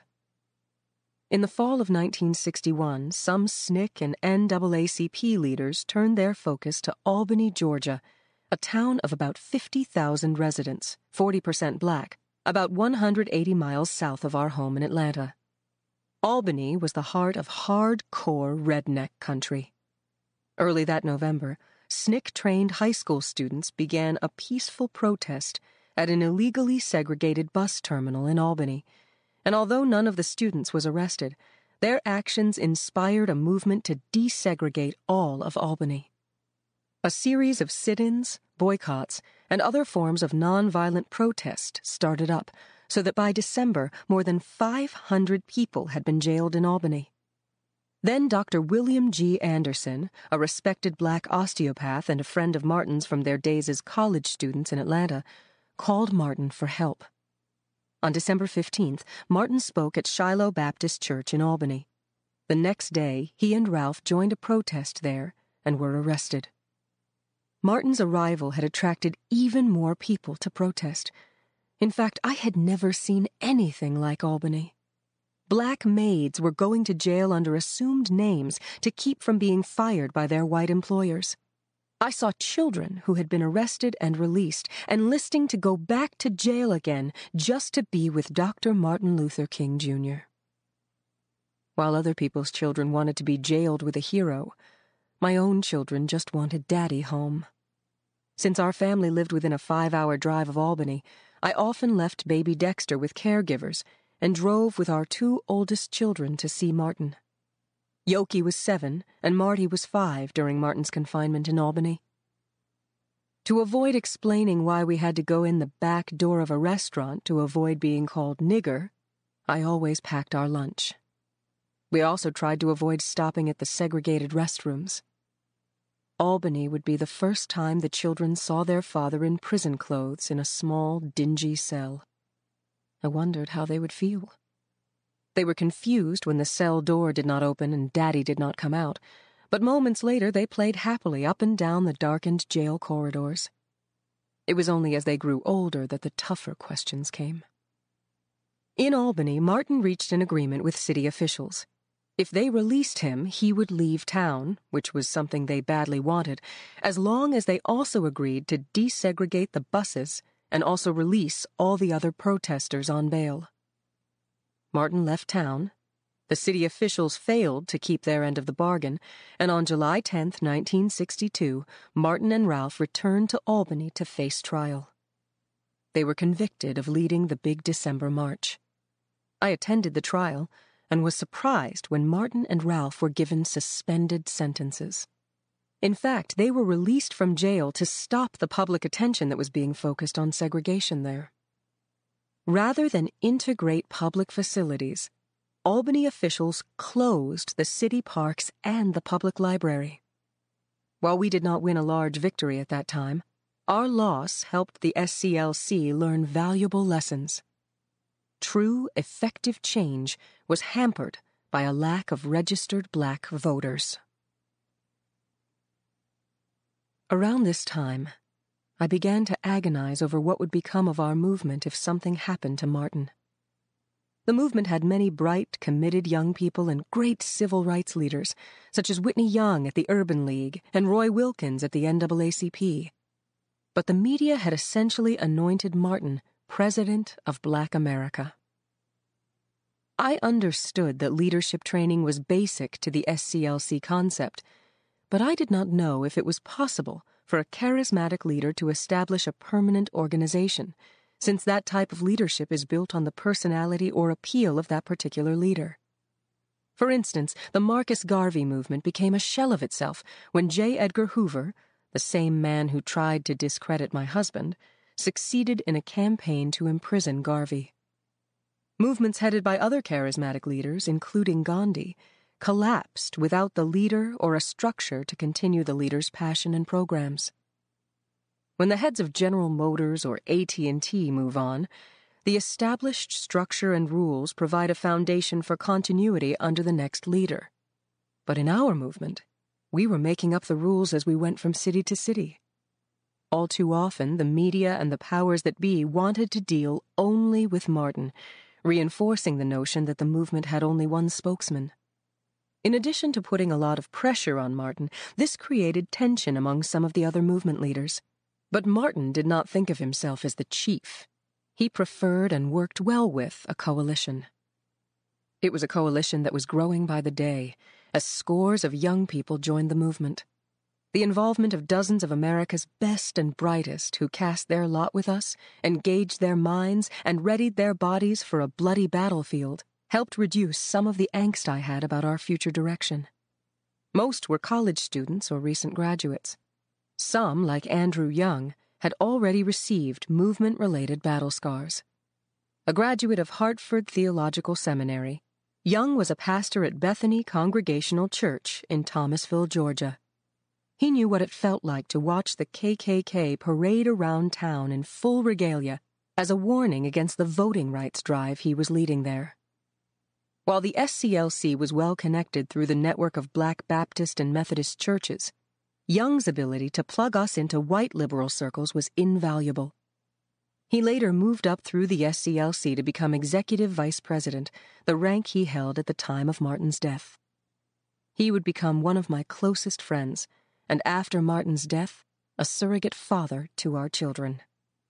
In the fall of nineteen sixty-one, some S N C C and N double A C P leaders turned their focus to Albany, Georgia, a town of about fifty thousand residents, forty percent black, about one hundred eighty miles south of our home in Atlanta. Albany was the heart of hardcore redneck country. Early that November, S N C C-trained high school students began a peaceful protest at an illegally segregated bus terminal in Albany, and although none of the students was arrested, their actions inspired a movement to desegregate all of Albany. A series of sit-ins, boycotts, and other forms of nonviolent protest started up, so that by December, more than five hundred people had been jailed in Albany. Then Doctor William G. Anderson, a respected black osteopath and a friend of Martin's from their days as college students in Atlanta, called Martin for help. On December fifteenth, Martin spoke at Shiloh Baptist Church in Albany. The next day, he and Ralph joined a protest there and were arrested. Martin's arrival had attracted even more people to protest. In fact, I had never seen anything like Albany. Black maids were going to jail under assumed names to keep from being fired by their white employers. I saw children who had been arrested and released, enlisting to go back to jail again just to be with Doctor Martin Luther King, Junior While other people's children wanted to be jailed with a hero, my own children just wanted Daddy home. Since our family lived within a five-hour drive of Albany, I often left baby Dexter with caregivers and drove with our two oldest children to see Martin. Yoki was seven, and Marty was five during Martin's confinement in Albany. To avoid explaining why we had to go in the back door of a restaurant to avoid being called nigger, I always packed our lunch. We also tried to avoid stopping at the segregated restrooms. Albany would be the first time the children saw their father in prison clothes in a small, dingy cell. I wondered how they would feel. They were confused when the cell door did not open and Daddy did not come out, but moments later they played happily up and down the darkened jail corridors. It was only as they grew older that the tougher questions came. In Albany, Martin reached an agreement with city officials. If they released him, he would leave town, which was something they badly wanted, as long as they also agreed to desegregate the buses and also release all the other protesters on bail. Martin left town. The city officials failed to keep their end of the bargain, and on July tenth, nineteen sixty-two, Martin and Ralph returned to Albany to face trial. They were convicted of leading the big December march. I attended the trial and was surprised when Martin and Ralph were given suspended sentences. In fact, they were released from jail to stop the public attention that was being focused on segregation there. Rather than integrate public facilities, Albany officials closed the city parks and the public library. While we did not win a large victory at that time, our loss helped the S C L C learn valuable lessons. True, effective change was hampered by a lack of registered black voters. Around this time, I began to agonize over what would become of our movement if something happened to Martin. The movement had many bright, committed young people and great civil rights leaders, such as Whitney Young at the Urban League and Roy Wilkins at the N double A C P. But the media had essentially anointed Martin President of Black America. I understood that leadership training was basic to the S C L C concept, but I did not know if it was possible for a charismatic leader to establish a permanent organization, since that type of leadership is built on the personality or appeal of that particular leader. For instance, the Marcus Garvey movement became a shell of itself when J. Edgar Hoover, the same man who tried to discredit my husband, succeeded in a campaign to imprison Garvey. Movements headed by other charismatic leaders, including Gandhi, collapsed without the leader or a structure to continue the leader's passion and programs. When the heads of General Motors or A T and T move on, the established structure and rules provide a foundation for continuity under the next leader. But in our movement, we were making up the rules as we went from city to city. All too often, the media and the powers that be wanted to deal only with Martin, reinforcing the notion that the movement had only one spokesman. In addition to putting a lot of pressure on Martin, this created tension among some of the other movement leaders. But Martin did not think of himself as the chief. He preferred and worked well with a coalition. It was a coalition that was growing by the day, as scores of young people joined the movement. The involvement of dozens of America's best and brightest who cast their lot with us, engaged their minds, and readied their bodies for a bloody battlefield helped reduce some of the angst I had about our future direction. Most were college students or recent graduates. Some, like Andrew Young, had already received movement-related battle scars. A graduate of Hartford Theological Seminary, Young was a pastor at Bethany Congregational Church in Thomasville, Georgia. He knew what it felt like to watch the K K K parade around town in full regalia as a warning against the voting rights drive he was leading there. While the S C L C was well connected through the network of Black Baptist and Methodist churches, Young's ability to plug us into white liberal circles was invaluable. He later moved up through the S C L C to become executive vice president, the rank he held at the time of Martin's death. He would become one of my closest friends, and after Martin's death, a surrogate father to our children.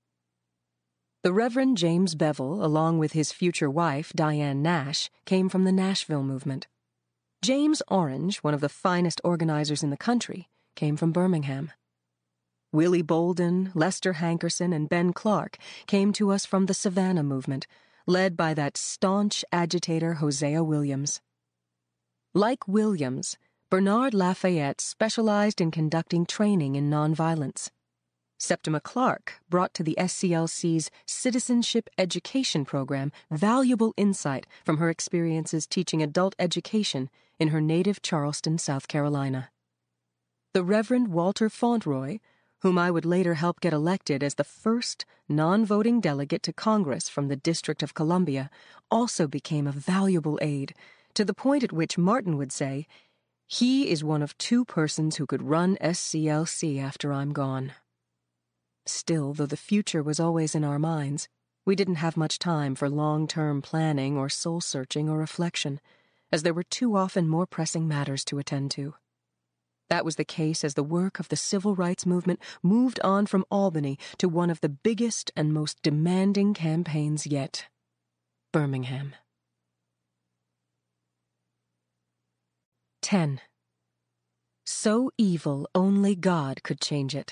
The Reverend James Bevel, along with his future wife, Diane Nash, came from the Nashville movement. James Orange, one of the finest organizers in the country, came from Birmingham. Willie Bolden, Lester Hankerson, and Ben Clark came to us from the Savannah movement, led by that staunch agitator Hosea Williams. Like Williams, Bernard Lafayette specialized in conducting training in nonviolence. Septima Clark brought to the S C L C's Citizenship Education Program valuable insight from her experiences teaching adult education in her native Charleston, South Carolina. The Reverend Walter Fauntleroy, whom I would later help get elected as the first non-voting delegate to Congress from the District of Columbia, also became a valuable aid, to the point at which Martin would say, "He is one of two persons who could run S C L C after I'm gone." Still, though the future was always in our minds, we didn't have much time for long-term planning or soul-searching or reflection, as there were too often more pressing matters to attend to. That was the case as the work of the civil rights movement moved on from Albany to one of the biggest and most demanding campaigns yet, Birmingham. ten. So evil only God could change it.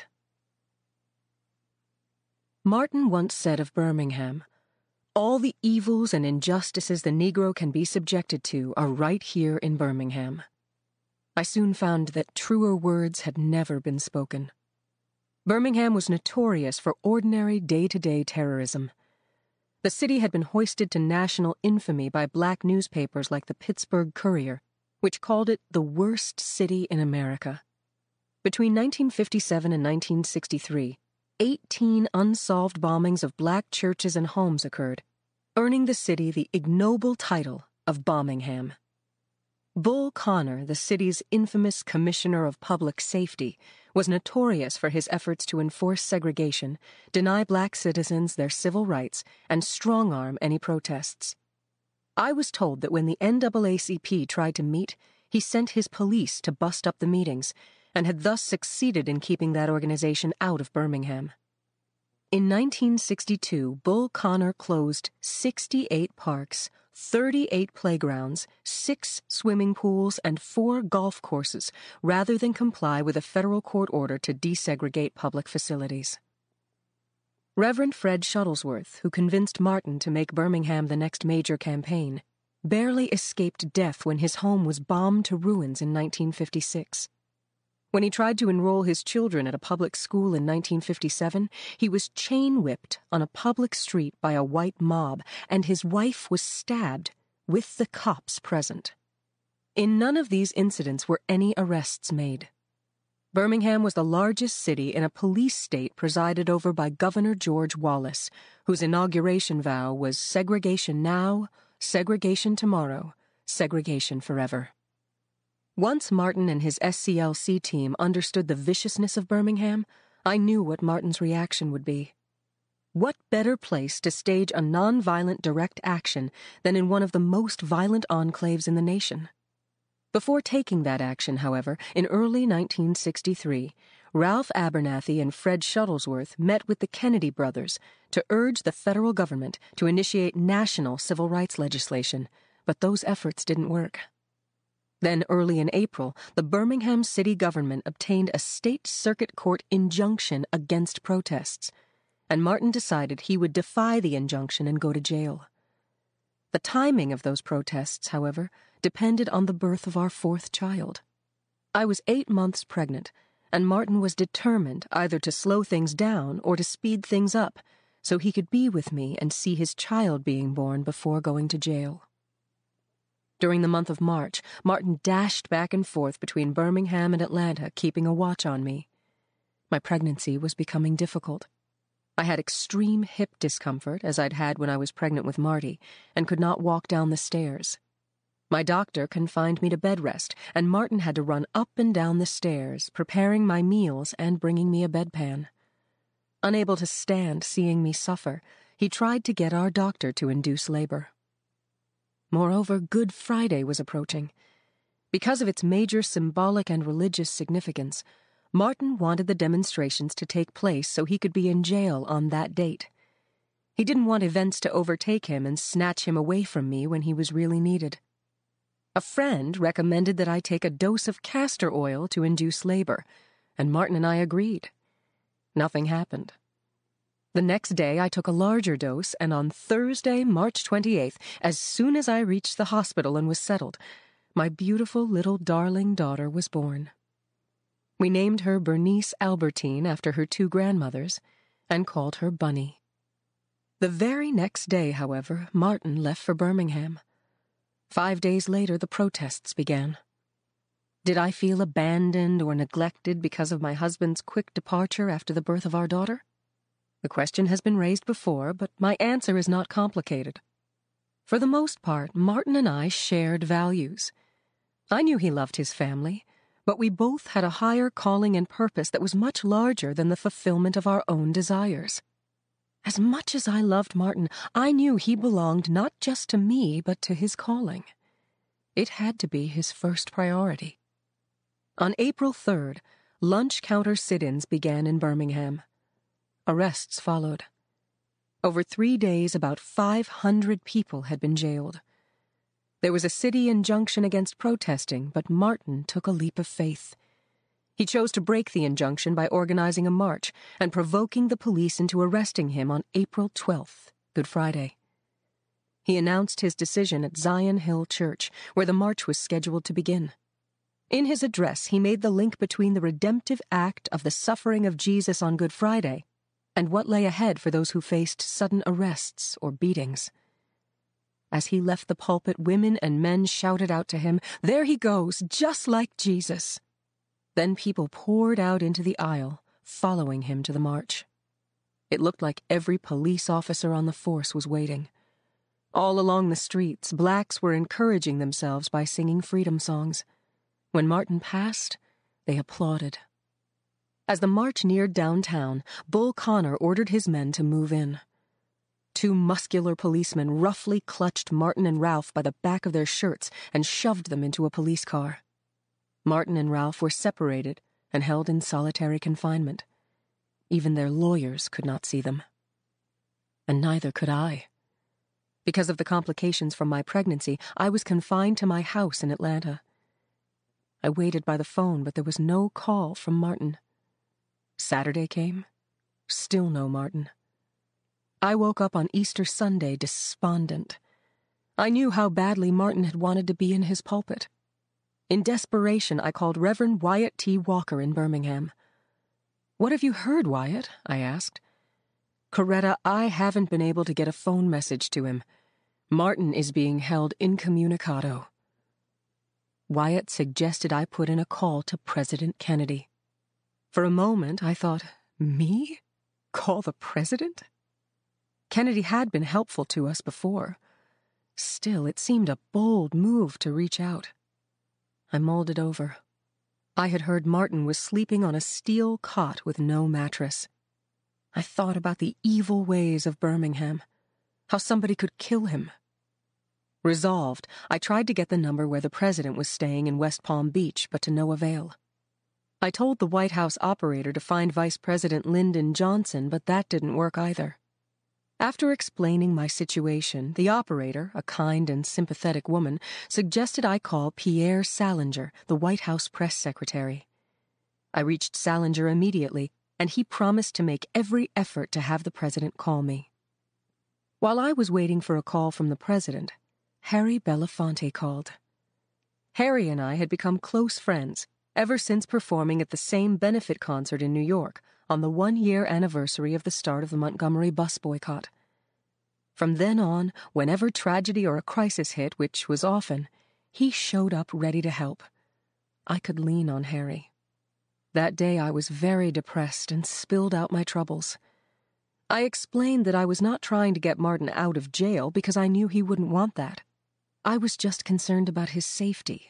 Martin once said of Birmingham, "All the evils and injustices the Negro can be subjected to are right here in Birmingham." I soon found that truer words had never been spoken. Birmingham was notorious for ordinary day-to-day terrorism. The city had been hoisted to national infamy by black newspapers like the Pittsburgh Courier, which called it the worst city in America. Between nineteen fifty-seven and nineteen sixty-three, eighteen unsolved bombings of black churches and homes occurred, earning the city the ignoble title of Bombingham. Bull Connor, the city's infamous Commissioner of Public Safety, was notorious for his efforts to enforce segregation, deny black citizens their civil rights, and strong-arm any protests. I was told that when the N double A C P tried to meet, he sent his police to bust up the meetings, and had thus succeeded in keeping that organization out of Birmingham. In nineteen sixty-two, Bull Connor closed sixty-eight parks, thirty-eight playgrounds, six swimming pools, and four golf courses, rather than comply with a federal court order to desegregate public facilities. Reverend Fred Shuttlesworth, who convinced Martin to make Birmingham the next major campaign, barely escaped death when his home was bombed to ruins in nineteen fifty-six. When he tried to enroll his children at a public school in nineteen fifty-seven, he was chain-whipped on a public street by a white mob, and his wife was stabbed, with the cops present. In none of these incidents were any arrests made. Birmingham was the largest city in a police state presided over by Governor George Wallace, whose inauguration vow was segregation now, segregation tomorrow, segregation forever. Once Martin and his S C L C team understood the viciousness of Birmingham, I knew what Martin's reaction would be. What better place to stage a nonviolent direct action than in one of the most violent enclaves in the nation? Before taking that action, however, in early nineteen sixty-three, Ralph Abernathy and Fred Shuttlesworth met with the Kennedy brothers to urge the federal government to initiate national civil rights legislation, but those efforts didn't work. Then, early in April, the Birmingham city government obtained a state circuit court injunction against protests, and Martin decided he would defy the injunction and go to jail. The timing of those protests, however, depended on the birth of our fourth child. I was eight months pregnant, and Martin was determined either to slow things down or to speed things up so he could be with me and see his child being born before going to jail. During the month of March, Martin dashed back and forth between Birmingham and Atlanta, keeping a watch on me. My pregnancy was becoming difficult. I had extreme hip discomfort, as I'd had when I was pregnant with Marty, and could not walk down the stairs. My doctor confined me to bed rest, and Martin had to run up and down the stairs, preparing my meals and bringing me a bedpan. Unable to stand seeing me suffer, he tried to get our doctor to induce labor. Moreover, Good Friday was approaching. Because of its major symbolic and religious significance, Martin wanted the demonstrations to take place so he could be in jail on that date. He didn't want events to overtake him and snatch him away from me when he was really needed. A friend recommended that I take a dose of castor oil to induce labor, and Martin and I agreed. Nothing happened. The next day I took a larger dose, and on Thursday, March twenty-eighth, as soon as I reached the hospital and was settled, my beautiful little darling daughter was born. We named her Bernice Albertine after her two grandmothers, and called her Bunny. The very next day, however, Martin left for Birmingham. Five days later, the protests began. Did I feel abandoned or neglected because of my husband's quick departure after the birth of our daughter? The question has been raised before, but my answer is not complicated. For the most part, Martin and I shared values. I knew he loved his family, but we both had a higher calling and purpose that was much larger than the fulfillment of our own desires. As much as I loved Martin, I knew he belonged not just to me, but to his calling. It had to be his first priority. On April third, lunch counter sit-ins began in Birmingham. Arrests followed. Over three days, about five hundred people had been jailed. There was a city injunction against protesting, but Martin took a leap of faith. He chose to break the injunction by organizing a march and provoking the police into arresting him on April twelfth, Good Friday. He announced his decision at Zion Hill Church, where the march was scheduled to begin. In his address, he made the link between the redemptive act of the suffering of Jesus on Good Friday and what lay ahead for those who faced sudden arrests or beatings. As he left the pulpit, women and men shouted out to him, "There he goes, just like Jesus." Then people poured out into the aisle, following him to the march. It looked like every police officer on the force was waiting. All along the streets, blacks were encouraging themselves by singing freedom songs. When Martin passed, they applauded. As the march neared downtown, Bull Connor ordered his men to move in. Two muscular policemen roughly clutched Martin and Ralph by the back of their shirts and shoved them into a police car. Martin and Ralph were separated and held in solitary confinement. Even their lawyers could not see them. And neither could I. Because of the complications from my pregnancy, I was confined to my house in Atlanta. I waited by the phone, but there was no call from Martin. Saturday came. Still no Martin. I woke up on Easter Sunday despondent. I knew how badly Martin had wanted to be in his pulpit. In desperation, I called Reverend Wyatt T. Walker in Birmingham. "What have you heard, Wyatt?" I asked. "Coretta, I haven't been able to get a phone message to him. Martin is being held incommunicado." Wyatt suggested I put in a call to President Kennedy. For a moment, I thought, me? Call the president? Kennedy had been helpful to us before. Still, it seemed a bold move to reach out. I mulled it over. I had heard Martin was sleeping on a steel cot with no mattress. I thought about the evil ways of Birmingham, how somebody could kill him. Resolved, I tried to get the number where the president was staying in West Palm Beach, but to no avail. I told the White House operator to find Vice President Lyndon Johnson, but that didn't work either. After explaining my situation, the operator, a kind and sympathetic woman, suggested I call Pierre Salinger, the White House press secretary. I reached Salinger immediately, and he promised to make every effort to have the president call me. While I was waiting for a call from the president, Harry Belafonte called. Harry and I had become close friends ever since performing at the same benefit concert in New York on the one-year anniversary of the start of the Montgomery bus boycott. From then on, whenever tragedy or a crisis hit, which was often, he showed up ready to help. I could lean on Harry. That day I was very depressed and spilled out my troubles. I explained that I was not trying to get Martin out of jail because I knew he wouldn't want that. I was just concerned about his safety.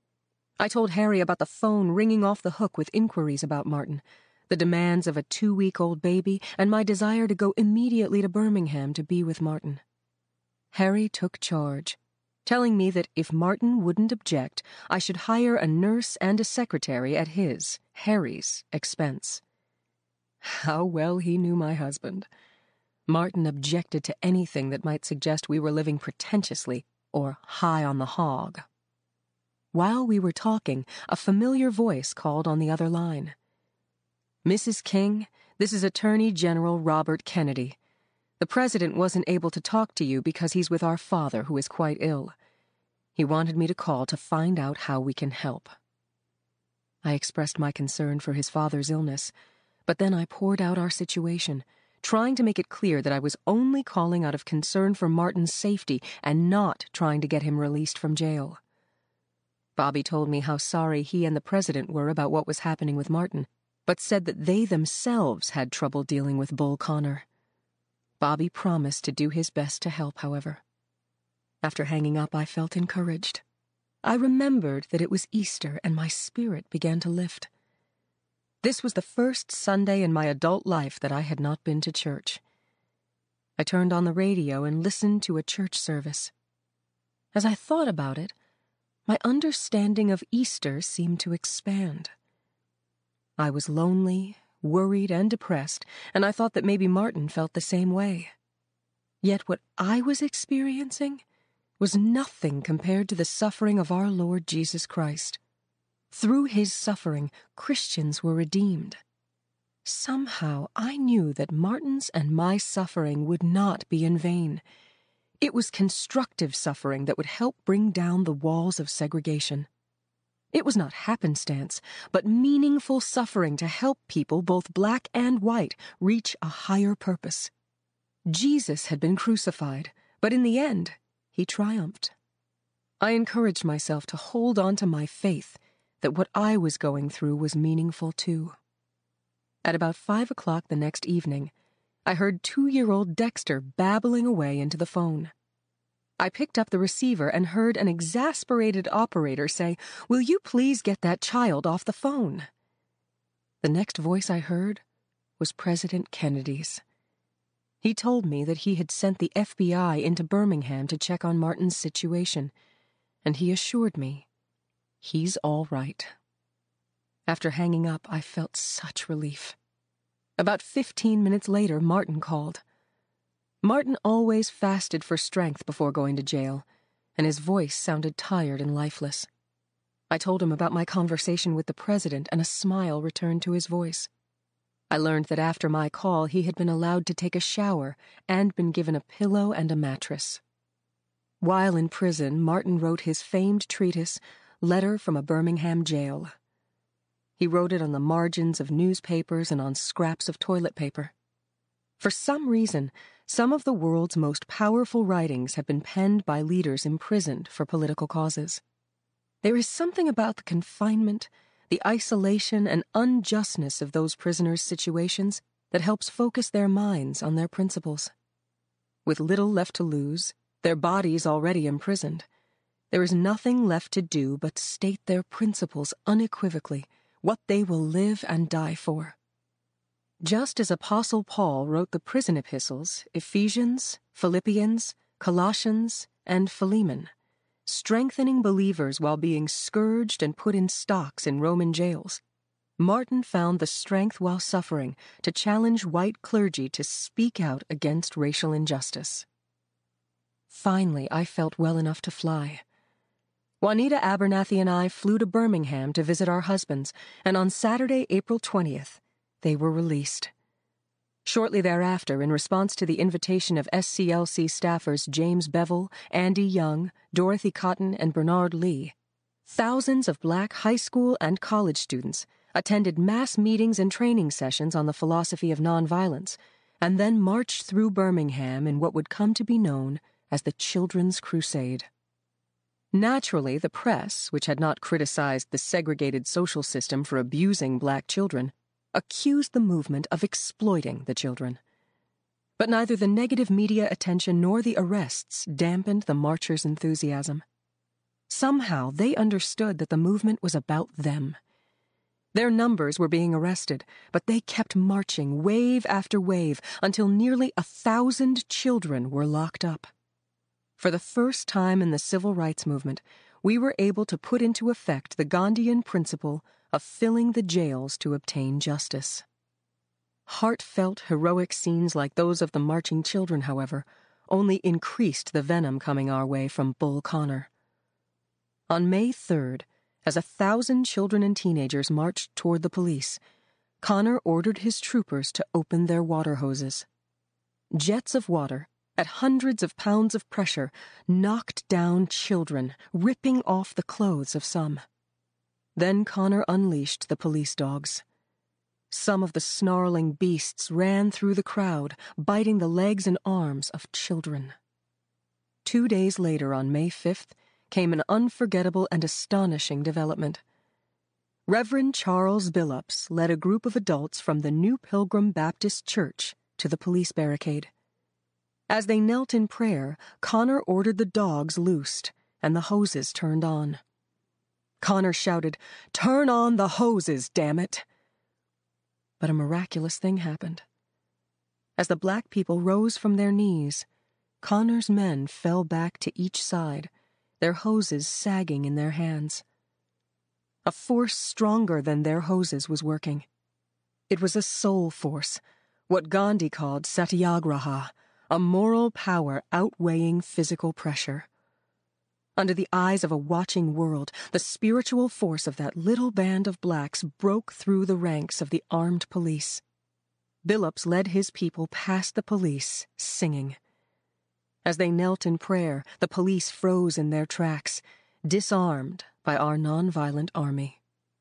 I told Harry about the phone ringing off the hook with inquiries about Martin, the demands of a two-week-old baby, and my desire to go immediately to Birmingham to be with Martin. Harry took charge, telling me that if Martin wouldn't object, I should hire a nurse and a secretary at his, Harry's, expense. How well he knew my husband. Martin objected to anything that might suggest we were living pretentiously or high on the hog. While we were talking, a familiar voice called on the other line. "Missus King, this is Attorney General Robert Kennedy. The president wasn't able to talk to you because he's with our father, who is quite ill. He wanted me to call to find out how we can help." I expressed my concern for his father's illness, but then I poured out our situation, trying to make it clear that I was only calling out of concern for Martin's safety and not trying to get him released from jail. Bobby told me how sorry he and the president were about what was happening with Martin, but said that they themselves had trouble dealing with Bull Connor. Bobby promised to do his best to help, however. After hanging up, I felt encouraged. I remembered that it was Easter, and my spirit began to lift. This was the first Sunday in my adult life that I had not been to church. I turned on the radio and listened to a church service. As I thought about it, my understanding of Easter seemed to expand. I was lonely, worried, and depressed, and I thought that maybe Martin felt the same way. Yet what I was experiencing was nothing compared to the suffering of our Lord Jesus Christ. Through his suffering, Christians were redeemed. Somehow I knew that Martin's and my suffering would not be in vain. It was constructive suffering that would help bring down the walls of segregation. It was not happenstance, but meaningful suffering to help people, both black and white, reach a higher purpose. Jesus had been crucified, but in the end, he triumphed. I encouraged myself to hold on to my faith that what I was going through was meaningful too. At about five o'clock the next evening, I heard two-year-old Dexter babbling away into the phone. I picked up the receiver and heard an exasperated operator say, "Will you please get that child off the phone?" The next voice I heard was President Kennedy's. He told me that he had sent the F B I into Birmingham to check on Martin's situation, and he assured me he's all right. After hanging up, I felt such relief. About fifteen minutes later, Martin called. Martin always fasted for strength before going to jail, and his voice sounded tired and lifeless. I told him about my conversation with the president, and a smile returned to his voice. I learned that after my call, he had been allowed to take a shower and been given a pillow and a mattress. While in prison, Martin wrote his famed treatise, Letter from a Birmingham Jail. He wrote it on the margins of newspapers and on scraps of toilet paper. For some reason, some of the world's most powerful writings have been penned by leaders imprisoned for political causes. There is something about the confinement, the isolation and unjustness of those prisoners' situations that helps focus their minds on their principles. With little left to lose, their bodies already imprisoned, there is nothing left to do but state their principles unequivocally, what they will live and die for. Just as Apostle Paul wrote the prison epistles, Ephesians, Philippians, Colossians, and Philemon, strengthening believers while being scourged and put in stocks in Roman jails, Martin found the strength while suffering to challenge white clergy to speak out against racial injustice. Finally, I felt well enough to fly. Juanita Abernathy and I flew to Birmingham to visit our husbands, and on Saturday, April twentieth, they were released. Shortly thereafter, in response to the invitation of S C L C staffers James Bevel, Andy Young, Dorothy Cotton, and Bernard Lee, thousands of black high school and college students attended mass meetings and training sessions on the philosophy of nonviolence, and then marched through Birmingham in what would come to be known as the Children's Crusade. Naturally, the press, which had not criticized the segregated social system for abusing black children, accused the movement of exploiting the children. But neither the negative media attention nor the arrests dampened the marchers' enthusiasm. Somehow they understood that the movement was about them. Their numbers were being arrested, but they kept marching wave after wave until nearly a thousand children were locked up. For the first time in the civil rights movement, we were able to put into effect the Gandhian principle of filling the jails to obtain justice. Heartfelt, heroic scenes like those of the marching children, however, only increased the venom coming our way from Bull Connor. On May third, as a thousand children and teenagers marched toward the police, Connor ordered his troopers to open their water hoses. Jets of water, at hundreds of pounds of pressure, knocked down children, ripping off the clothes of some. Then Connor unleashed the police dogs. Some of the snarling beasts ran through the crowd, biting the legs and arms of children. Two days later, on May fifth, came an unforgettable and astonishing development. Reverend Charles Billups led a group of adults from the New Pilgrim Baptist Church to the police barricade. As they knelt in prayer, Connor ordered the dogs loosed and the hoses turned on. Connor shouted, "Turn on the hoses, damn it!" But a miraculous thing happened. As the black people rose from their knees, Connor's men fell back to each side, their hoses sagging in their hands. A force stronger than their hoses was working. It was a soul force, what Gandhi called satyagraha, a moral power outweighing physical pressure. Under the eyes of a watching world, the spiritual force of that little band of blacks broke through the ranks of the armed police. Billups led his people past the police, singing. As they knelt in prayer, the police froze in their tracks, disarmed by our nonviolent army.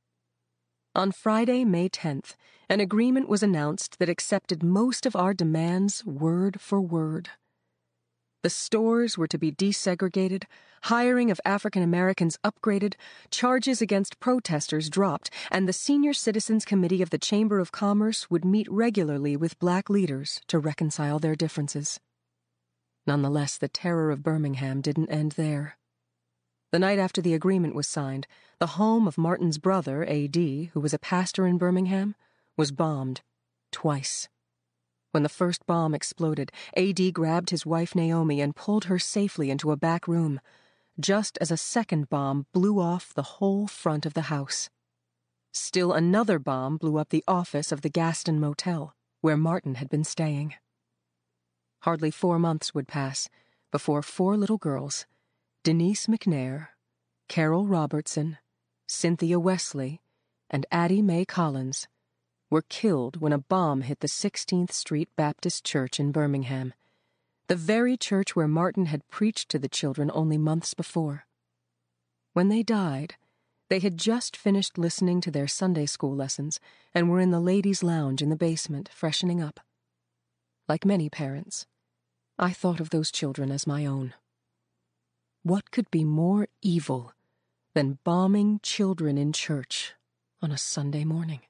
On Friday, May tenth, an agreement was announced that accepted most of our demands word for word. The stores were to be desegregated, hiring of African Americans upgraded, charges against protesters dropped, and the Senior Citizens Committee of the Chamber of Commerce would meet regularly with black leaders to reconcile their differences. Nonetheless, the terror of Birmingham didn't end there. The night after the agreement was signed, the home of Martin's brother, A D, who was a pastor in Birmingham, was bombed twice. When the first bomb exploded, A D grabbed his wife Naomi and pulled her safely into a back room, just as a second bomb blew off the whole front of the house. Still another bomb blew up the office of the Gaston Motel, where Martin had been staying. Hardly four months would pass before four little girls, Denise McNair, Carol Robertson, Cynthia Wesley, and Addie Mae Collins, were killed when a bomb hit the sixteenth Street Baptist Church in Birmingham, the very church where Martin had preached to the children only months before. When they died, They had just finished listening to their Sunday school lessons and were in the ladies' lounge in the basement, freshening up. Like many parents, I thought of those children as my own. What could be more evil than bombing children in church on a Sunday morning?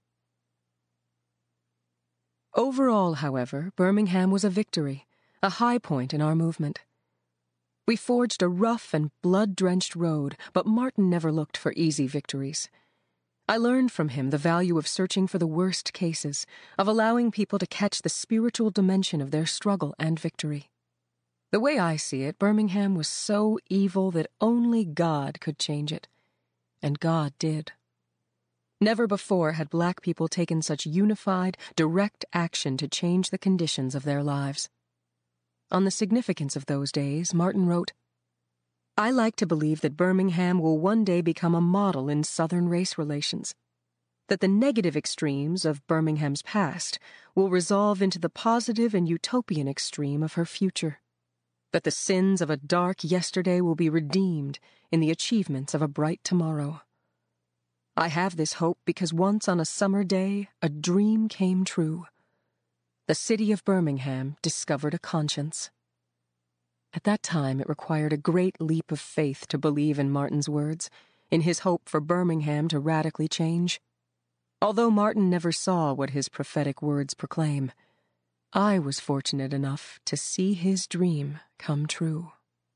Overall, however, Birmingham was a victory, a high point in our movement. We forged a rough and blood-drenched road, but Martin never looked for easy victories. I learned from him the value of searching for the worst cases, of allowing people to catch the spiritual dimension of their struggle and victory. The way I see it, Birmingham was so evil that only God could change it. And God did. Never before had black people taken such unified, direct action to change the conditions of their lives. On the significance of those days, Martin wrote, I like to believe that Birmingham will one day become a model in Southern race relations, that the negative extremes of Birmingham's past will resolve into the positive and utopian extreme of her future, that the sins of a dark yesterday will be redeemed in the achievements of a bright tomorrow. I have this hope because once on a summer day, a dream came true. The city of Birmingham discovered a conscience. At that time, it required a great leap of faith to believe in Martin's words, in his hope for Birmingham to radically change. Although Martin never saw what his prophetic words proclaim, I was fortunate enough to see his dream come true.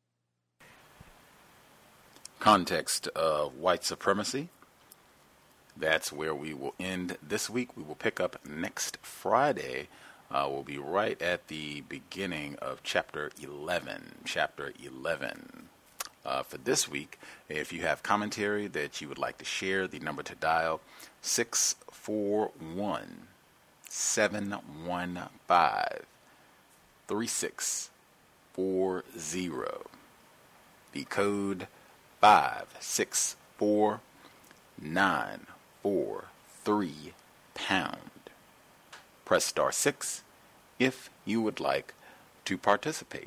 Context of white supremacy. That's where we will end this week. We will pick up next Friday. Uh, we'll be right at the beginning of chapter eleven. Chapter eleven. Uh, for this week, if you have commentary that you would like to share, the number to dial, six four one, seven one five, three six four zero. The code five six four nine four three pound. Press star six if you would like to participate.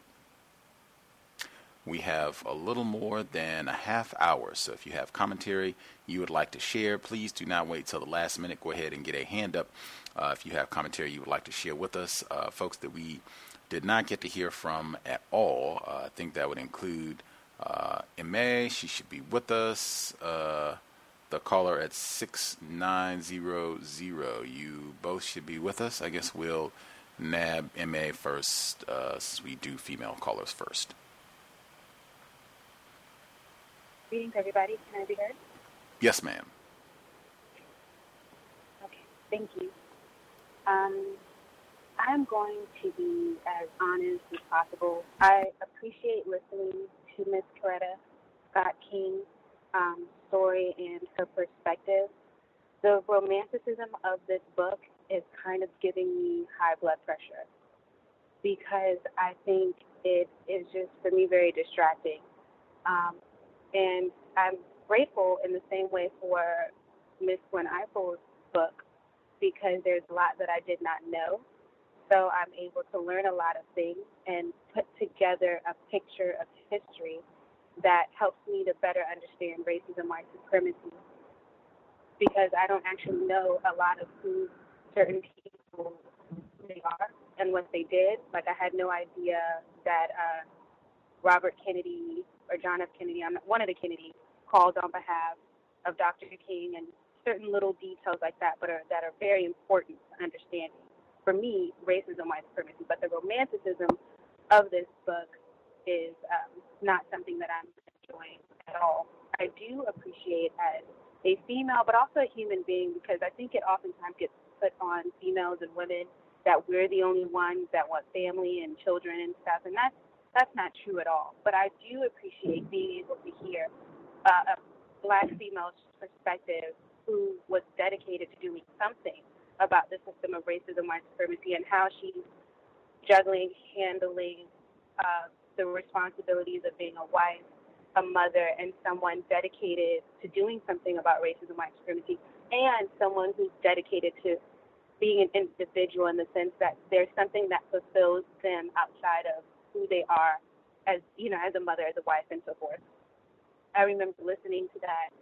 We have a little more than a half hour, so if you have commentary you would like to share, please do not wait till the last minute. Go ahead and get a hand up uh, if you have commentary you would like to share with us. Uh, folks that we did not get to hear from at all, uh, I think that would include uh, Emma. She should be with us. Uh, the caller at six nine zero zero. You both should be with us. I guess we'll nab M A first, uh, since we do female callers first. Greetings, everybody. Can I be heard? Yes, ma'am. Okay, thank you. Um, I'm going to be as honest as possible. I appreciate listening to Miss Coretta Scott King. Um, story and her perspective. The romanticism of this book is kind of giving me high blood pressure because I think it is just, for me, very distracting. Um, and I'm grateful in the same way for Miss Gwen Eiffel's book because there's a lot that I did not know. So I'm able to learn a lot of things and put together a picture of history that helps me to better understand racism, white supremacy, because I don't actually know a lot of who certain people they are and what they did. Like, I had no idea that uh, Robert Kennedy or John F. Kennedy, I'm one of the Kennedys, called on behalf of Doctor King, and certain little details like that, but are, that are very important to understanding. For me, racism, white supremacy, but the romanticism of this book is um, not something that I'm enjoying at all. I do appreciate as a female, but also a human being, because I think it oftentimes gets put on females and women that we're the only ones that want family and children and stuff, and that's that's not true at all. But I do appreciate being able to hear uh, a black female's perspective who was dedicated to doing something about the system of racism, white supremacy, and how she's juggling, handling uh, the responsibilities of being a wife, a mother, and someone dedicated to doing something about racism, white supremacy, and someone who's dedicated to being an individual in the sense that there's something that fulfills them outside of who they are as, you know, as a mother, as a wife, and so forth. I remember listening to that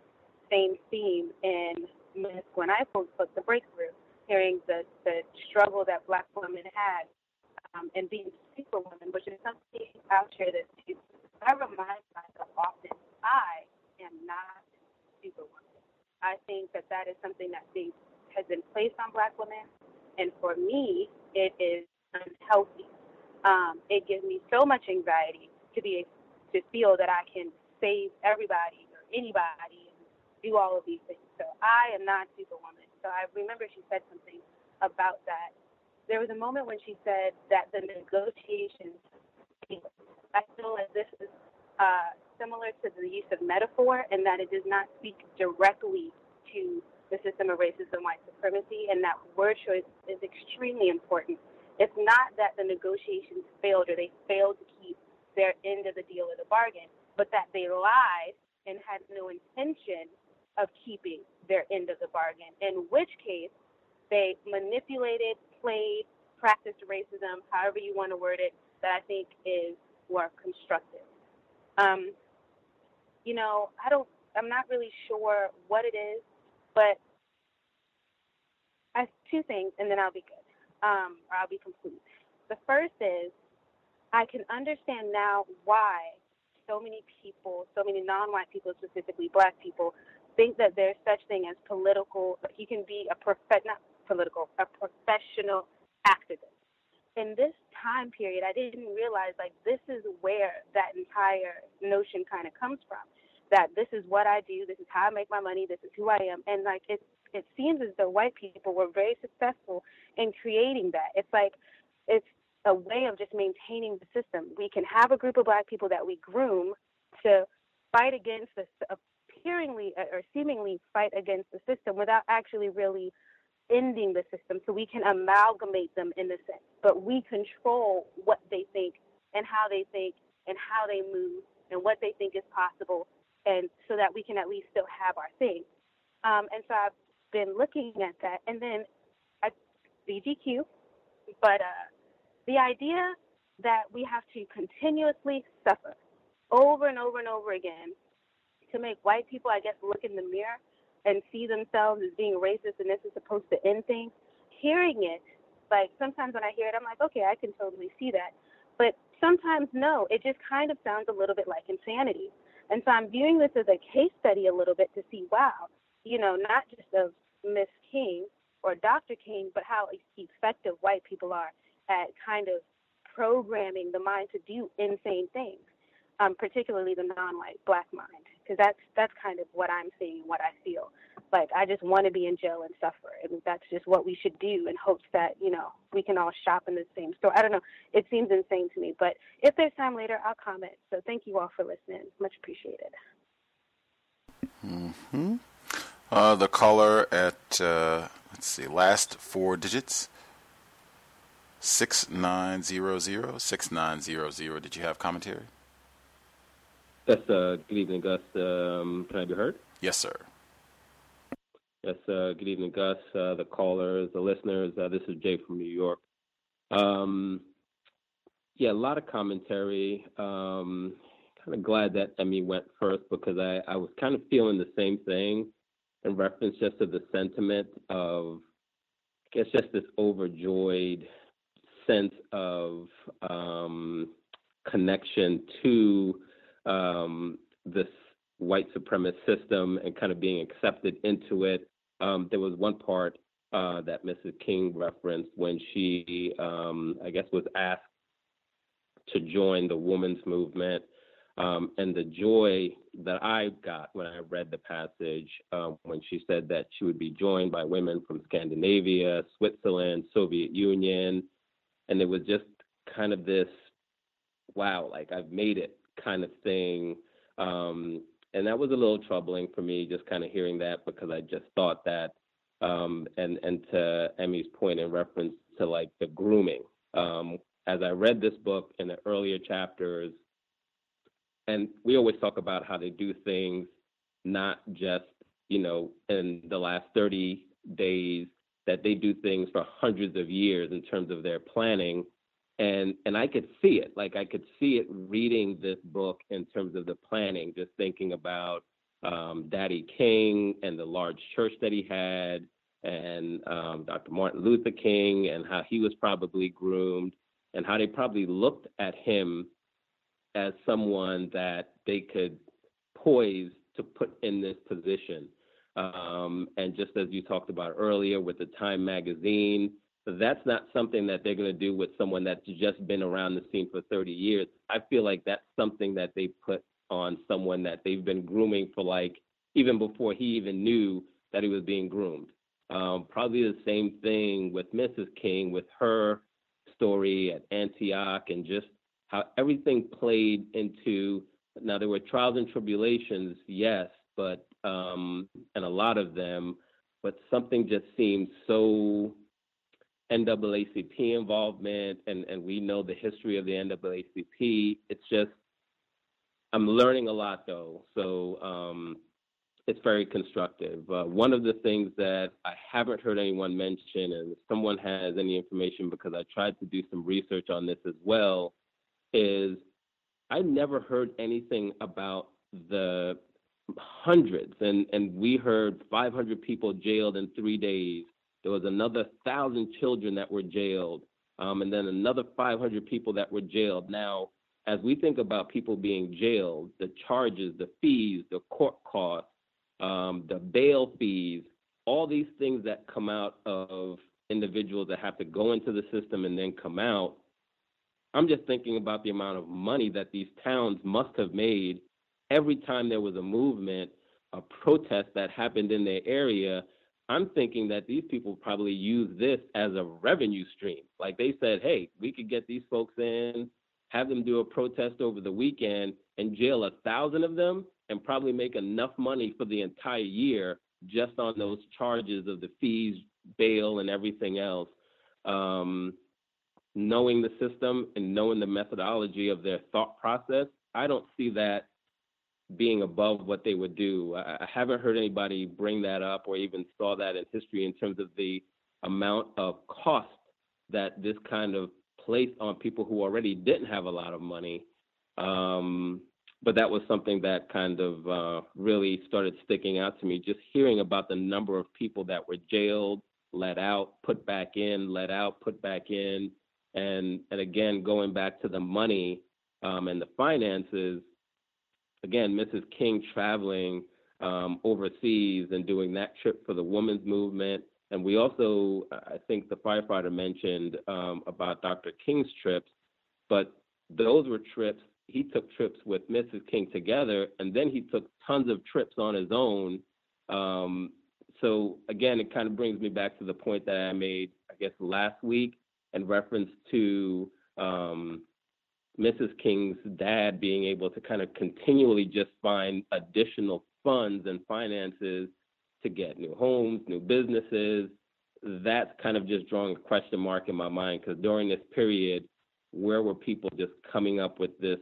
same theme in Miss Gwen Ifill's book, The Breakthrough, hearing the, the struggle that Black women had um, and being superwomen, which is something I'll share this too. I remind myself often, I am not superwoman. I think that that is something that being, has been placed on Black women, and for me, it is unhealthy. Um, it gives me so much anxiety to be to feel that I can save everybody or anybody and do all of these things. So I am not superwoman. So I remember she said something about that. There was a moment when she said that the negotiations, I feel like this is uh, similar to the use of metaphor, and that it does not speak directly to the system of racism, white supremacy, and that word choice is extremely important. It's not that the negotiations failed or they failed to keep their end of the deal or the bargain, but that they lied and had no intention of keeping their end of the bargain, in which case they manipulated, played, practiced racism, however you want to word it, that I think is more constructive. Um, you know, I don't, I'm not really sure what it is, but I two things, and then I'll be good, um, or I'll be complete. The first is I can understand now why so many people, so many non-white people, specifically Black people, think that there's such thing as political. You can be a prof, not political, a professional activist. In this time period, I didn't realize, like, this is where that entire notion kind of comes from, that this is what I do, this is how I make my money, this is who I am. And, like, it, it seems as though white people were very successful in creating that. It's like it's a way of just maintaining the system. We can have a group of Black people that we groom to fight against this, appearingly or seemingly fight against the system without actually really ending the system, so we can amalgamate them in a sense. But we control what they think and how they think and how they move and what they think is possible, and so that we can at least still have our thing. Um, and so I've been looking at that. And then I, B G Q, but uh, the idea that we have to continuously suffer over and over and over again to make white people, I guess, look in the mirror and see themselves as being racist and this is supposed to end things. Hearing it, like sometimes when I hear it, I'm like, okay, I can totally see that. But sometimes no, it just kind of sounds a little bit like insanity. And so I'm viewing this as a case study a little bit to see, wow, you know, not just of Miss King or Doctor King, but how effective white people are at kind of programming the mind to do insane things, um, particularly the non-white Black mind. Because that's that's kind of what I'm seeing, what I feel. Like, I just want to be in jail and suffer, and that's just what we should do in hopes that, you know, we can all shop in the same store. I don't know. It seems insane to me, but if there's time later, I'll comment. So thank you all for listening. Much appreciated. Mm-hmm. Uh, the caller at, uh, let's see, last four digits, six nine zero zero, six nine zero zero. Did you have commentary? Yes, uh, good evening, Gus. Um, can I be heard? Yes, sir. Yes, uh, good evening, Gus, uh, the callers, the listeners. Uh, this is Jay from New York. Um, yeah, a lot of commentary. Um, kind of glad that Emmy went first because I, I was kind of feeling the same thing in reference just to the sentiment of, I guess, just this overjoyed sense of um, connection to Um, this white supremacist system and kind of being accepted into it. Um, there was one part uh, that Missus King referenced when she, um, I guess, was asked to join the women's movement. Um, and the joy that I got when I read the passage, um, when she said that she would be joined by women from Scandinavia, Switzerland, Soviet Union. And it was just kind of this, wow, like I've made it kind of thing. Um, and that was a little troubling for me, just kind of hearing that, because I just thought that, um, and, and to Emmy's point in reference to like the grooming, um, as I read this book in the earlier chapters, and we always talk about how they do things, not just, you know, in the last thirty days, that they do things for hundreds of years in terms of their planning. And and I could see it, like I could see it reading this book in terms of the planning, just thinking about um, Daddy King and the large church that he had, and um, Doctor Martin Luther King, and how he was probably groomed, and how they probably looked at him as someone that they could poise to put in this position. Um, and just as you talked about earlier with the Time magazine, that's not something that they're going to do with someone that's just been around the scene for thirty years. I feel like that's something that they put on someone that they've been grooming for, like, even before he even knew that he was being groomed. Um, probably the same thing with Missus King, with her story at Antioch, and just how everything played into, now there were trials and tribulations, yes, but, um, and a lot of them, but something just seemed so N double A C P involvement, and, and we know the history of the N double A C P. It's just, I'm learning a lot though, so um, it's very constructive. Uh, one of the things that I haven't heard anyone mention, and if someone has any information, because I tried to do some research on this as well, is I never heard anything about the hundreds, and, and we heard five hundred people jailed in three days. There was another one thousand children that were jailed, um, and then another five hundred people that were jailed. Now, as we think about people being jailed, the charges, the fees, the court costs, um, the bail fees, all these things that come out of individuals that have to go into the system and then come out, I'm just thinking about the amount of money that these towns must have made every time there was a movement, a protest that happened in their area. I'm thinking that these people probably use this as a revenue stream. Like they said, hey, we could get these folks in, have them do a protest over the weekend and jail a thousand of them and probably make enough money for the entire year just on those charges of the fees, bail, and everything else. Um, knowing the system and knowing the methodology of their thought process, I don't see that being above what they would do. I, I haven't heard anybody bring that up or even saw that in history in terms of the amount of cost that this kind of placed on people who already didn't have a lot of money. Um, but that was something that kind of uh, really started sticking out to me, just hearing about the number of people that were jailed, let out, put back in, let out, put back in. And, and again, going back to the money um, and the finances, again, Missus King traveling um, overseas and doing that trip for the women's movement. And we also, I think the firefighter mentioned um, about Doctor King's trips, but those were trips, he took trips with Missus King together, and then he took tons of trips on his own. Um, so again, it kind of brings me back to the point that I made, I guess, last week in reference to um, Missus King's dad being able to kind of continually just find additional funds and finances to get new homes, new businesses. That's kind of just drawing a question mark in my mind, because during this period, where were people just coming up with this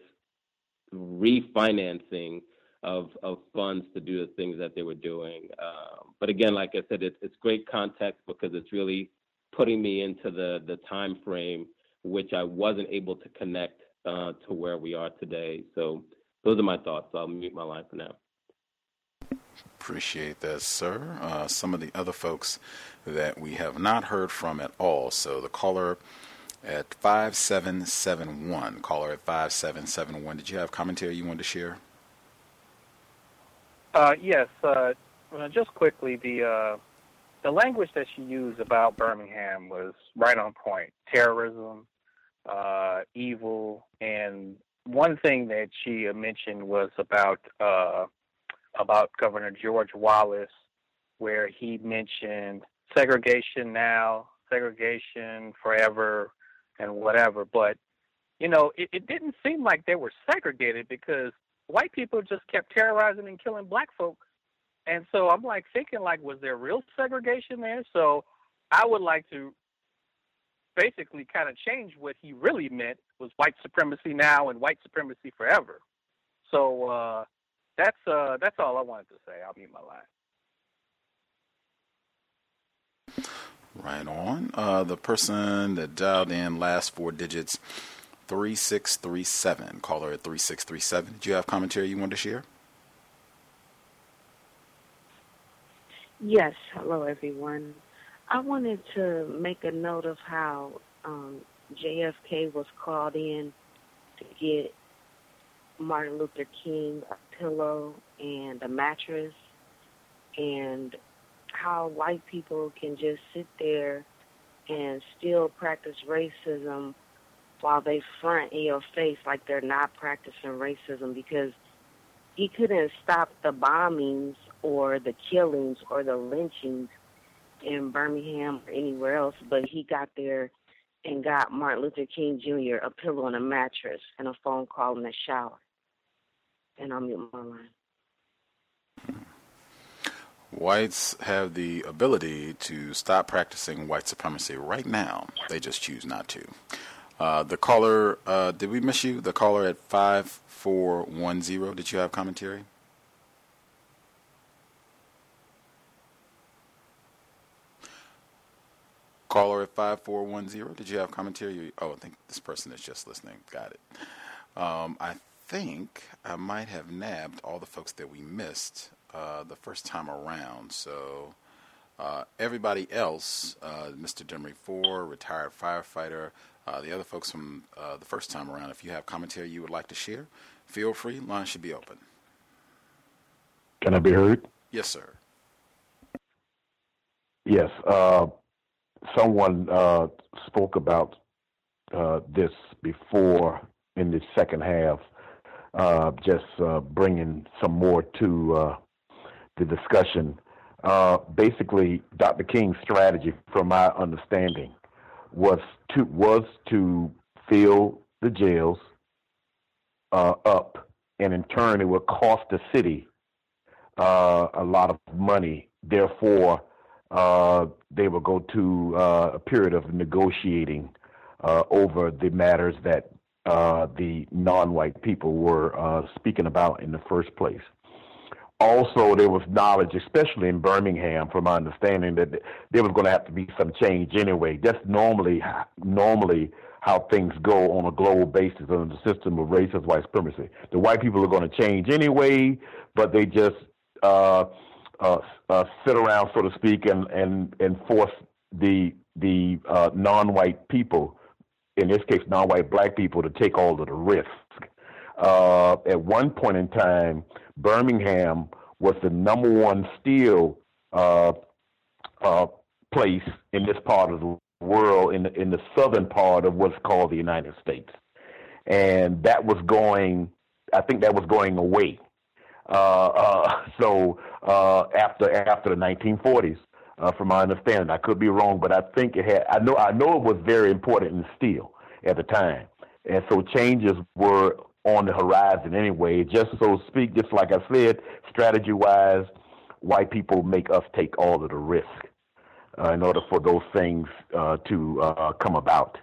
refinancing of of funds to do the things that they were doing? Um, but again, like I said, it's, it's great context because it's really putting me into the, the time frame which I wasn't able to connect uh, to where we are today. So those are my thoughts. I'll mute my line for now. Appreciate that, sir. Uh, some of the other folks that we have not heard from at all. So the caller at five seven seven one, caller at five seven seven one, did you have commentary you wanted to share? Uh, yes. Uh, just quickly, the uh, the language that she used about Birmingham was right on point. Terrorism, uh, evil, and one thing that she mentioned was about uh, about Governor George Wallace, where he mentioned segregation now, segregation forever, and whatever. But, you know, it, it didn't seem like they were segregated because white people just kept terrorizing and killing black folks. And so I'm like thinking, like, was there real segregation there? So I would like to basically kind of change what he really meant was white supremacy now and white supremacy forever. So uh, that's uh, that's all I wanted to say. I'll mute my line. Right on. Uh, the person that dialed in last four digits, three six three seven. Caller at three six three seven. Did you have commentary you wanted to share? Yes, hello everyone. I wanted to make a note of how um, J F K was called in to get Martin Luther King a pillow and a mattress, and how white people can just sit there and still practice racism while they front in your face like they're not practicing racism, because he couldn't stop the bombings or the killings or the lynchings in Birmingham or anywhere else, but he got there and got Martin Luther King Junior a pillow and a mattress and a phone call in the shower. And I'm in my line. Whites have the ability to stop practicing white supremacy right now. They just choose not to. Uh, the caller, uh, did we miss you? The caller at five four one zero, did you have commentary? Caller at five four one zero, did you have commentary? Oh, I think this person is just listening. Got it. Um, I think I might have nabbed all the folks that we missed uh, the first time around. So uh, everybody else, uh, Mister Demery Four, retired firefighter, uh, the other folks from uh, the first time around, if you have commentary you would like to share, feel free. Line should be open. Can I be heard? Yes, sir. Yes. Uh, someone uh, spoke about uh, this before in the second half, uh, just uh, bringing some more to uh, the discussion. Uh, basically, Doctor King's strategy, from my understanding, was to was to fill the jails uh, up, and in turn, it would cost the city uh, a lot of money. Therefore, uh, they would go to uh, a period of negotiating uh, over the matters that uh, the non-white people were uh, speaking about in the first place. Also, there was knowledge, especially in Birmingham, from my understanding, that there was going to have to be some change anyway. That's normally normally how things go on a global basis under the system of racist white supremacy. The white people are going to change anyway, but they just uh, uh, uh, sit around, so to speak, and and, and force the the uh, non-white people, in this case, non-white black people, to take all of the risk. Uh, at one point in time, Birmingham was the number one steel uh, uh, place in this part of the world, in the, in the southern part of what's called the United States, and that was going. I think that was going away. Uh, uh, so uh, after after the nineteen forties, uh, from my understanding, I could be wrong, but I think it had. I know I know it was very important in steel at the time, and so changes were on the horizon anyway, just so to speak, just like I said, strategy-wise, white people make us take all of the risk uh, in order for those things uh, to uh, come about.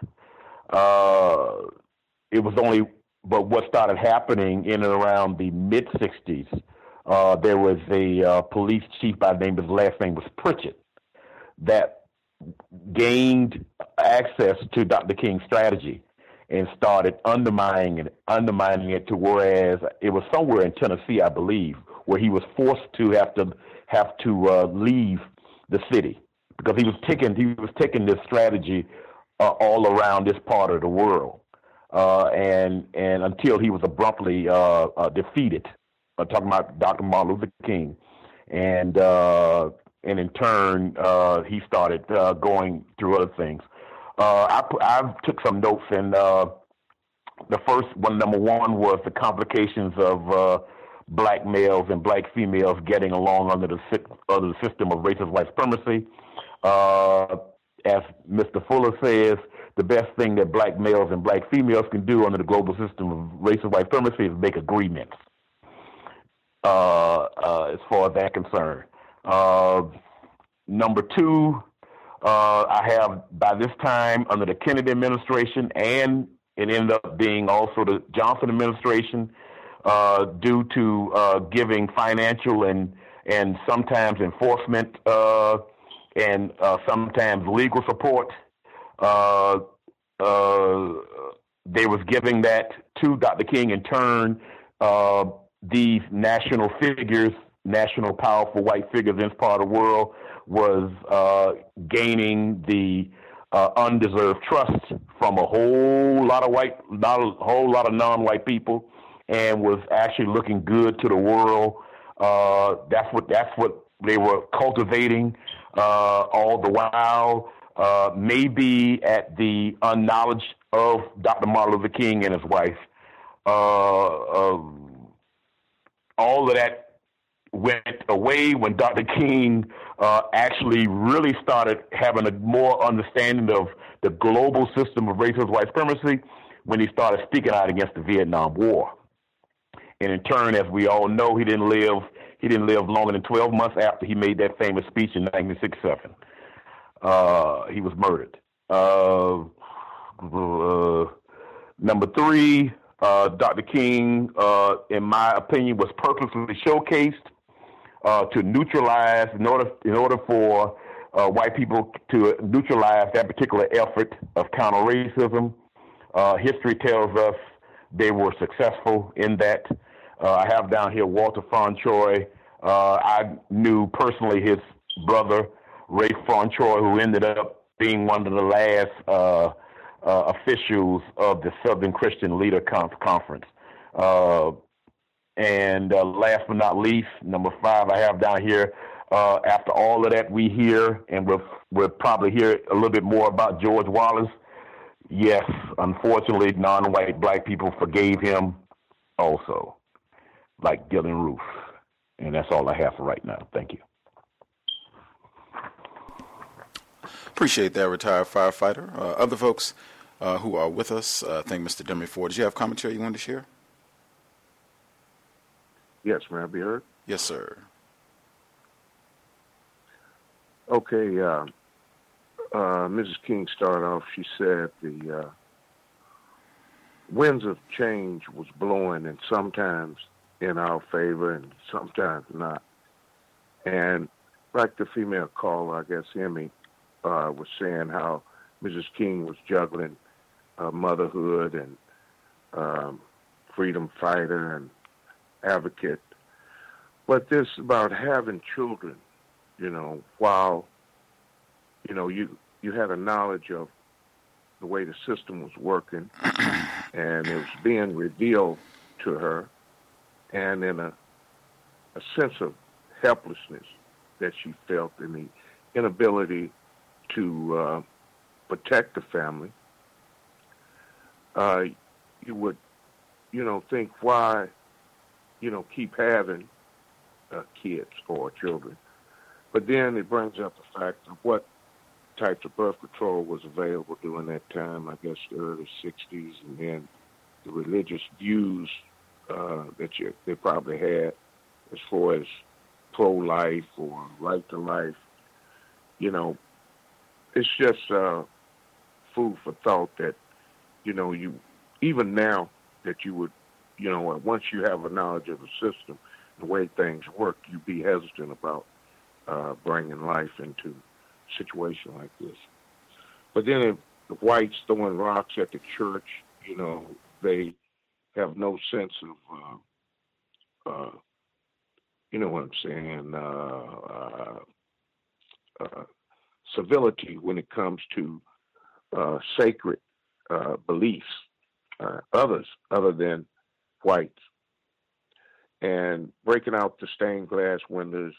Uh, it was only, but what started happening in and around the mid-sixties, uh, there was a uh, police chief by the name, his last name was Pritchett, that gained access to Doctor King's strategy and started undermining it, undermining it to whereas it was somewhere in Tennessee, I believe, where he was forced to have to have to uh, leave the city because he was taking he was taking this strategy uh, all around this part of the world, uh, and and until he was abruptly uh, uh, defeated. I'm talking about Doctor Martin Luther King, and uh, and in turn uh, he started uh, going through other things. Uh, I, I took some notes, and uh, the first one, number one, was the complications of uh, black males and black females getting along under the under the system of racist white supremacy. Uh, as Mister Fuller says, the best thing that black males and black females can do under the global system of racist white supremacy is make agreements. Uh, uh, as far as that concerned, uh, number two. Uh, I have, by this time, under the Kennedy administration, and it ended up being also the Johnson administration, uh, due to uh, giving financial and and sometimes enforcement uh, and uh, sometimes legal support. Uh, uh, they was giving that to Doctor King. In turn, uh, these national figures national powerful white figures in this part of the world, was uh, gaining the uh, undeserved trust from a whole lot of white, not a whole lot of non-white people, and was actually looking good to the world. Uh, that's what that's what they were cultivating uh, all the while, uh, maybe at the unknowledge of Doctor Martin Luther King and his wife. Uh, uh, all of that went away when Doctor King uh, actually really started having a more understanding of the global system of racist white supremacy, when he started speaking out against the Vietnam War. And in turn, as we all know, he didn't live he didn't live longer than twelve months after he made that famous speech in nineteen sixty-seven. Uh, he was murdered. Uh, uh, number three, uh, Doctor King, uh, in my opinion, was purposely showcased uh, to neutralize, in order in order for uh, white people to neutralize that particular effort of counter-racism. Uh, history tells us they were successful in that. Uh, I have down here Walter Fauntroy. Uh, I knew personally his brother, Ray Fauntroy, who ended up being one of the last uh, uh, officials of the Southern Christian Leader Conf- Conference. Uh, and uh, last but not least, number five, I have down here, uh, after all of that we hear, and we'll, we'll probably hear a little bit more about George Wallace. Yes, unfortunately, non-white black people forgave him also, like Dylann Roof. And that's all I have for right now. Thank you. Appreciate that, retired firefighter. Uh, other folks uh, who are with us, uh, I think Mister Demi Ford, did you have commentary you wanted to share? Yes, may I be heard? Yes, sir. Okay, uh, uh, Missus King started off, she said the uh, winds of change was blowing, and sometimes in our favor and sometimes not. And like the female caller, I guess Emmy, uh, was saying how Missus King was juggling uh, motherhood and um, freedom fighter and advocate. But this about having children, you know, while, you know, you, you had a knowledge of the way the system was working, and it was being revealed to her, and in a, a sense of helplessness that she felt, and the inability to uh, protect the family, uh, you would, you know, think why, you know, keep having uh, kids or children. But then it brings up the fact of what types of birth control was available during that time, I guess the early sixties, and then the religious views uh, that you, they probably had as far as pro-life or right to life. You know, it's just uh, food for thought that, you know, you even now that you would, you know, once you have a knowledge of the system, the way things work, you'd be hesitant about uh, bringing life into a situation like this. But then if the whites throwing rocks at the church, you know, they have no sense of, uh, uh, you know what I'm saying, uh, uh, uh, civility when it comes to uh, sacred uh, beliefs, uh, others other than whites. And breaking out the stained glass windows,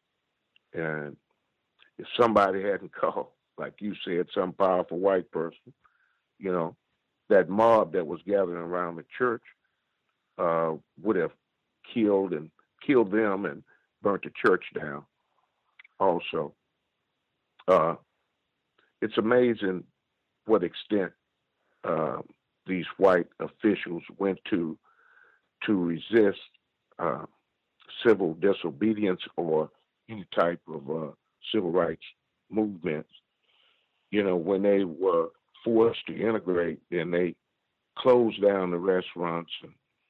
and if somebody hadn't called, like you said, some powerful white person, you know, that mob that was gathering around the church uh, would have killed and killed them and burnt the church down also. Uh, it's amazing what extent uh, these white officials went to to resist uh, civil disobedience or any type of uh, civil rights movements. You know, when they were forced to integrate, then they closed down the restaurants and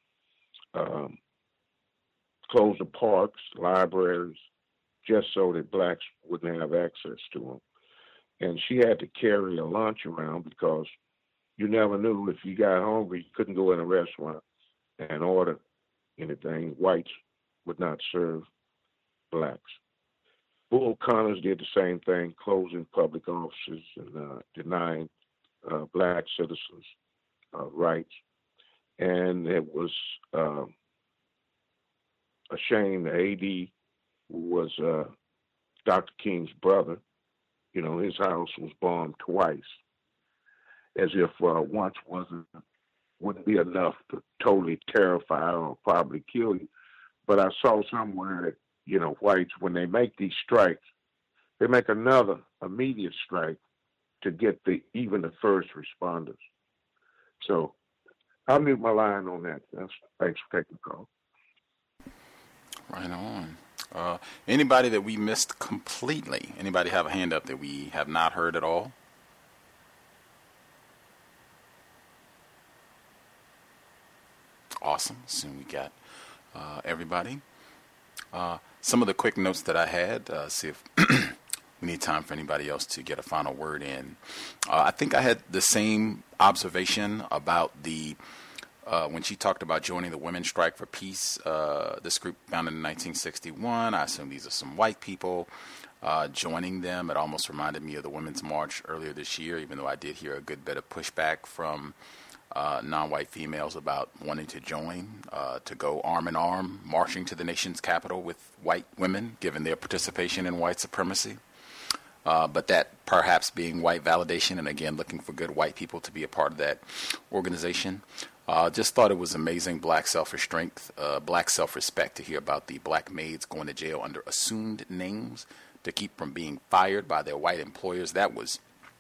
um, closed the parks, libraries, just so that blacks wouldn't have access to them. And she had to carry a lunch around because you never knew if you got hungry, you couldn't go in a restaurant and order anything. Whites would not serve blacks. Bull Connors did the same thing, closing public offices and uh, denying uh, black citizens uh, rights. And it was uh, a shame the A D, who was uh, Doctor King's brother, you know, his house was bombed twice, as if uh, once wasn't wouldn't be enough to totally terrify or probably kill you. But I saw somewhere that, you know, whites, when they make these strikes, they make another immediate strike to get the even the first responders. So I'll mute my line on that. That's, thanks for taking the call. Right on. Uh, anybody that we missed completely? Anybody have a hand up that we have not heard at all? Awesome. Soon we got uh, everybody. Uh, some of the quick notes that I had, uh, see if we need time for anybody else to get a final word in. Uh, I think I had the same observation about the, uh, when she talked about joining the Women's Strike for Peace, uh, this group founded in nineteen sixty-one. I assume these are some white people uh, joining them. It almost reminded me of the Women's March earlier this year, even though I did hear a good bit of pushback from Uh, non-white females about wanting to join, uh, to go arm in arm, marching to the nation's capital with white women, given their participation in white supremacy. Uh, but that perhaps being white validation, and again, looking for good white people to be a part of that organization. Uh, just thought it was amazing black self-restraint, uh, black self-respect to hear about the black maids going to jail under assumed names to keep from being fired by their white employers. That was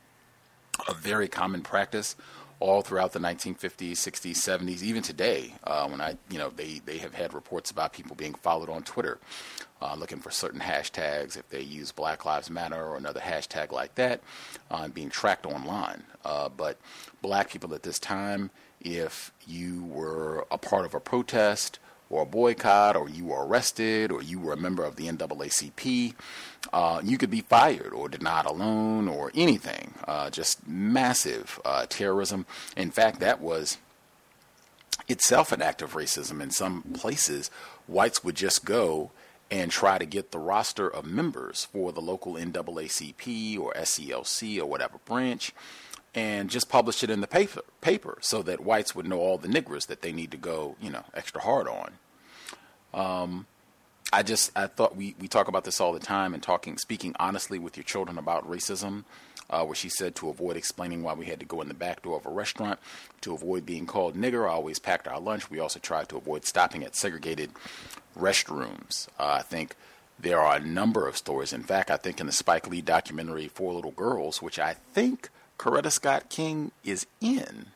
a very common practice all throughout the nineteen fifties, sixties, seventies, even today, uh, when I, you know, they, they have had reports about people being followed on Twitter, uh, looking for certain hashtags, if they use Black Lives Matter or another hashtag like that, uh, and being tracked online. Uh, but black people at this time, if you were a part of a protest or a boycott, or you were arrested, or you were a member of the N double A C P, uh, you could be fired or denied a loan or anything. Uh, just massive uh, terrorism. In fact, that was itself an act of racism. In some places, whites would just go and try to get the roster of members for the local N double A C P or S C L C or whatever branch, and just publish it in the paper, paper so that whites would know all the niggers that they need to go, you know, extra hard on. Um, I just, I thought we, we talk about this all the time, and talking, speaking honestly with your children about racism, uh, where she said to avoid explaining why we had to go in the back door of a restaurant, to avoid being called nigger, I always packed our lunch. We also tried to avoid stopping at segregated restrooms. Uh, I think there are a number of stories. In fact, I think in the Spike Lee documentary, Four Little Girls, which I think Coretta Scott King is in,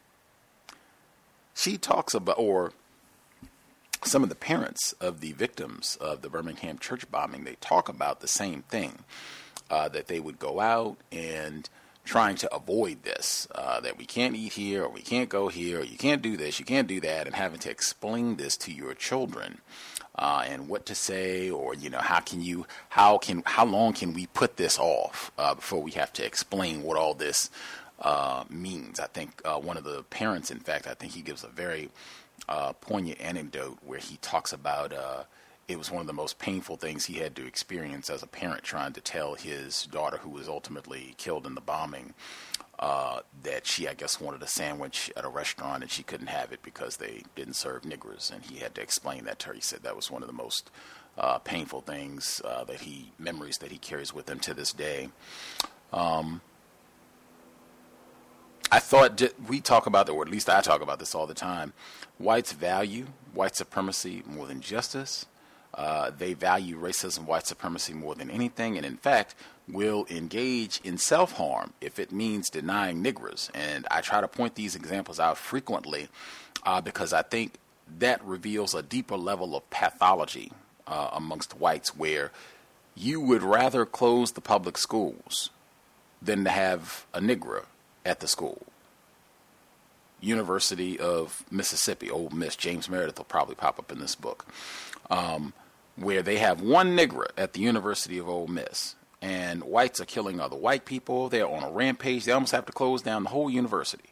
she talks about, or some of the parents of the victims of the Birmingham church bombing, they talk about the same thing, uh, that they would go out and trying to avoid this, uh, that we can't eat here, or we can't go here, or you can't do this, you can't do that, and having to explain this to your children, uh, and what to say, or, you know, how can you, how can, how long can we put this off uh, before we have to explain what all this uh, means. I think uh, one of the parents, in fact, I think he gives a very uh, poignant anecdote where he talks about uh, it was one of the most painful things he had to experience as a parent, trying to tell his daughter, who was ultimately killed in the bombing, uh, that she, I guess, wanted a sandwich at a restaurant and she couldn't have it because they didn't serve niggers. And he had to explain that to her. He said that was one of the most uh, painful things uh, that he, memories that he carries with him to this day. Um, I thought we talk about, or at least I talk about this all the time, whites value white supremacy more than justice. Uh, they value racism, white supremacy more than anything, and in fact will engage in self-harm if it means denying niggers. And I try to point these examples out frequently uh, because I think that reveals a deeper level of pathology uh, amongst whites, where you would rather close the public schools than to have a nigger at the school. University of Mississippi, Ole Miss, James Meredith will probably pop up in this book, um, where they have one nigger at the University of Ole Miss, and whites are killing other white people. They're on a rampage. They almost have to close down the whole university.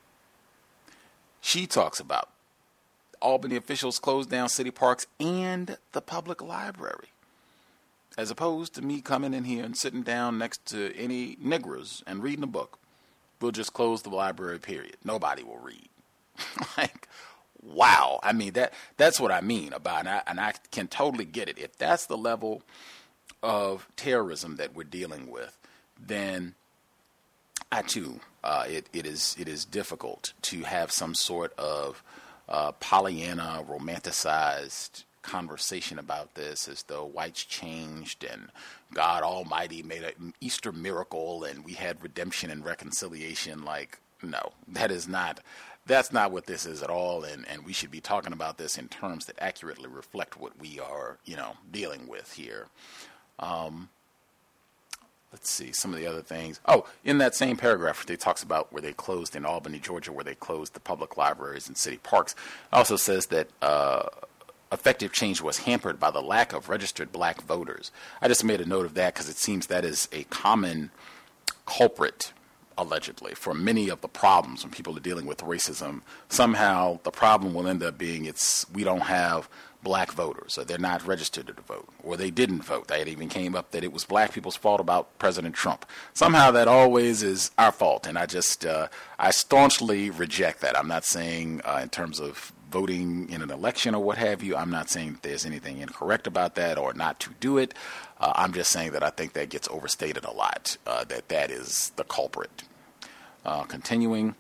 She talks about Albany officials closed down city parks and the public library. as opposed to me coming in here and sitting down next to any niggers and reading a book. We'll just close the library, period. Nobody will read. Like, wow. I mean, that that's what I mean about, and I, and I can totally get it. If that's the level of terrorism that we're dealing with, then I too, uh, it, it is it is difficult to have some sort of uh, Pollyanna romanticized conversation about this as though whites changed and God Almighty made an Easter miracle and we had redemption and reconciliation. Like, no, that is not, that's not what this is at all. And, and we should be talking about this in terms that accurately reflect what we are, you know, dealing with here. Um, let's see some of the other things. Oh, in that same paragraph, they talks about where they closed in Albany, Georgia, where they closed the public libraries and city parks. It also says that, uh, effective change was hampered by the lack of registered black voters. I just made a note of that because it seems that is a common culprit, allegedly, for many of the problems when people are dealing with racism. Somehow the problem will end up being it's we don't have black voters, or they're not registered to vote, or they didn't vote. It even came up that it was black people's fault about President Trump. Somehow that always is our fault, and I just uh, I staunchly reject that. I'm not saying uh, in terms of voting in an election or what have you, I'm not saying that there's anything incorrect about that or not to do it. Uh, I'm just saying that I think that gets overstated a lot, uh, that that is the culprit. Uh, continuing.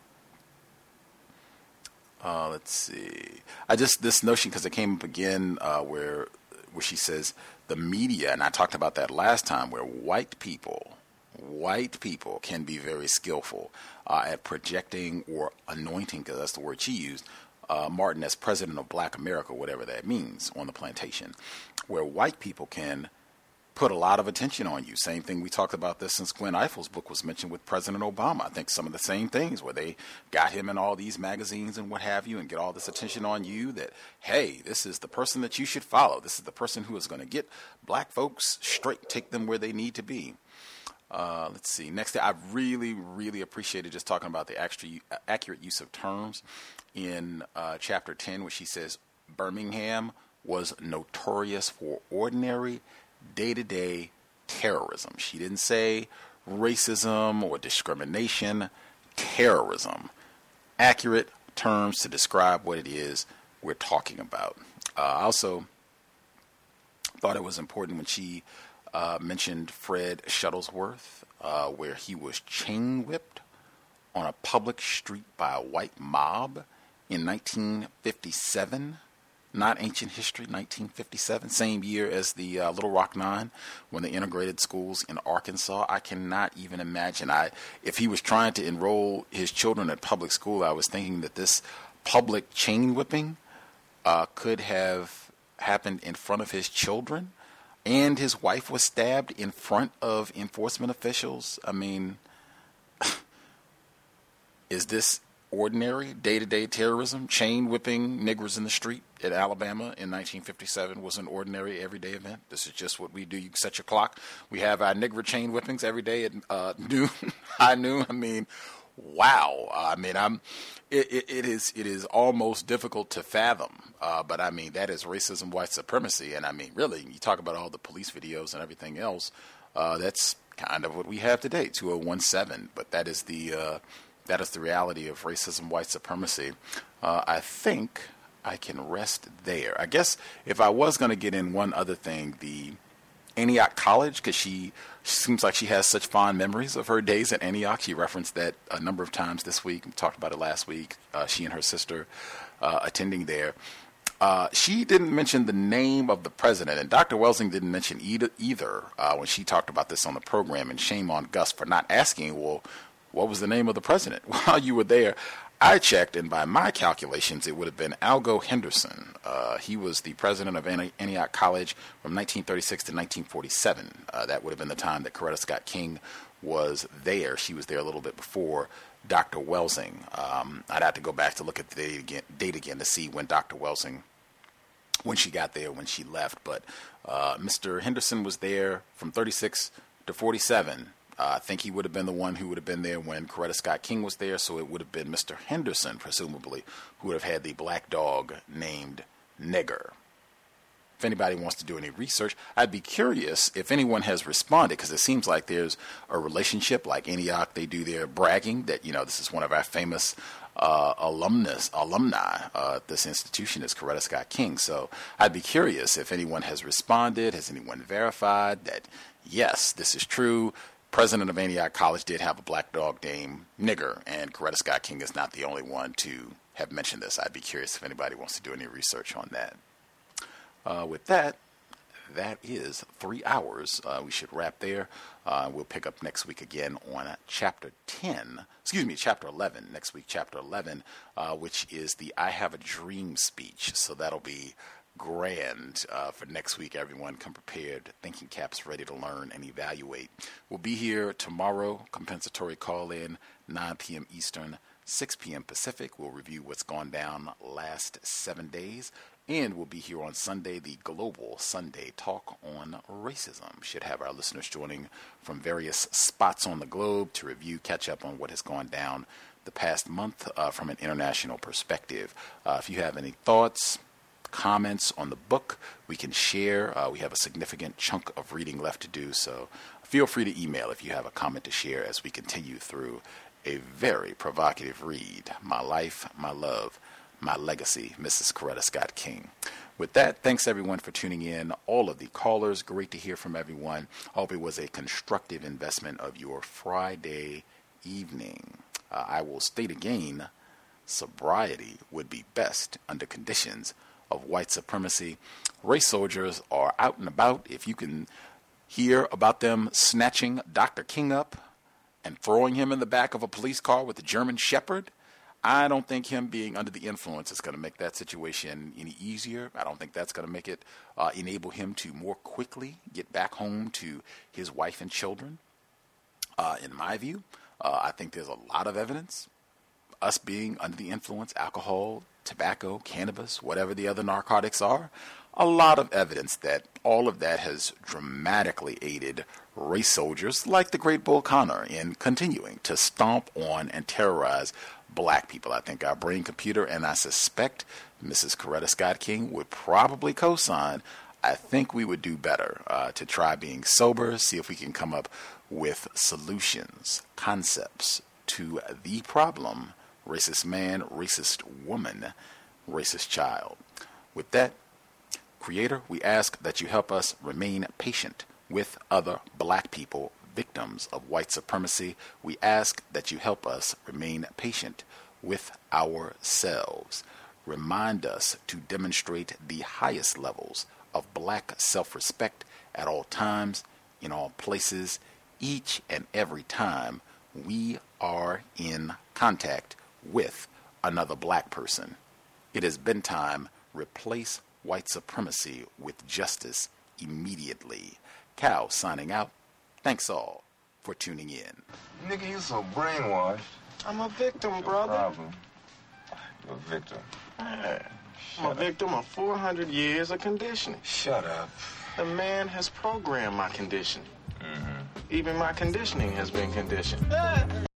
Uh, let's see. I just, this notion, because it came up again uh, where where she says the media, and I talked about that last time, where white people, white people can be very skillful uh, at projecting or anointing, because that's the word she used, Uh, Martin as president of Black America, whatever that means, on the plantation, where white people can put a lot of attention on you. Same thing, we talked about this since Gwen Eifel's book was mentioned with President Obama. I think some of the same things where they got him in all these magazines and what have you and get all this attention on you that, hey, this is the person that you should follow. This is the person who is going to get black folks straight, take them where they need to be. Uh, let's see. Next, I really, really appreciated just talking about the extra, accurate use of terms in uh, chapter ten, where she says Birmingham was notorious for ordinary, day-to-day terrorism. She didn't say racism or discrimination, terrorism. Accurate terms to describe what it is we're talking about. Uh, I also thought it was important when she uh, mentioned Fred Shuttlesworth, uh, where he was chain whipped on a public street by a white mob in nineteen fifty-seven. Not ancient history, nineteen fifty-seven, same year as the uh, Little Rock Nine, when they integrated schools in Arkansas. I cannot even imagine. I, if he was trying to enroll his children at public school, I was thinking that this public chain whipping uh, could have happened in front of his children, and his wife was stabbed in front of enforcement officials. I mean, is this ordinary day-to-day terrorism? Chain whipping niggers in the street at Alabama in nineteen fifty-seven was an ordinary everyday event. This is just what we do. You set your clock. We have our nigger chain whippings every day at uh, noon, high noon. I mean, wow. I mean, I'm. It, it, it is. It is almost difficult to fathom. Uh, but I mean, that is racism, white supremacy, and I mean, really, you talk about all the police videos and everything else. Uh, that's kind of what we have today. two oh one seven. But that is the. Uh, That is the reality of racism, white supremacy. Uh, I think I can rest there. I guess if I was going to get in one other thing, the Antioch College, because she, she seems like she has such fond memories of her days at Antioch. She referenced that a number of times this week. We talked about it last week. Uh, she and her sister uh, attending there. Uh, she didn't mention the name of the president, and Doctor Welsing didn't mention either, either uh, when she talked about this on the program, and shame on Gus for not asking, well, what was the name of the president? While you were there, I checked, and by my calculations, it would have been Algo Henderson. Uh, he was the president of Antioch College from nineteen thirty-six to nineteen forty-seven. Uh, that would have been the time that Coretta Scott King was there. She was there a little bit before Doctor Welsing. Um, I'd have to go back to look at the date again, date again to see when Doctor Welsing, when she got there, when she left. But uh, Mister Henderson was there from thirty-six to forty-seven. Uh, I think he would have been the one who would have been there when Coretta Scott King was there, so it would have been Mister Henderson, presumably, who would have had the black dog named Nigger. if anybody wants to do any research. I'd be curious if anyone has responded, because it seems like there's a relationship, like Antioch, they do their bragging that, you know, this is one of our famous uh, alumnus, alumni. Uh, this institution is Coretta Scott King. So I'd be curious if anyone has responded. Has anyone verified that, yes, this is true? President of Antioch College did have a black dog named Nigger, and Coretta Scott King is not the only one to have mentioned this. I'd be curious if anybody wants to do any research on that. Uh, with that, that is three hours. Uh, we should wrap there. Uh, we'll pick up next week again on chapter ten, excuse me, chapter eleven. Next week, chapter eleven, uh, which is the I Have a Dream speech. So that'll be grand uh, for next week. Everyone come prepared, thinking caps ready to learn and evaluate. We'll be here tomorrow, compensatory call-in, nine p.m. Eastern, six p.m. Pacific. We'll review what's gone down last seven days. And we'll be here on Sunday, the Global Sunday Talk on Racism. Should have our listeners joining from various spots on the globe to review, catch up on what has gone down the past month uh, from an international perspective. Uh, if you have any thoughts, comments on the book, we can share. Uh, we have a significant chunk of reading left to do, so feel free to email if you have a comment to share as we continue through a very provocative read, My Life, My Love, My Legacy, Missus Coretta Scott King. With that, thanks everyone for tuning in. All of the callers, great to hear from everyone. Hope it was a constructive investment of your Friday evening. Uh, I will state again, sobriety would be best under conditions of white supremacy. Race soldiers are out and about. If you can hear about them snatching Doctor King up and throwing him in the back of a police car with a German Shepherd, I don't think him being under the influence is going to make that situation any easier. I don't think that's going to make it uh, enable him to more quickly get back home to his wife and children. Uh, in my view, uh, I think there's a lot of evidence, us being under the influence, alcohol, tobacco, cannabis, whatever the other narcotics are, a lot of evidence that all of that has dramatically aided race soldiers like the great Bull Connor in continuing to stomp on and terrorize black people. I think our brain computer, and I suspect Missus Coretta Scott King would probably co-sign, I think we would do better uh, to try being sober, see if we can come up with solutions, concepts to the problem: racist man, racist woman, racist child. With that, Creator, we ask that you help us remain patient with other black people, victims of white supremacy. We ask that you help us remain patient with ourselves. Remind us to demonstrate the highest levels of black self-respect at all times, in all places, each and every time we are in contact with another black person. It has been time. Replace white supremacy with justice immediately. Cal signing out. Thanks all for tuning in. Nigga, you so brainwashed. I'm a victim, brother. No problem. You're a victim. Man, I'm a victim of four hundred years of conditioning. Shut up. The man has programmed my conditioning. Mm-hmm. Even my conditioning has been conditioned.